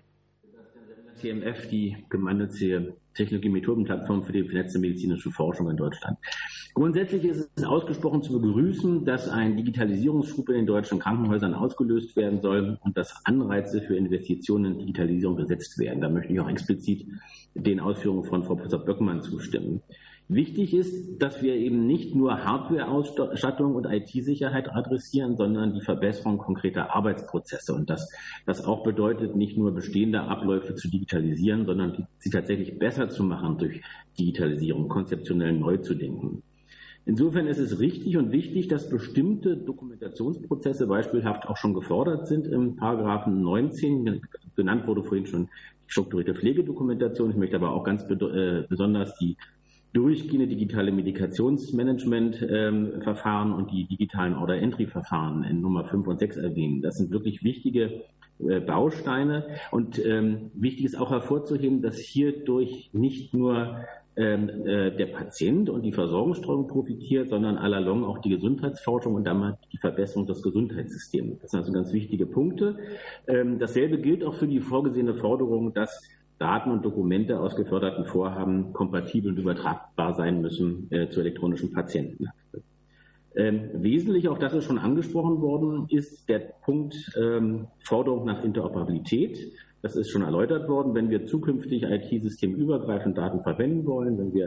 TMF, die gemeinnützige Technologie-Methodenplattform für die vernetzte medizinische Forschung in Deutschland. Grundsätzlich ist es ausgesprochen zu begrüßen, dass ein Digitalisierungsschub in den deutschen Krankenhäusern ausgelöst werden soll und dass Anreize für Investitionen in Digitalisierung gesetzt werden. Da möchte ich auch explizit den Ausführungen von Frau Professor Böckmann zustimmen. Wichtig ist, dass wir eben nicht nur Hardware-Ausstattung und IT-Sicherheit adressieren, sondern die Verbesserung konkreter Arbeitsprozesse. Und das auch bedeutet, nicht nur bestehende Abläufe zu digitalisieren, sondern sie tatsächlich besser zu machen durch Digitalisierung, konzeptionell neu zu denken. Insofern ist es richtig und wichtig, dass bestimmte Dokumentationsprozesse beispielhaft auch schon gefordert sind im Paragraphen 19. Genannt wurde vorhin schon die strukturierte Pflegedokumentation. Ich möchte aber auch ganz besonders die durchgehende digitale Medikationsmanagement-Verfahren und die digitalen Order-Entry-Verfahren in Nummer 5 und 6 erwähnen. Das sind wirklich wichtige Bausteine. Und wichtig ist auch hervorzuheben, dass hierdurch nicht nur der Patient und die Versorgungssteuerung profitiert, sondern allalong auch die Gesundheitsforschung und damit die Verbesserung des Gesundheitssystems. Das sind also ganz wichtige Punkte. Dasselbe gilt auch für die vorgesehene Forderung, dass Daten und Dokumente aus geförderten Vorhaben kompatibel und übertragbar sein müssen zu elektronischen Patientenakte. Wesentlich, auch das ist schon angesprochen worden, ist der Punkt Forderung nach Interoperabilität. Das ist schon erläutert worden. Wenn wir zukünftig IT-systemübergreifend Daten verwenden wollen, wenn wir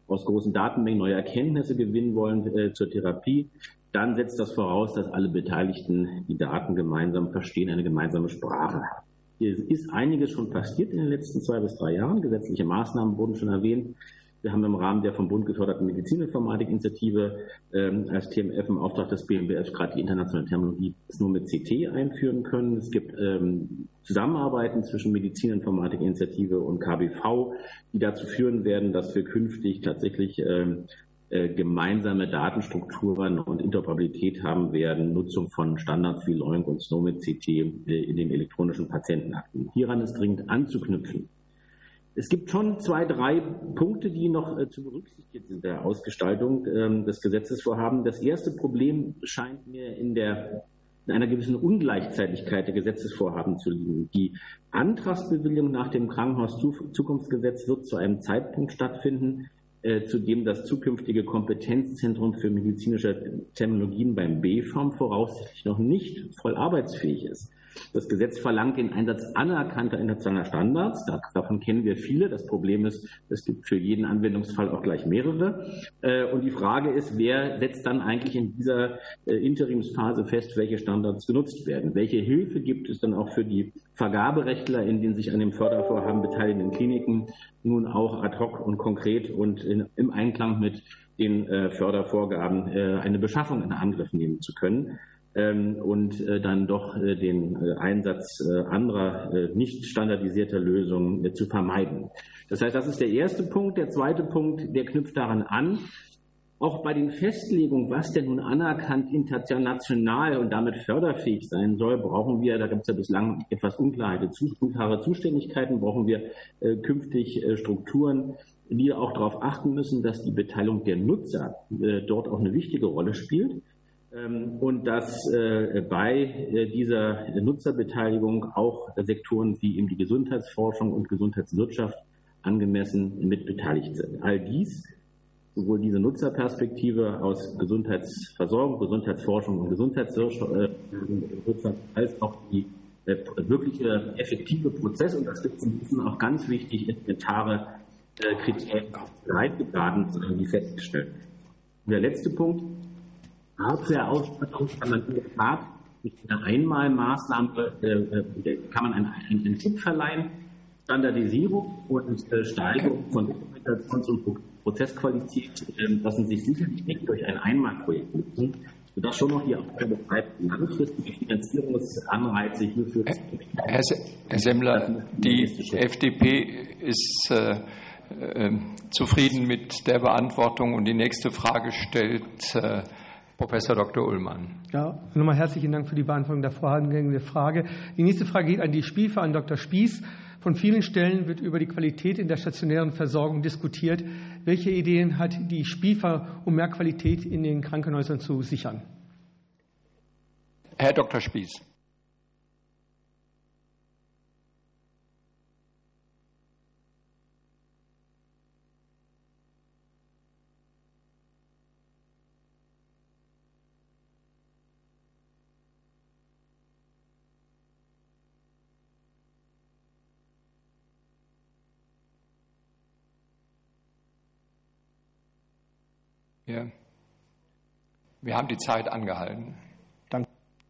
aus großen Datenmengen neue Erkenntnisse gewinnen wollen zur Therapie, dann setzt das voraus, dass alle Beteiligten die Daten gemeinsam verstehen, eine gemeinsame Sprache haben. Hier ist einiges schon passiert in den letzten 2 bis 3 Jahren. Gesetzliche Maßnahmen wurden schon erwähnt. Wir haben im Rahmen der vom Bund geförderten Medizininformatik-Initiative als TMF im Auftrag des BMBF gerade die internationale Terminologie nur mit CT einführen können. Es gibt Zusammenarbeiten zwischen Medizininformatik-Initiative und KBV, die dazu führen werden, dass wir künftig tatsächlich gemeinsame Datenstrukturen und Interoperabilität haben werden, Nutzung von Standards wie LOINC und SNOMED-CT in den elektronischen Patientenakten. Hieran ist dringend anzuknüpfen. Es gibt schon 2, 3 Punkte, die noch zu berücksichtigen sind in der Ausgestaltung des Gesetzesvorhabens. Das erste Problem scheint mir in einer gewissen Ungleichzeitigkeit der Gesetzesvorhaben zu liegen. Die Antragsbewilligung nach dem Krankenhauszukunftsgesetz wird zu einem Zeitpunkt stattfinden, zu dem das zukünftige Kompetenzzentrum für medizinische Terminologien beim BfArM voraussichtlich noch nicht voll arbeitsfähig ist. Das Gesetz verlangt den Einsatz anerkannter internationaler Standards. Davon kennen wir viele. Das Problem ist, es gibt für jeden Anwendungsfall auch gleich mehrere. Und die Frage ist, wer setzt dann eigentlich in dieser Interimsphase fest, welche Standards genutzt werden? Welche Hilfe gibt es dann auch für die Vergaberechtler in den sich an dem Fördervorhaben beteiligten Kliniken, nun auch ad hoc und konkret und im Einklang mit den Fördervorgaben eine Beschaffung in Angriff nehmen zu können? Und dann doch den Einsatz anderer nicht standardisierter Lösungen zu vermeiden. Das heißt, das ist der erste Punkt. Der zweite Punkt, der knüpft daran an. Auch bei den Festlegungen, was denn nun anerkannt international und damit förderfähig sein soll, brauchen wir, da gibt es ja bislang etwas unklare Zuständigkeiten, brauchen wir künftig Strukturen, die auch darauf achten müssen, dass die Beteiligung der Nutzer dort auch eine wichtige Rolle spielt. Und dass bei dieser Nutzerbeteiligung auch Sektoren wie eben die Gesundheitsforschung und Gesundheitswirtschaft angemessen mit beteiligt sind. All dies, sowohl diese Nutzerperspektive aus Gesundheitsversorgung, Gesundheitsforschung und Gesundheitswirtschaft als auch die wirkliche effektive Prozessunterstützung sind auch ganz wichtig, elementare Kriterien bereitgebraten, die festgestellt werden. Und der letzte Punkt: Hardware-Ausstattung kann man in der Tat mit einer Einmalmaßnahme kann man einen Tipp verleihen. Standardisierung und Steigerung von Dokumentations- und Prozessqualität lassen sich sicherlich nicht durch ein Einmalprojekt nutzen, sodass schon noch die Aufgabe bleibt, langfristige Finanzierungsanreize hierfür zu finden. Herr Semmler, die FDP ist zufrieden mit der Beantwortung und die nächste Frage stellt Professor Dr. Ullmann. Ja, nochmal herzlichen Dank für die Beantwortung der vorangehenden Frage. Die nächste Frage geht an die SPIFA, an Dr. Spieß. Von vielen Stellen wird über die Qualität in der stationären Versorgung diskutiert. Welche Ideen hat die SPIFA, um mehr Qualität in den Krankenhäusern zu sichern? Herr Dr. Spieß. Ja. Wir haben die Zeit angehalten. Danke.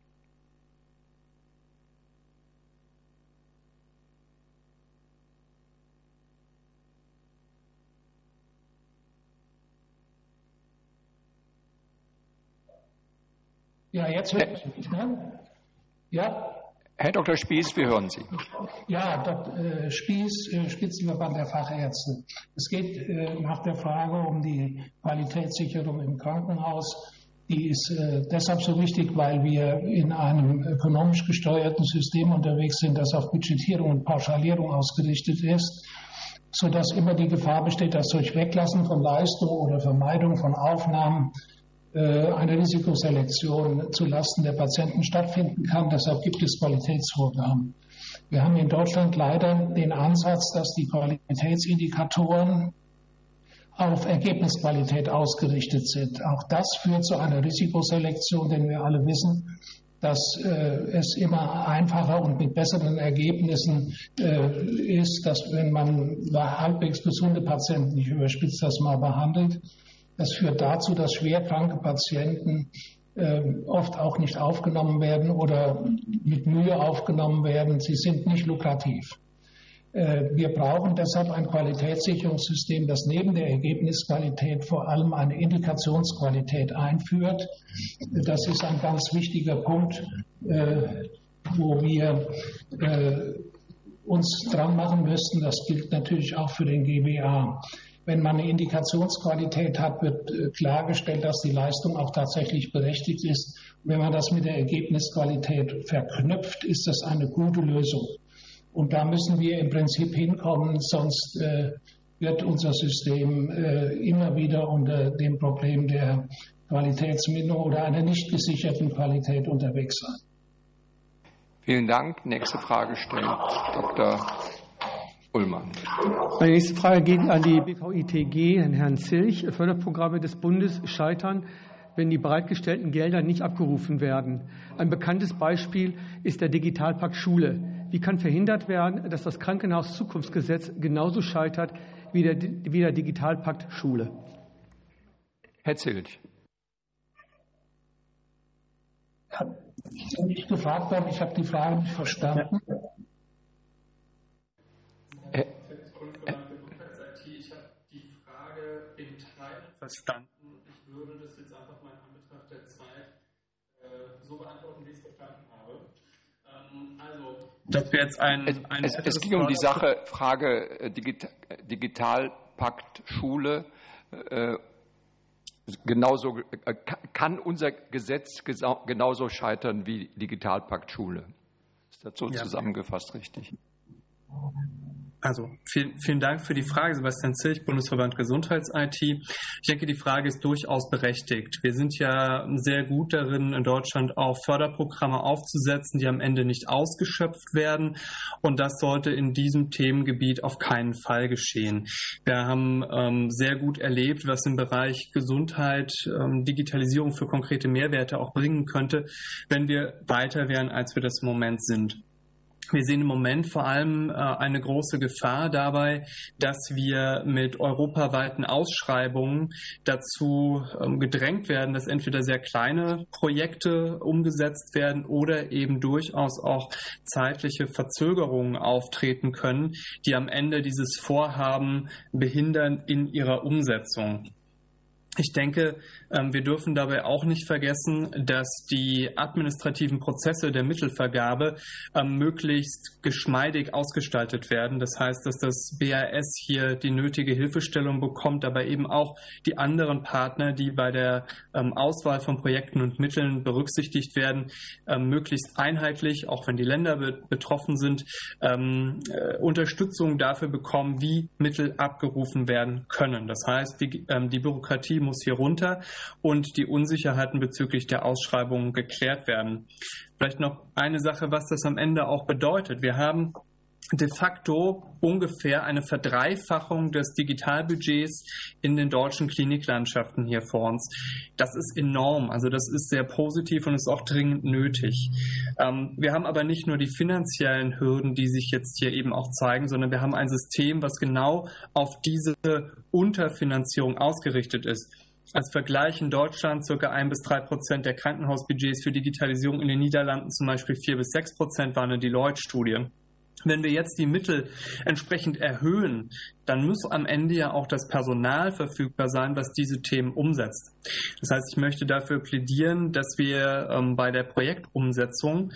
Ja, jetzt hört mich, ne? Ja. Herr Dr. Spieß, wir hören Sie. Ja, Dr. Spieß, Spitzenverband der Fachärzte. Es geht nach der Frage um die Qualitätssicherung im Krankenhaus. Die ist deshalb so wichtig, weil wir in einem ökonomisch gesteuerten System unterwegs sind, das auf Budgetierung und Pauschalierung ausgerichtet ist, sodass immer die Gefahr besteht, dass durch Weglassen von Leistung oder Vermeidung von Aufnahmen eine Risikoselektion zulasten der Patienten stattfinden kann. Deshalb gibt es Qualitätsvorgaben. Wir haben in Deutschland leider den Ansatz, dass die Qualitätsindikatoren auf Ergebnisqualität ausgerichtet sind. Auch das führt zu einer Risikoselektion, denn wir alle wissen, dass es immer einfacher und mit besseren Ergebnissen ist, dass wenn man halbwegs gesunde Patienten, ich überspitze das mal, behandelt, das führt dazu, dass schwerkranke Patienten oft auch nicht aufgenommen werden oder mit Mühe aufgenommen werden. Sie sind nicht lukrativ. Wir brauchen deshalb ein Qualitätssicherungssystem, das neben der Ergebnisqualität vor allem eine Indikationsqualität einführt. Das ist ein ganz wichtiger Punkt, wo wir uns dran machen müssten. Das gilt natürlich auch für den GBA. Wenn man eine Indikationsqualität hat, wird klargestellt, dass die Leistung auch tatsächlich berechtigt ist. Und wenn man das mit der Ergebnisqualität verknüpft, ist das eine gute Lösung. Und da müssen wir im Prinzip hinkommen, sonst wird unser System immer wieder unter dem Problem der Qualitätsminderung oder einer nicht gesicherten Qualität unterwegs sein. Vielen Dank. Nächste Frage stellt Dr. Ullmann. Meine nächste Frage geht an die BVITG, Herrn Zilch. Förderprogramme des Bundes scheitern, wenn die bereitgestellten Gelder nicht abgerufen werden. Ein bekanntes Beispiel ist der Digitalpakt Schule. Wie kann verhindert werden, dass das Krankenhauszukunftsgesetz genauso scheitert wie der Digitalpakt Schule? Herr Zilch. Ich bin nicht gefragt worden, ich habe die Frage nicht verstanden. Ich habe die Frage in Teilen verstanden. Ich würde das jetzt einfach mal in Anbetracht der Zeit so beantworten, wie ich es verstanden habe. Dass wir jetzt es ging um die Frage Digitalpakt Schule. Genauso kann unser Gesetz genauso scheitern wie Digitalpakt Schule. Ist das so zusammengefasst richtig? Also vielen Dank für die Frage, Sebastian Zilch, Bundesverband Gesundheits-IT. Ich denke, die Frage ist durchaus berechtigt. Wir sind ja sehr gut darin, in Deutschland auch Förderprogramme aufzusetzen, die am Ende nicht ausgeschöpft werden. Und das sollte in diesem Themengebiet auf keinen Fall geschehen. Wir haben sehr gut erlebt, was im Bereich Gesundheit, Digitalisierung für konkrete Mehrwerte auch bringen könnte, wenn wir weiter wären, als wir das im Moment sind. Wir sehen im Moment vor allem eine große Gefahr dabei, dass wir mit europaweiten Ausschreibungen dazu gedrängt werden, dass entweder sehr kleine Projekte umgesetzt werden oder eben durchaus auch zeitliche Verzögerungen auftreten können, die am Ende dieses Vorhaben behindern in ihrer Umsetzung. Ich denke, wir dürfen dabei auch nicht vergessen, dass die administrativen Prozesse der Mittelvergabe möglichst geschmeidig ausgestaltet werden. Das heißt, dass das BAS hier die nötige Hilfestellung bekommt, aber eben auch die anderen Partner, die bei der Auswahl von Projekten und Mitteln berücksichtigt werden, möglichst einheitlich, auch wenn die Länder betroffen sind, Unterstützung dafür bekommen, wie Mittel abgerufen werden können. Das heißt, die Bürokratie muss hier runter und die Unsicherheiten bezüglich der Ausschreibungen geklärt werden. Vielleicht noch eine Sache, was das am Ende auch bedeutet. Wir haben de facto ungefähr eine Verdreifachung des Digitalbudgets in den deutschen Kliniklandschaften hier vor uns. Das ist enorm, also das ist sehr positiv und ist auch dringend nötig. Wir haben aber nicht nur die finanziellen Hürden, die sich jetzt hier eben auch zeigen, sondern wir haben ein System, was genau auf diese Unterfinanzierung ausgerichtet ist. Als Vergleich in Deutschland ca. 1-3% der Krankenhausbudgets für Digitalisierung, in den Niederlanden zum Beispiel 4-6% waren eine Deloitte-Studie. Wenn wir jetzt die Mittel entsprechend erhöhen, dann muss am Ende ja auch das Personal verfügbar sein, was diese Themen umsetzt. Das heißt, ich möchte dafür plädieren, dass wir bei der Projektumsetzung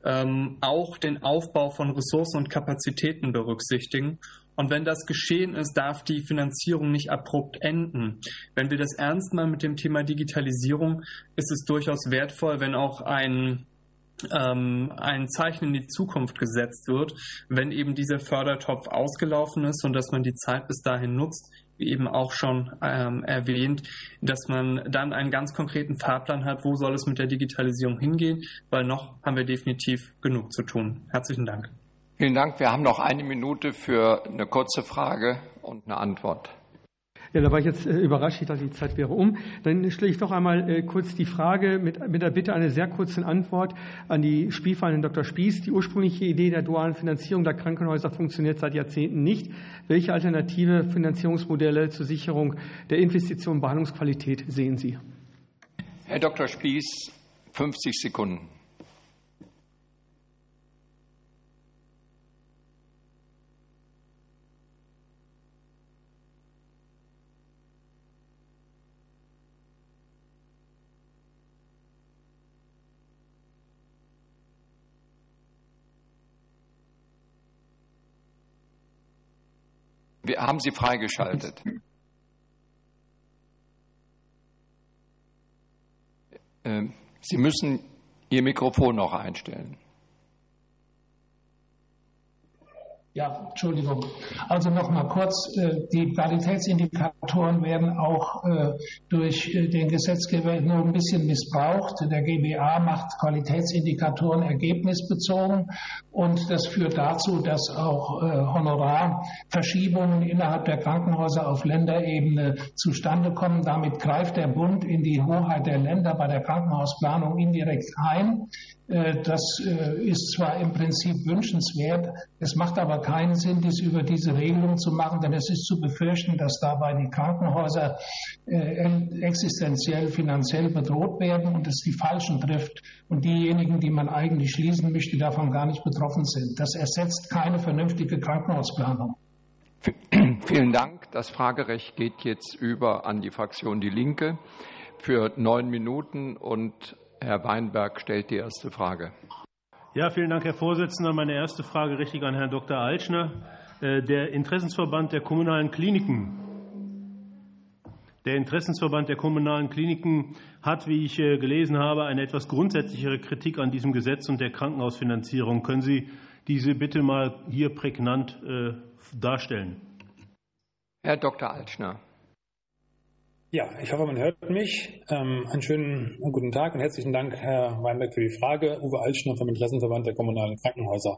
auch den Aufbau von Ressourcen und Kapazitäten berücksichtigen. Und wenn das geschehen ist, darf die Finanzierung nicht abrupt enden. Wenn wir das ernst meinen mit dem Thema Digitalisierung, ist es durchaus wertvoll, wenn auch ein Zeichen in die Zukunft gesetzt wird, wenn eben dieser Fördertopf ausgelaufen ist und dass man die Zeit bis dahin nutzt, wie eben auch schon erwähnt, dass man dann einen ganz konkreten Fahrplan hat, wo soll es mit der Digitalisierung hingehen, weil noch haben wir definitiv genug zu tun. Herzlichen Dank. Vielen Dank. Wir haben noch eine Minute für eine kurze Frage und eine Antwort. Ja, da war ich jetzt überrascht, ich dachte, die Zeit wäre um. Dann stelle ich doch einmal kurz die Frage mit der Bitte einer sehr kurzen Antwort an die Spielvereinin Dr. Spieß. Die ursprüngliche Idee der dualen Finanzierung der Krankenhäuser funktioniert seit Jahrzehnten nicht. Welche alternative Finanzierungsmodelle zur Sicherung der Investition und Behandlungsqualität sehen Sie? Herr Dr. Spieß, 50 Sekunden. Wir haben Sie freigeschaltet. Sie müssen Ihr Mikrofon noch einstellen. Ja, Entschuldigung. Also noch mal kurz, die Qualitätsindikatoren werden auch durch den Gesetzgeber nur ein bisschen missbraucht. Der GBA macht Qualitätsindikatoren ergebnisbezogen und das führt dazu, dass auch Honorarverschiebungen innerhalb der Krankenhäuser auf Länderebene zustande kommen. Damit greift der Bund in die Hoheit der Länder bei der Krankenhausplanung indirekt ein. Das ist zwar im Prinzip wünschenswert, es macht aber keinen Sinn, dies über diese Regelung zu machen, denn es ist zu befürchten, dass dabei die Krankenhäuser existenziell, finanziell bedroht werden und es die Falschen trifft und diejenigen, die man eigentlich schließen möchte, davon gar nicht betroffen sind. Das ersetzt keine vernünftige Krankenhausplanung. Vielen Dank. Das Fragerecht geht jetzt über an die Fraktion Die Linke für 9 Minuten und Herr Weinberg stellt die erste Frage. Ja, vielen Dank, Herr Vorsitzender. Meine erste Frage richte ich an Herrn Dr. Altschner. Der Interessensverband der kommunalen Kliniken hat, wie ich gelesen habe, eine etwas grundsätzlichere Kritik an diesem Gesetz und der Krankenhausfinanzierung. Können Sie diese bitte mal hier prägnant darstellen? Herr Dr. Altschner. Ja, ich hoffe, man hört mich. Einen schönen guten Tag und herzlichen Dank, Herr Weinberg, für die Frage. Uwe Altschner vom Interessenverband der kommunalen Krankenhäuser.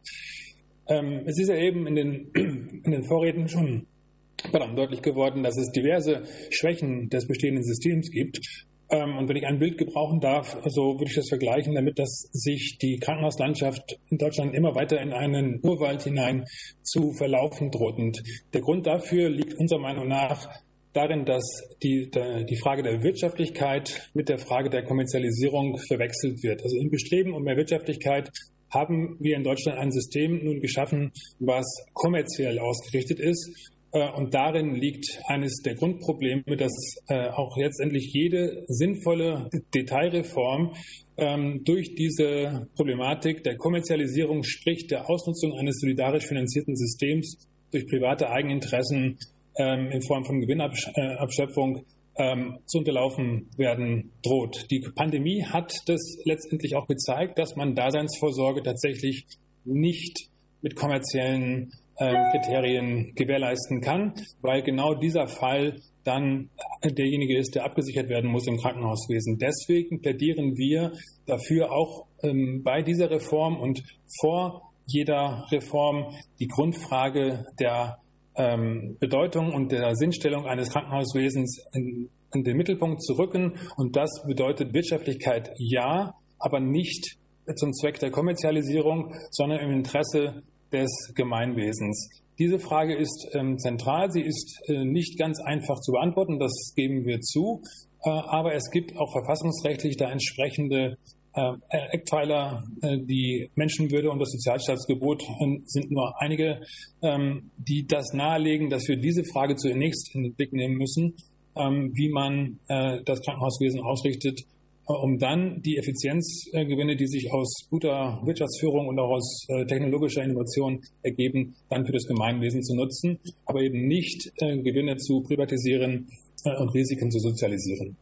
Es ist ja eben in den Vorreden schon deutlich geworden, dass es diverse Schwächen des bestehenden Systems gibt. Und wenn ich ein Bild gebrauchen darf, so würde ich das vergleichen damit, dass sich die Krankenhauslandschaft in Deutschland immer weiter in einen Urwald hinein zu verlaufen droht. Und der Grund dafür liegt unserer Meinung nach darin, dass die Frage der Wirtschaftlichkeit mit der Frage der Kommerzialisierung verwechselt wird. Also im Bestreben um mehr Wirtschaftlichkeit haben wir in Deutschland ein System nun geschaffen, was kommerziell ausgerichtet ist. Und darin liegt eines der Grundprobleme, dass auch letztendlich jede sinnvolle Detailreform durch diese Problematik der Kommerzialisierung, sprich der Ausnutzung eines solidarisch finanzierten Systems durch private Eigeninteressen in Form von Gewinnabschöpfung zu unterlaufen werden droht. Die Pandemie hat das letztendlich auch gezeigt, dass man Daseinsvorsorge tatsächlich nicht mit kommerziellen Kriterien gewährleisten kann, weil genau dieser Fall dann derjenige ist, der abgesichert werden muss im Krankenhauswesen. Deswegen plädieren wir dafür, auch bei dieser Reform und vor jeder Reform die Grundfrage der Bedeutung und der Sinnstellung eines Krankenhauswesens in den Mittelpunkt zu rücken. Und das bedeutet Wirtschaftlichkeit ja, aber nicht zum Zweck der Kommerzialisierung, sondern im Interesse des Gemeinwesens. Diese Frage ist zentral. Sie ist nicht ganz einfach zu beantworten, das geben wir zu. Aber es gibt auch verfassungsrechtlich da entsprechende Eckpfeiler. Die Menschenwürde und das Sozialstaatsgebot sind nur einige, die das nahelegen, dass wir diese Frage zunächst in den Blick nehmen müssen, wie man das Krankenhauswesen ausrichtet, um dann die Effizienzgewinne, die sich aus guter Wirtschaftsführung und auch aus technologischer Innovation ergeben, dann für das Gemeinwesen zu nutzen, aber eben nicht Gewinne zu privatisieren und Risiken zu sozialisieren.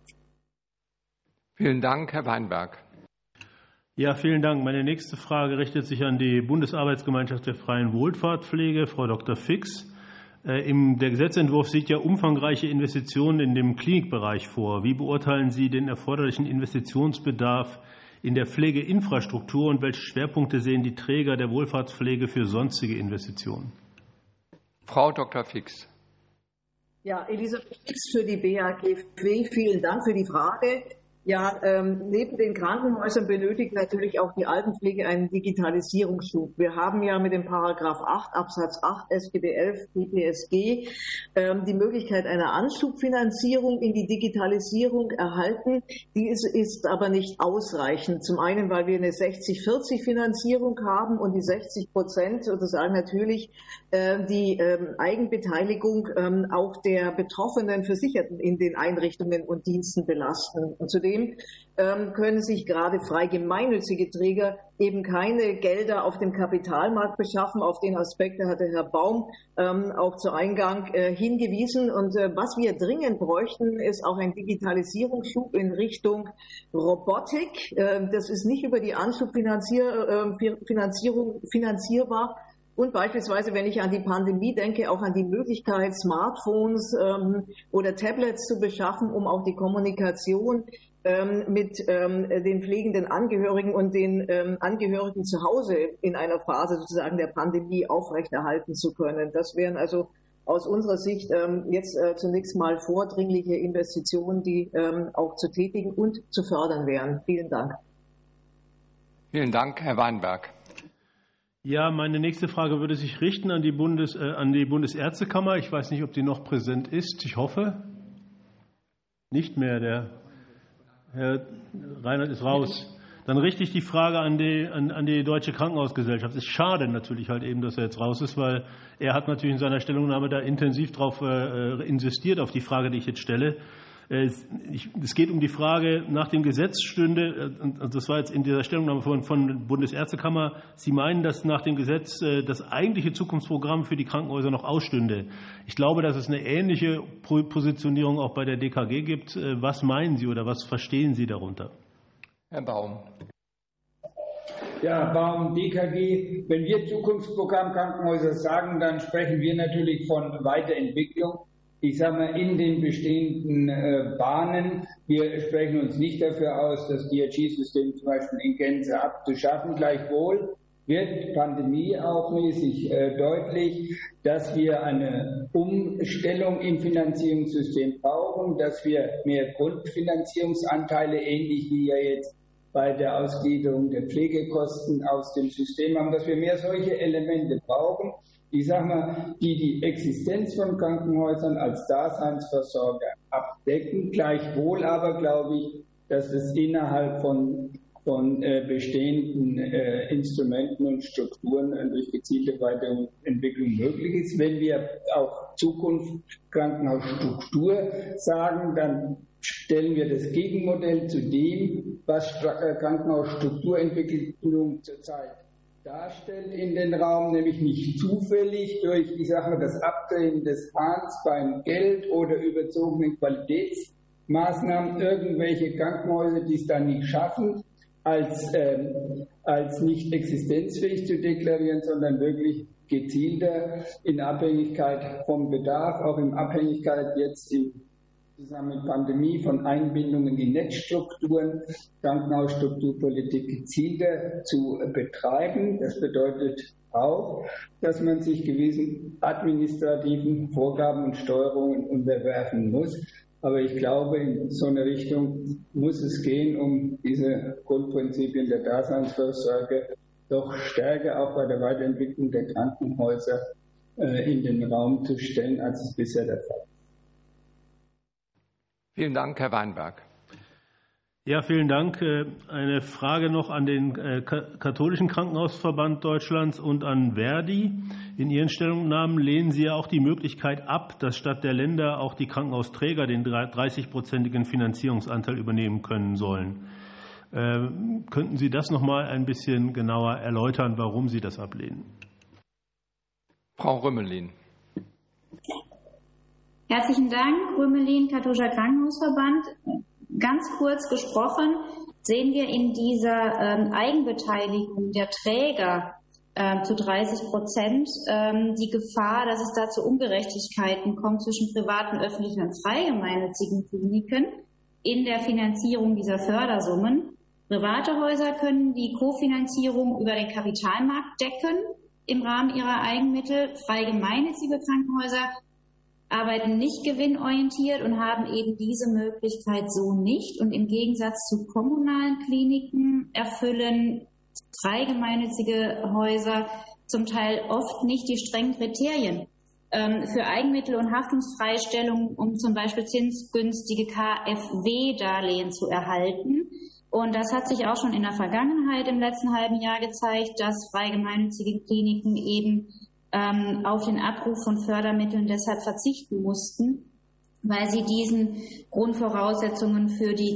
Vielen Dank, Herr Weinberg. Ja, vielen Dank. Meine nächste Frage richtet sich an die Bundesarbeitsgemeinschaft der freien Wohlfahrtspflege, Frau Dr. Fix. Der Gesetzentwurf sieht ja umfangreiche Investitionen in dem Klinikbereich vor. Wie beurteilen Sie den erforderlichen Investitionsbedarf in der Pflegeinfrastruktur und welche Schwerpunkte sehen die Träger der Wohlfahrtspflege für sonstige Investitionen? Frau Dr. Fix. Ja, Elisabeth Fix für die BAGW. Vielen Dank für die Frage. Ja, neben den Krankenhäusern benötigt natürlich auch die Altenpflege einen Digitalisierungsschub. Wir haben ja mit dem Paragraph 8 Absatz 8 SGB 11 PPSG die Möglichkeit einer Anschubfinanzierung in die Digitalisierung erhalten. Die ist aber nicht ausreichend. Zum einen, weil wir eine 60-40-Finanzierung haben und die 60% sozusagen natürlich die Eigenbeteiligung auch der betroffenen Versicherten in den Einrichtungen und Diensten belasten. Und zudem können sich gerade frei gemeinnützige Träger eben keine Gelder auf dem Kapitalmarkt beschaffen. Auf den Aspekt hatte Herr Baum auch zu Eingang hingewiesen. Und was wir dringend bräuchten, ist auch ein Digitalisierungsschub in Richtung Robotik. Das ist nicht über die Anschubfinanzierung finanzierbar. Und beispielsweise, wenn ich an die Pandemie denke, auch an die Möglichkeit, Smartphones oder Tablets zu beschaffen, um auch die Kommunikation mit den pflegenden Angehörigen und den Angehörigen zu Hause in einer Phase sozusagen der Pandemie aufrechterhalten zu können. Das wären also aus unserer Sicht jetzt zunächst mal vordringliche Investitionen, die auch zu tätigen und zu fördern wären. Vielen Dank. Vielen Dank, Herr Weinberg. Ja, meine nächste Frage würde sich richten an die Bundesärztekammer. Ich weiß nicht, ob die noch präsent ist. Ich hoffe nicht mehr. Der Herr Reinhardt ist raus. Dann richte ich die Frage an die Deutsche Krankenhausgesellschaft. Es ist schade natürlich halt eben, dass er jetzt raus ist, weil er hat natürlich in seiner Stellungnahme da intensiv darauf insistiert, auf die Frage, die ich jetzt stelle. Es geht um die Frage, nach dem Gesetz stünde, und das war jetzt in dieser Stellungnahme von Bundesärztekammer, Sie meinen, dass nach dem Gesetz das eigentliche Zukunftsprogramm für die Krankenhäuser noch ausstünde. Ich glaube, dass es eine ähnliche Positionierung auch bei der DKG gibt. Was meinen Sie oder was verstehen Sie darunter? Herr Baum. Ja, Baum, DKG. Wenn wir Zukunftsprogramm Krankenhäuser sagen, dann sprechen wir natürlich von Weiterentwicklung. Ich sage mal, in den bestehenden Bahnen. Wir sprechen uns nicht dafür aus, das DRG-System zum Beispiel in Gänze abzuschaffen. Gleichwohl wird Pandemie auch mäßig deutlich, dass wir eine Umstellung im Finanzierungssystem brauchen, dass wir mehr Grundfinanzierungsanteile, ähnlich wie ja jetzt bei der Ausgliederung der Pflegekosten aus dem System haben, dass wir mehr solche Elemente brauchen. Ich sage mal, die Existenz von Krankenhäusern als Daseinsversorger abdecken. Gleichwohl aber glaube ich, dass es innerhalb von bestehenden Instrumenten und Strukturen durch gezielte Weiterentwicklung möglich ist. Wenn wir auch Zukunft Krankenhausstruktur sagen, dann stellen wir das Gegenmodell zu dem, was Krankenhausstrukturentwicklung zurzeit darstellt in den Raum, nämlich nicht zufällig durch, ich sage mal, das Abdrehen des Hahns beim Geld oder überzogenen Qualitätsmaßnahmen irgendwelche Krankenhäuser, die es dann nicht schaffen, als nicht existenzfähig zu deklarieren, sondern wirklich gezielter in Abhängigkeit vom Bedarf, auch in Abhängigkeit jetzt zusammen mit Pandemie von Einbindungen in Netzstrukturen, Krankenhausstrukturpolitik gezielter zu betreiben. Das bedeutet auch, dass man sich gewissen administrativen Vorgaben und Steuerungen unterwerfen muss. Aber ich glaube, in so eine Richtung muss es gehen, um diese Grundprinzipien der Daseinsvorsorge doch stärker auch bei der Weiterentwicklung der Krankenhäuser in den Raum zu stellen, als es bisher der Fall ist. Vielen Dank, Herr Weinberg. Ja, vielen Dank. Eine Frage noch an den Katholischen Krankenhausverband Deutschlands und an Verdi. In Ihren Stellungnahmen lehnen Sie ja auch die Möglichkeit ab, dass statt der Länder auch die Krankenhausträger den 30-prozentigen Finanzierungsanteil übernehmen können sollen. Könnten Sie das noch mal ein bisschen genauer erläutern, warum Sie das ablehnen? Frau Rümmelin. Herzlichen Dank, Rümmelin, Katholischer Krankenhausverband. Ganz kurz gesprochen sehen wir in dieser Eigenbeteiligung der Träger zu 30% die Gefahr, dass es da zu Ungerechtigkeiten kommt zwischen privaten, öffentlichen und frei gemeinnützigen Kliniken in der Finanzierung dieser Fördersummen. Private Häuser können die Kofinanzierung über den Kapitalmarkt decken im Rahmen ihrer Eigenmittel. Frei gemeinnützige Krankenhäuser arbeiten nicht gewinnorientiert und haben eben diese Möglichkeit so nicht. Und im Gegensatz zu kommunalen Kliniken erfüllen frei gemeinnützige Häuser zum Teil oft nicht die strengen Kriterien für Eigenmittel und Haftungsfreistellung, um zum Beispiel zinsgünstige KfW-Darlehen zu erhalten. Und das hat sich auch schon in der Vergangenheit im letzten halben Jahr gezeigt, dass frei gemeinnützige Kliniken eben auf den Abruf von Fördermitteln deshalb verzichten mussten, weil sie diesen Grundvoraussetzungen für die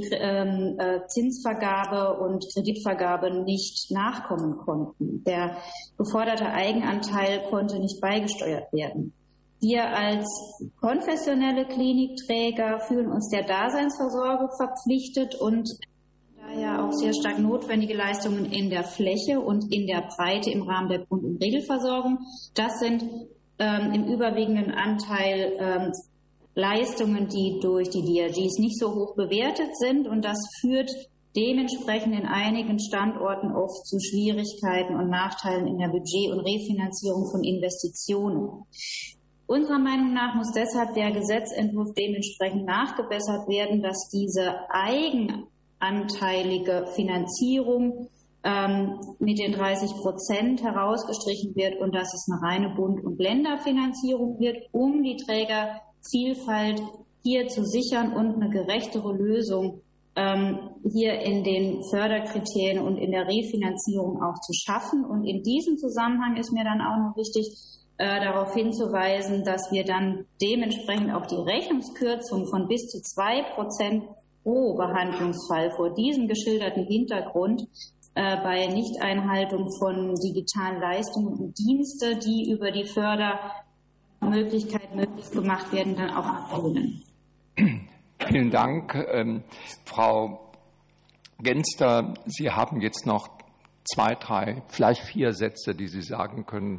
Zinsvergabe und Kreditvergabe nicht nachkommen konnten. Der geforderte Eigenanteil konnte nicht beigesteuert werden. Wir als konfessionelle Klinikträger fühlen uns der Daseinsvorsorge verpflichtet und daher auch sehr stark notwendige Leistungen in der Fläche und in der Breite im Rahmen der Grund- und Regelversorgung. Das sind im überwiegenden Anteil Leistungen, die durch die DRGs nicht so hoch bewertet sind, und das führt dementsprechend in einigen Standorten oft zu Schwierigkeiten und Nachteilen in der Budget- und Refinanzierung von Investitionen. Unserer Meinung nach muss deshalb der Gesetzentwurf dementsprechend nachgebessert werden, dass diese eigenanteilige Finanzierung mit den 30% herausgestrichen wird und dass es eine reine Bund- und Länderfinanzierung wird, um die Trägervielfalt hier zu sichern und eine gerechtere Lösung hier in den Förderkriterien und in der Refinanzierung auch zu schaffen. Und in diesem Zusammenhang ist mir dann auch noch wichtig, darauf hinzuweisen, dass wir dann dementsprechend auch die Rechnungskürzung von bis zu 2% pro Behandlungsfall vor diesem geschilderten Hintergrund bei Nichteinhaltung von digitalen Leistungen und Dienste, die über die Fördermöglichkeit möglich gemacht werden, dann auch ablehnen. Vielen Dank. Frau Genster, Sie haben jetzt noch 2, 3, vielleicht 4 Sätze, die Sie sagen können.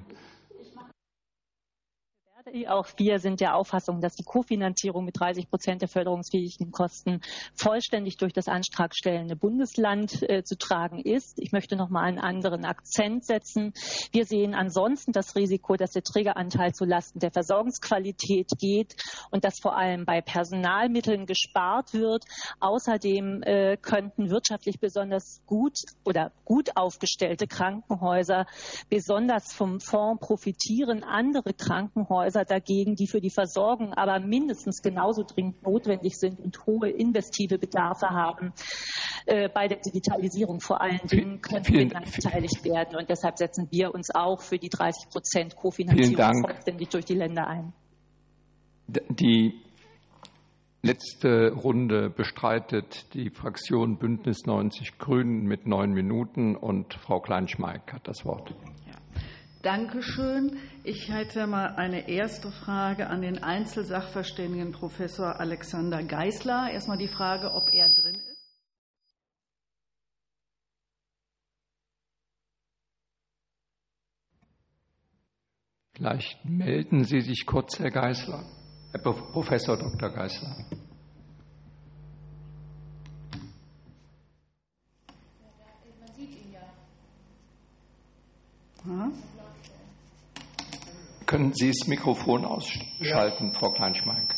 Auch wir sind der Auffassung, dass die Kofinanzierung mit 30% der förderungsfähigen Kosten vollständig durch das antragstellende Bundesland zu tragen ist. Ich möchte noch mal einen anderen Akzent setzen. Wir sehen ansonsten das Risiko, dass der Trägeranteil zulasten der Versorgungsqualität geht und dass vor allem bei Personalmitteln gespart wird. Außerdem könnten wirtschaftlich besonders gut oder gut aufgestellte Krankenhäuser besonders vom Fonds profitieren. Andere Krankenhäuser dagegen, die für die Versorgung aber mindestens genauso dringend notwendig sind und hohe investive Bedarfe haben, bei der Digitalisierung vor allen Dingen, könnten benachteiligt werden. Und deshalb setzen wir uns auch für die 30% Kofinanzierung vollständig durch die Länder ein. Die letzte Runde bestreitet die Fraktion Bündnis 90 Grünen mit 9 Minuten und Frau Kleinschmeik hat das Wort. Dankeschön. Ich hätte mal eine erste Frage an den Einzelsachverständigen Professor Alexander Geisler. Erstmal die Frage, ob er drin ist. Vielleicht melden Sie sich kurz, Herr Geisler, Herr Professor Dr. Geisler. Man sieht ihn ja. Können Sie das Mikrofon ausschalten, Frau Kleinschmeik?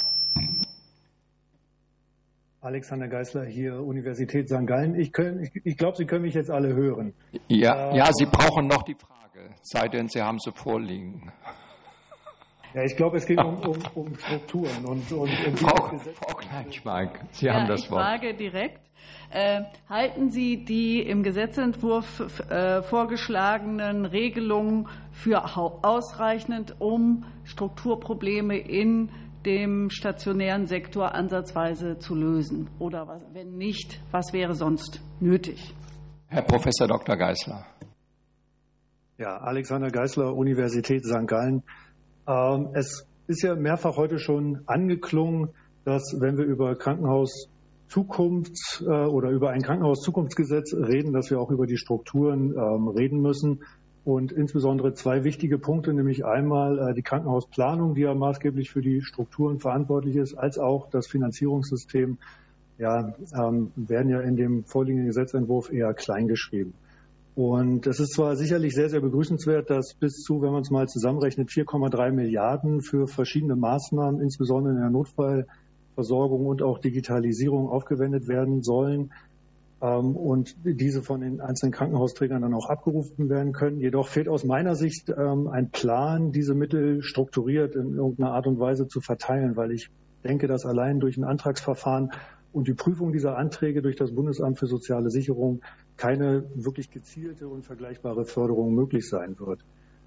Alexander Geisler hier, Universität St. Gallen. Ich glaube, Sie können mich jetzt alle hören. Ja, Sie brauchen noch die Frage, sei denn, Sie haben sie vorliegen. Ja, ich glaube, es geht um Strukturen und Frau Kleinschmeik, Sie haben das Wort. Ich frage direkt. Halten Sie die im Gesetzentwurf vorgeschlagenen Regelungen für ausreichend, um Strukturprobleme in dem stationären Sektor ansatzweise zu lösen? Oder wenn nicht, was wäre sonst nötig? Herr Professor Dr. Geisler. Ja, Alexander Geisler, Universität St. Gallen. Es ist ja mehrfach heute schon angeklungen, dass wenn wir über Krankenhauszukunft oder über ein Krankenhauszukunftsgesetz reden, dass wir auch über die Strukturen reden müssen. Und insbesondere 2 wichtige Punkte, nämlich einmal die Krankenhausplanung, die ja maßgeblich für die Strukturen verantwortlich ist, als auch das Finanzierungssystem, werden ja in dem vorliegenden Gesetzentwurf eher klein geschrieben. Und es ist zwar sicherlich sehr, sehr begrüßenswert, dass bis zu, wenn man es mal zusammenrechnet, 4,3 Milliarden für verschiedene Maßnahmen, insbesondere in der Notfallversorgung und auch Digitalisierung, aufgewendet werden sollen und diese von den einzelnen Krankenhausträgern dann auch abgerufen werden können. Jedoch fehlt aus meiner Sicht ein Plan, diese Mittel strukturiert in irgendeiner Art und Weise zu verteilen, weil ich denke, dass allein durch ein Antragsverfahren und die Prüfung dieser Anträge durch das Bundesamt für soziale Sicherung keine wirklich gezielte und vergleichbare Förderung möglich sein wird.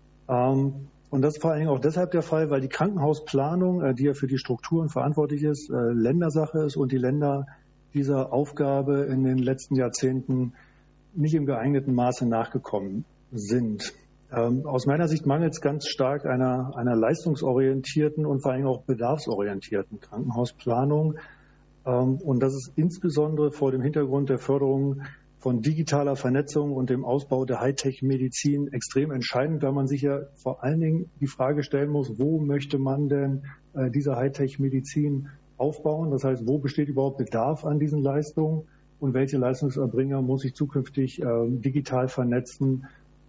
Und das ist vor allen Dingen auch deshalb der Fall, weil die Krankenhausplanung, die ja für die Strukturen verantwortlich ist, Ländersache ist und die Länder dieser Aufgabe in den letzten Jahrzehnten nicht im geeigneten Maße nachgekommen sind. Aus meiner Sicht mangelt es ganz stark einer leistungsorientierten und vor allem auch bedarfsorientierten Krankenhausplanung. Und das ist insbesondere vor dem Hintergrund der Förderung von digitaler Vernetzung und dem Ausbau der Hightech-Medizin extrem entscheidend, da man sich ja vor allen Dingen die Frage stellen muss, wo möchte man denn diese Hightech-Medizin aufbauen? Das heißt, wo besteht überhaupt Bedarf an diesen Leistungen und welche Leistungserbringer muss sich zukünftig digital vernetzen,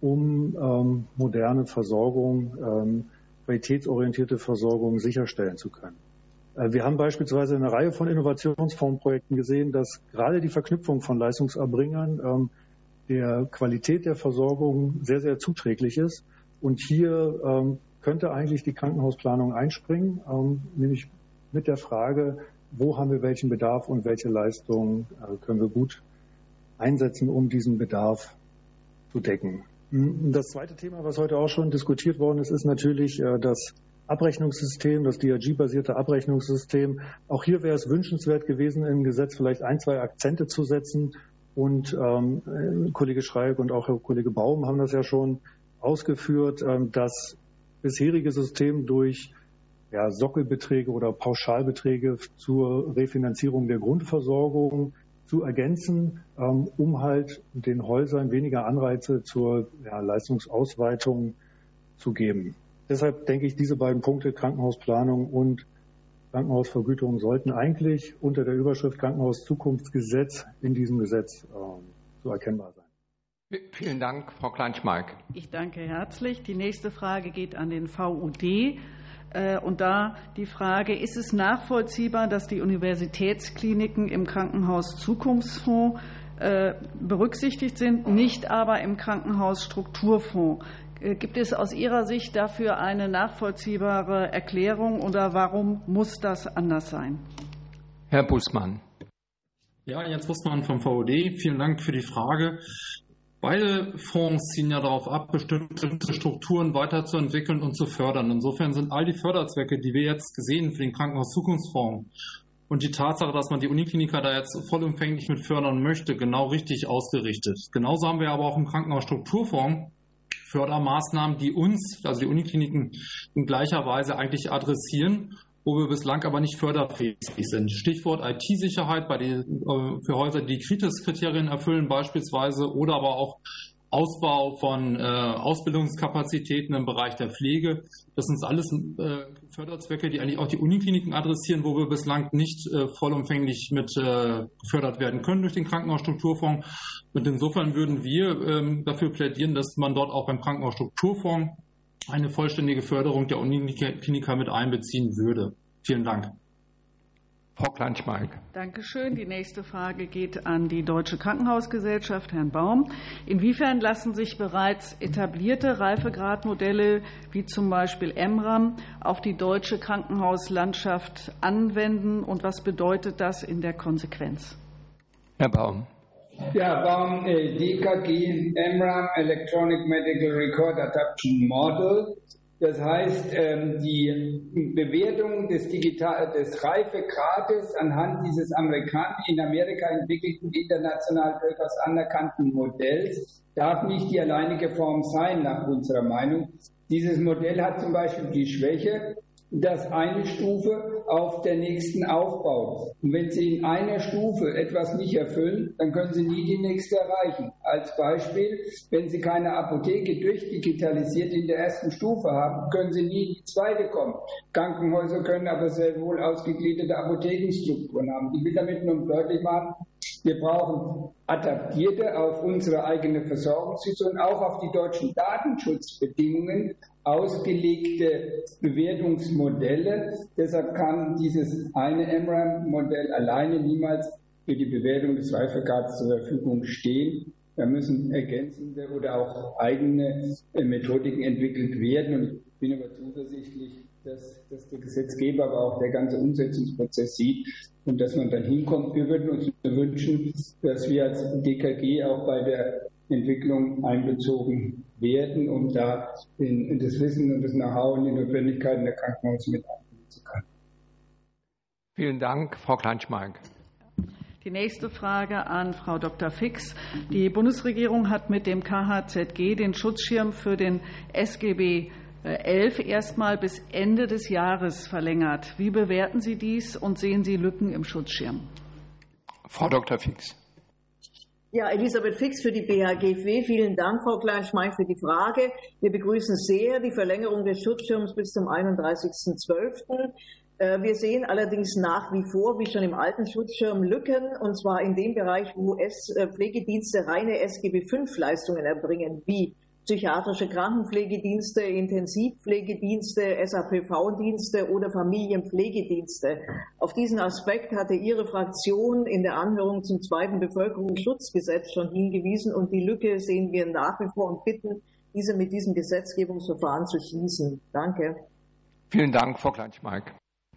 um moderne Versorgung, qualitätsorientierte Versorgung sicherstellen zu können? Wir haben beispielsweise eine Reihe von Innovationsfondsprojekten gesehen, dass gerade die Verknüpfung von Leistungserbringern der Qualität der Versorgung sehr, sehr zuträglich ist. Und hier könnte eigentlich die Krankenhausplanung einspringen, nämlich mit der Frage, wo haben wir welchen Bedarf und welche Leistungen können wir gut einsetzen, um diesen Bedarf zu decken. Das zweite Thema, was heute auch schon diskutiert worden ist, ist natürlich das Abrechnungssystem, das DRG-basierte Abrechnungssystem. Auch hier wäre es wünschenswert gewesen, im Gesetz vielleicht 1, 2 Akzente zu setzen. Und Kollege Schreik und auch Herr Kollege Baum haben das ja schon ausgeführt, das bisherige System durch Sockelbeträge oder Pauschalbeträge zur Refinanzierung der Grundversorgung zu ergänzen, um halt den Häusern weniger Anreize zur Leistungsausweitung zu geben. Deshalb denke ich, diese beiden Punkte, Krankenhausplanung und Krankenhausvergütung, sollten eigentlich unter der Überschrift Krankenhauszukunftsgesetz in diesem Gesetz so erkennbar sein. Vielen Dank, Frau Klein-Schmalk. Ich danke herzlich. Die nächste Frage geht an den VUD. Und da die Frage, ist es nachvollziehbar, dass die Universitätskliniken im Krankenhauszukunftsfonds berücksichtigt sind, nicht aber im Krankenhausstrukturfonds? Gibt es aus Ihrer Sicht dafür eine nachvollziehbare Erklärung oder warum muss das anders sein? Herr Bußmann. Ja, Jens Bußmann vom VUD. Vielen Dank für die Frage. Beide Fonds ziehen ja darauf ab, bestimmte Strukturen weiterzuentwickeln und zu fördern. Insofern sind all die Förderzwecke, die wir jetzt gesehen für den Krankenhauszukunftsfonds und die Tatsache, dass man die Unikliniker da jetzt vollumfänglich mit fördern möchte, genau richtig ausgerichtet. Genauso haben wir aber auch im Krankenhausstrukturfonds Fördermaßnahmen, die uns, also die Unikliniken, in gleicher Weise eigentlich adressieren, wo wir bislang aber nicht förderfähig sind. Stichwort IT-Sicherheit für Häuser, die Kritis-Kriterien erfüllen beispielsweise, oder aber auch Ausbau von Ausbildungskapazitäten im Bereich der Pflege. Das sind alles Förderzwecke, die eigentlich auch die Unikliniken adressieren, wo wir bislang nicht vollumfänglich mit gefördert werden können durch den Krankenhausstrukturfonds. Und insofern würden wir dafür plädieren, dass man dort auch beim Krankenhausstrukturfonds eine vollständige Förderung der Unikliniker mit einbeziehen würde. Vielen Dank. Frau Klein-Schmalk. Dankeschön. Die nächste Frage geht an die Deutsche Krankenhausgesellschaft, Herrn Baum. Inwiefern lassen sich bereits etablierte Reifegradmodelle wie zum Beispiel EMRAM auf die deutsche Krankenhauslandschaft anwenden und was bedeutet das in der Konsequenz? Herr Baum. Ja, Baum, DKG, EMRAM, Electronic Medical Record Adaption Model. Das heißt, die Bewertung des Reifegrades anhand dieses in Amerika entwickelten, international durchaus anerkannten Modells darf nicht die alleinige Form sein, nach unserer Meinung. Dieses Modell hat zum Beispiel die Schwäche, dass eine Stufe auf der nächsten aufbaut. Und wenn Sie in einer Stufe etwas nicht erfüllen, dann können Sie nie die nächste erreichen. Als Beispiel, wenn Sie keine Apotheke durchdigitalisiert in der ersten Stufe haben, können Sie nie in die zweite kommen. Krankenhäuser können aber sehr wohl ausgegliederte Apothekenstrukturen haben. Ich will damit nur deutlich machen, Wir brauchen adaptierte, auf unsere eigene Versorgungssituation, auch auf die deutschen Datenschutzbedingungen ausgelegte Bewertungsmodelle. Deshalb kann dieses eine MRAM-Modell alleine niemals für die Bewertung des Reifegrads zur Verfügung stehen. Da müssen ergänzende oder auch eigene Methodiken entwickelt werden. Und ich bin aber zuversichtlich, dass der Gesetzgeber, aber auch der ganze Umsetzungsprozess sieht und dass man dann hinkommt. Wir würden uns wünschen, dass wir als DKG auch bei der Entwicklung einbezogen werden, um da das Wissen und das Know-how und die Notwendigkeiten der Krankenhäuser mit einbringen zu können. Vielen Dank, Frau Kleinschmeink. Die nächste Frage an Frau Dr. Fix. Die Bundesregierung hat mit dem KHZG den Schutzschirm für den SGB 11 erstmal bis Ende des Jahres verlängert. Wie bewerten Sie dies und sehen Sie Lücken im Schutzschirm? Frau Dr. Fix. Ja, Elisabeth Fix für die BHGW. Vielen Dank, Frau Kleinschmeink, für die Frage. Wir begrüßen sehr die Verlängerung des Schutzschirms bis zum 31.12. Wir sehen allerdings nach wie vor, wie schon im alten Schutzschirm, Lücken, und zwar in dem Bereich, wo Pflegedienste reine SGB-5-Leistungen erbringen, wie psychiatrische Krankenpflegedienste, Intensivpflegedienste, SAPV-Dienste oder Familienpflegedienste. Auf diesen Aspekt hatte Ihre Fraktion in der Anhörung zum 2. Bevölkerungsschutzgesetz schon hingewiesen, und die Lücke sehen wir nach wie vor und bitten, diese mit diesem Gesetzgebungsverfahren zu schließen. Danke. Vielen Dank, Frau Kleinschmeink.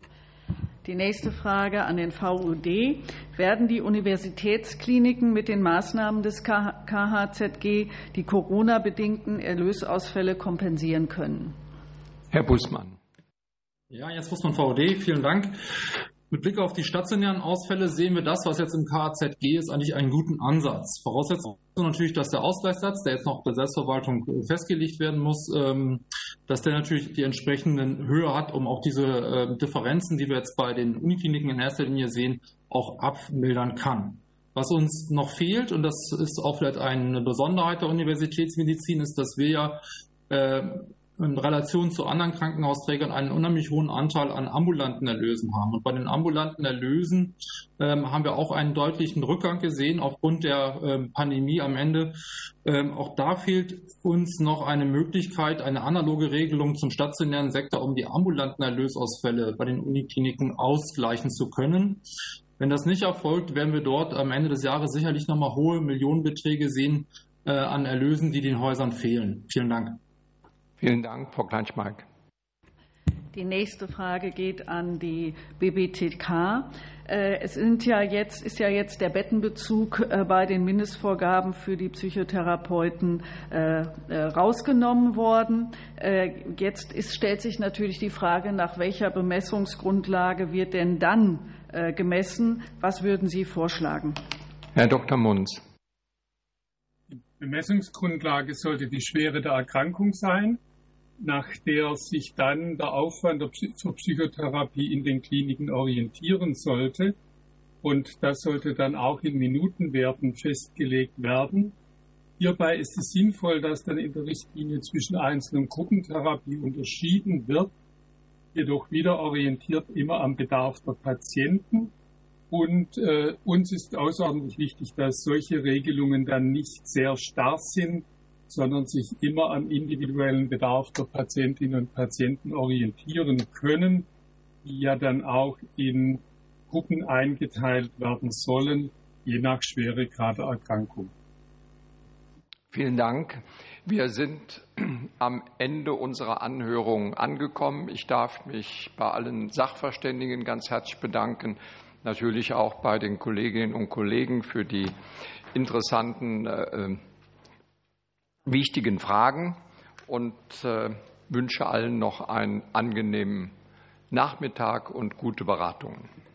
Die nächste Frage an den VUD. Werden die Universitätskliniken mit den Maßnahmen des KHZG die Corona-bedingten Erlösausfälle kompensieren können? Herr Bussmann. Ja, jetzt Bussmann, VUD. Vielen Dank. Mit Blick auf die stationären Ausfälle sehen wir das, was jetzt im KHZG ist, eigentlich einen guten Ansatz. Voraussetzung ist natürlich, dass der Ausgleichssatz, der jetzt noch der Selbstverwaltung festgelegt werden muss, dass der natürlich die entsprechenden Höhe hat, um auch diese Differenzen, die wir jetzt bei den Unikliniken in erster Linie sehen, auch abmildern kann. Was uns noch fehlt, und das ist auch vielleicht eine Besonderheit der Universitätsmedizin, ist, dass wir ja in Relation zu anderen Krankenhausträgern einen unheimlich hohen Anteil an ambulanten Erlösen haben. Und bei den ambulanten Erlösen haben wir auch einen deutlichen Rückgang gesehen aufgrund der Pandemie am Ende. Auch da fehlt uns noch eine Möglichkeit, eine analoge Regelung zum stationären Sektor, um die ambulanten Erlösausfälle bei den Unikliniken ausgleichen zu können. Wenn das nicht erfolgt, werden wir dort am Ende des Jahres sicherlich nochmal hohe Millionenbeträge sehen an Erlösen, die den Häusern fehlen. Vielen Dank. Vielen Dank, Frau Kleinschmeink. Die nächste Frage geht an die BBTK. Es ist ja jetzt der Bettenbezug bei den Mindestvorgaben für die Psychotherapeuten rausgenommen worden. Jetzt stellt sich natürlich die Frage, nach welcher Bemessungsgrundlage wird denn dann gemessen? Was würden Sie vorschlagen? Herr Dr. Munz. Die Bemessungsgrundlage sollte die Schwere der Erkrankung sein, nach der sich dann der Aufwand zur Psychotherapie in den Kliniken orientieren sollte. Und das sollte dann auch in Minutenwerten festgelegt werden. Hierbei ist es sinnvoll, dass dann in der Richtlinie zwischen Einzel- und Gruppentherapie unterschieden wird, jedoch wieder orientiert immer am Bedarf der Patienten. Und uns ist außerordentlich wichtig, dass solche Regelungen dann nicht sehr starr sind, sondern sich immer am individuellen Bedarf der Patientinnen und Patienten orientieren können, die ja dann auch in Gruppen eingeteilt werden sollen, je nach Schweregrad der Erkrankung. Vielen Dank. Wir sind am Ende unserer Anhörung angekommen. Ich darf mich bei allen Sachverständigen ganz herzlich bedanken, natürlich auch bei den Kolleginnen und Kollegen für die interessanten wichtigen Fragen und wünsche allen noch einen angenehmen Nachmittag und gute Beratungen.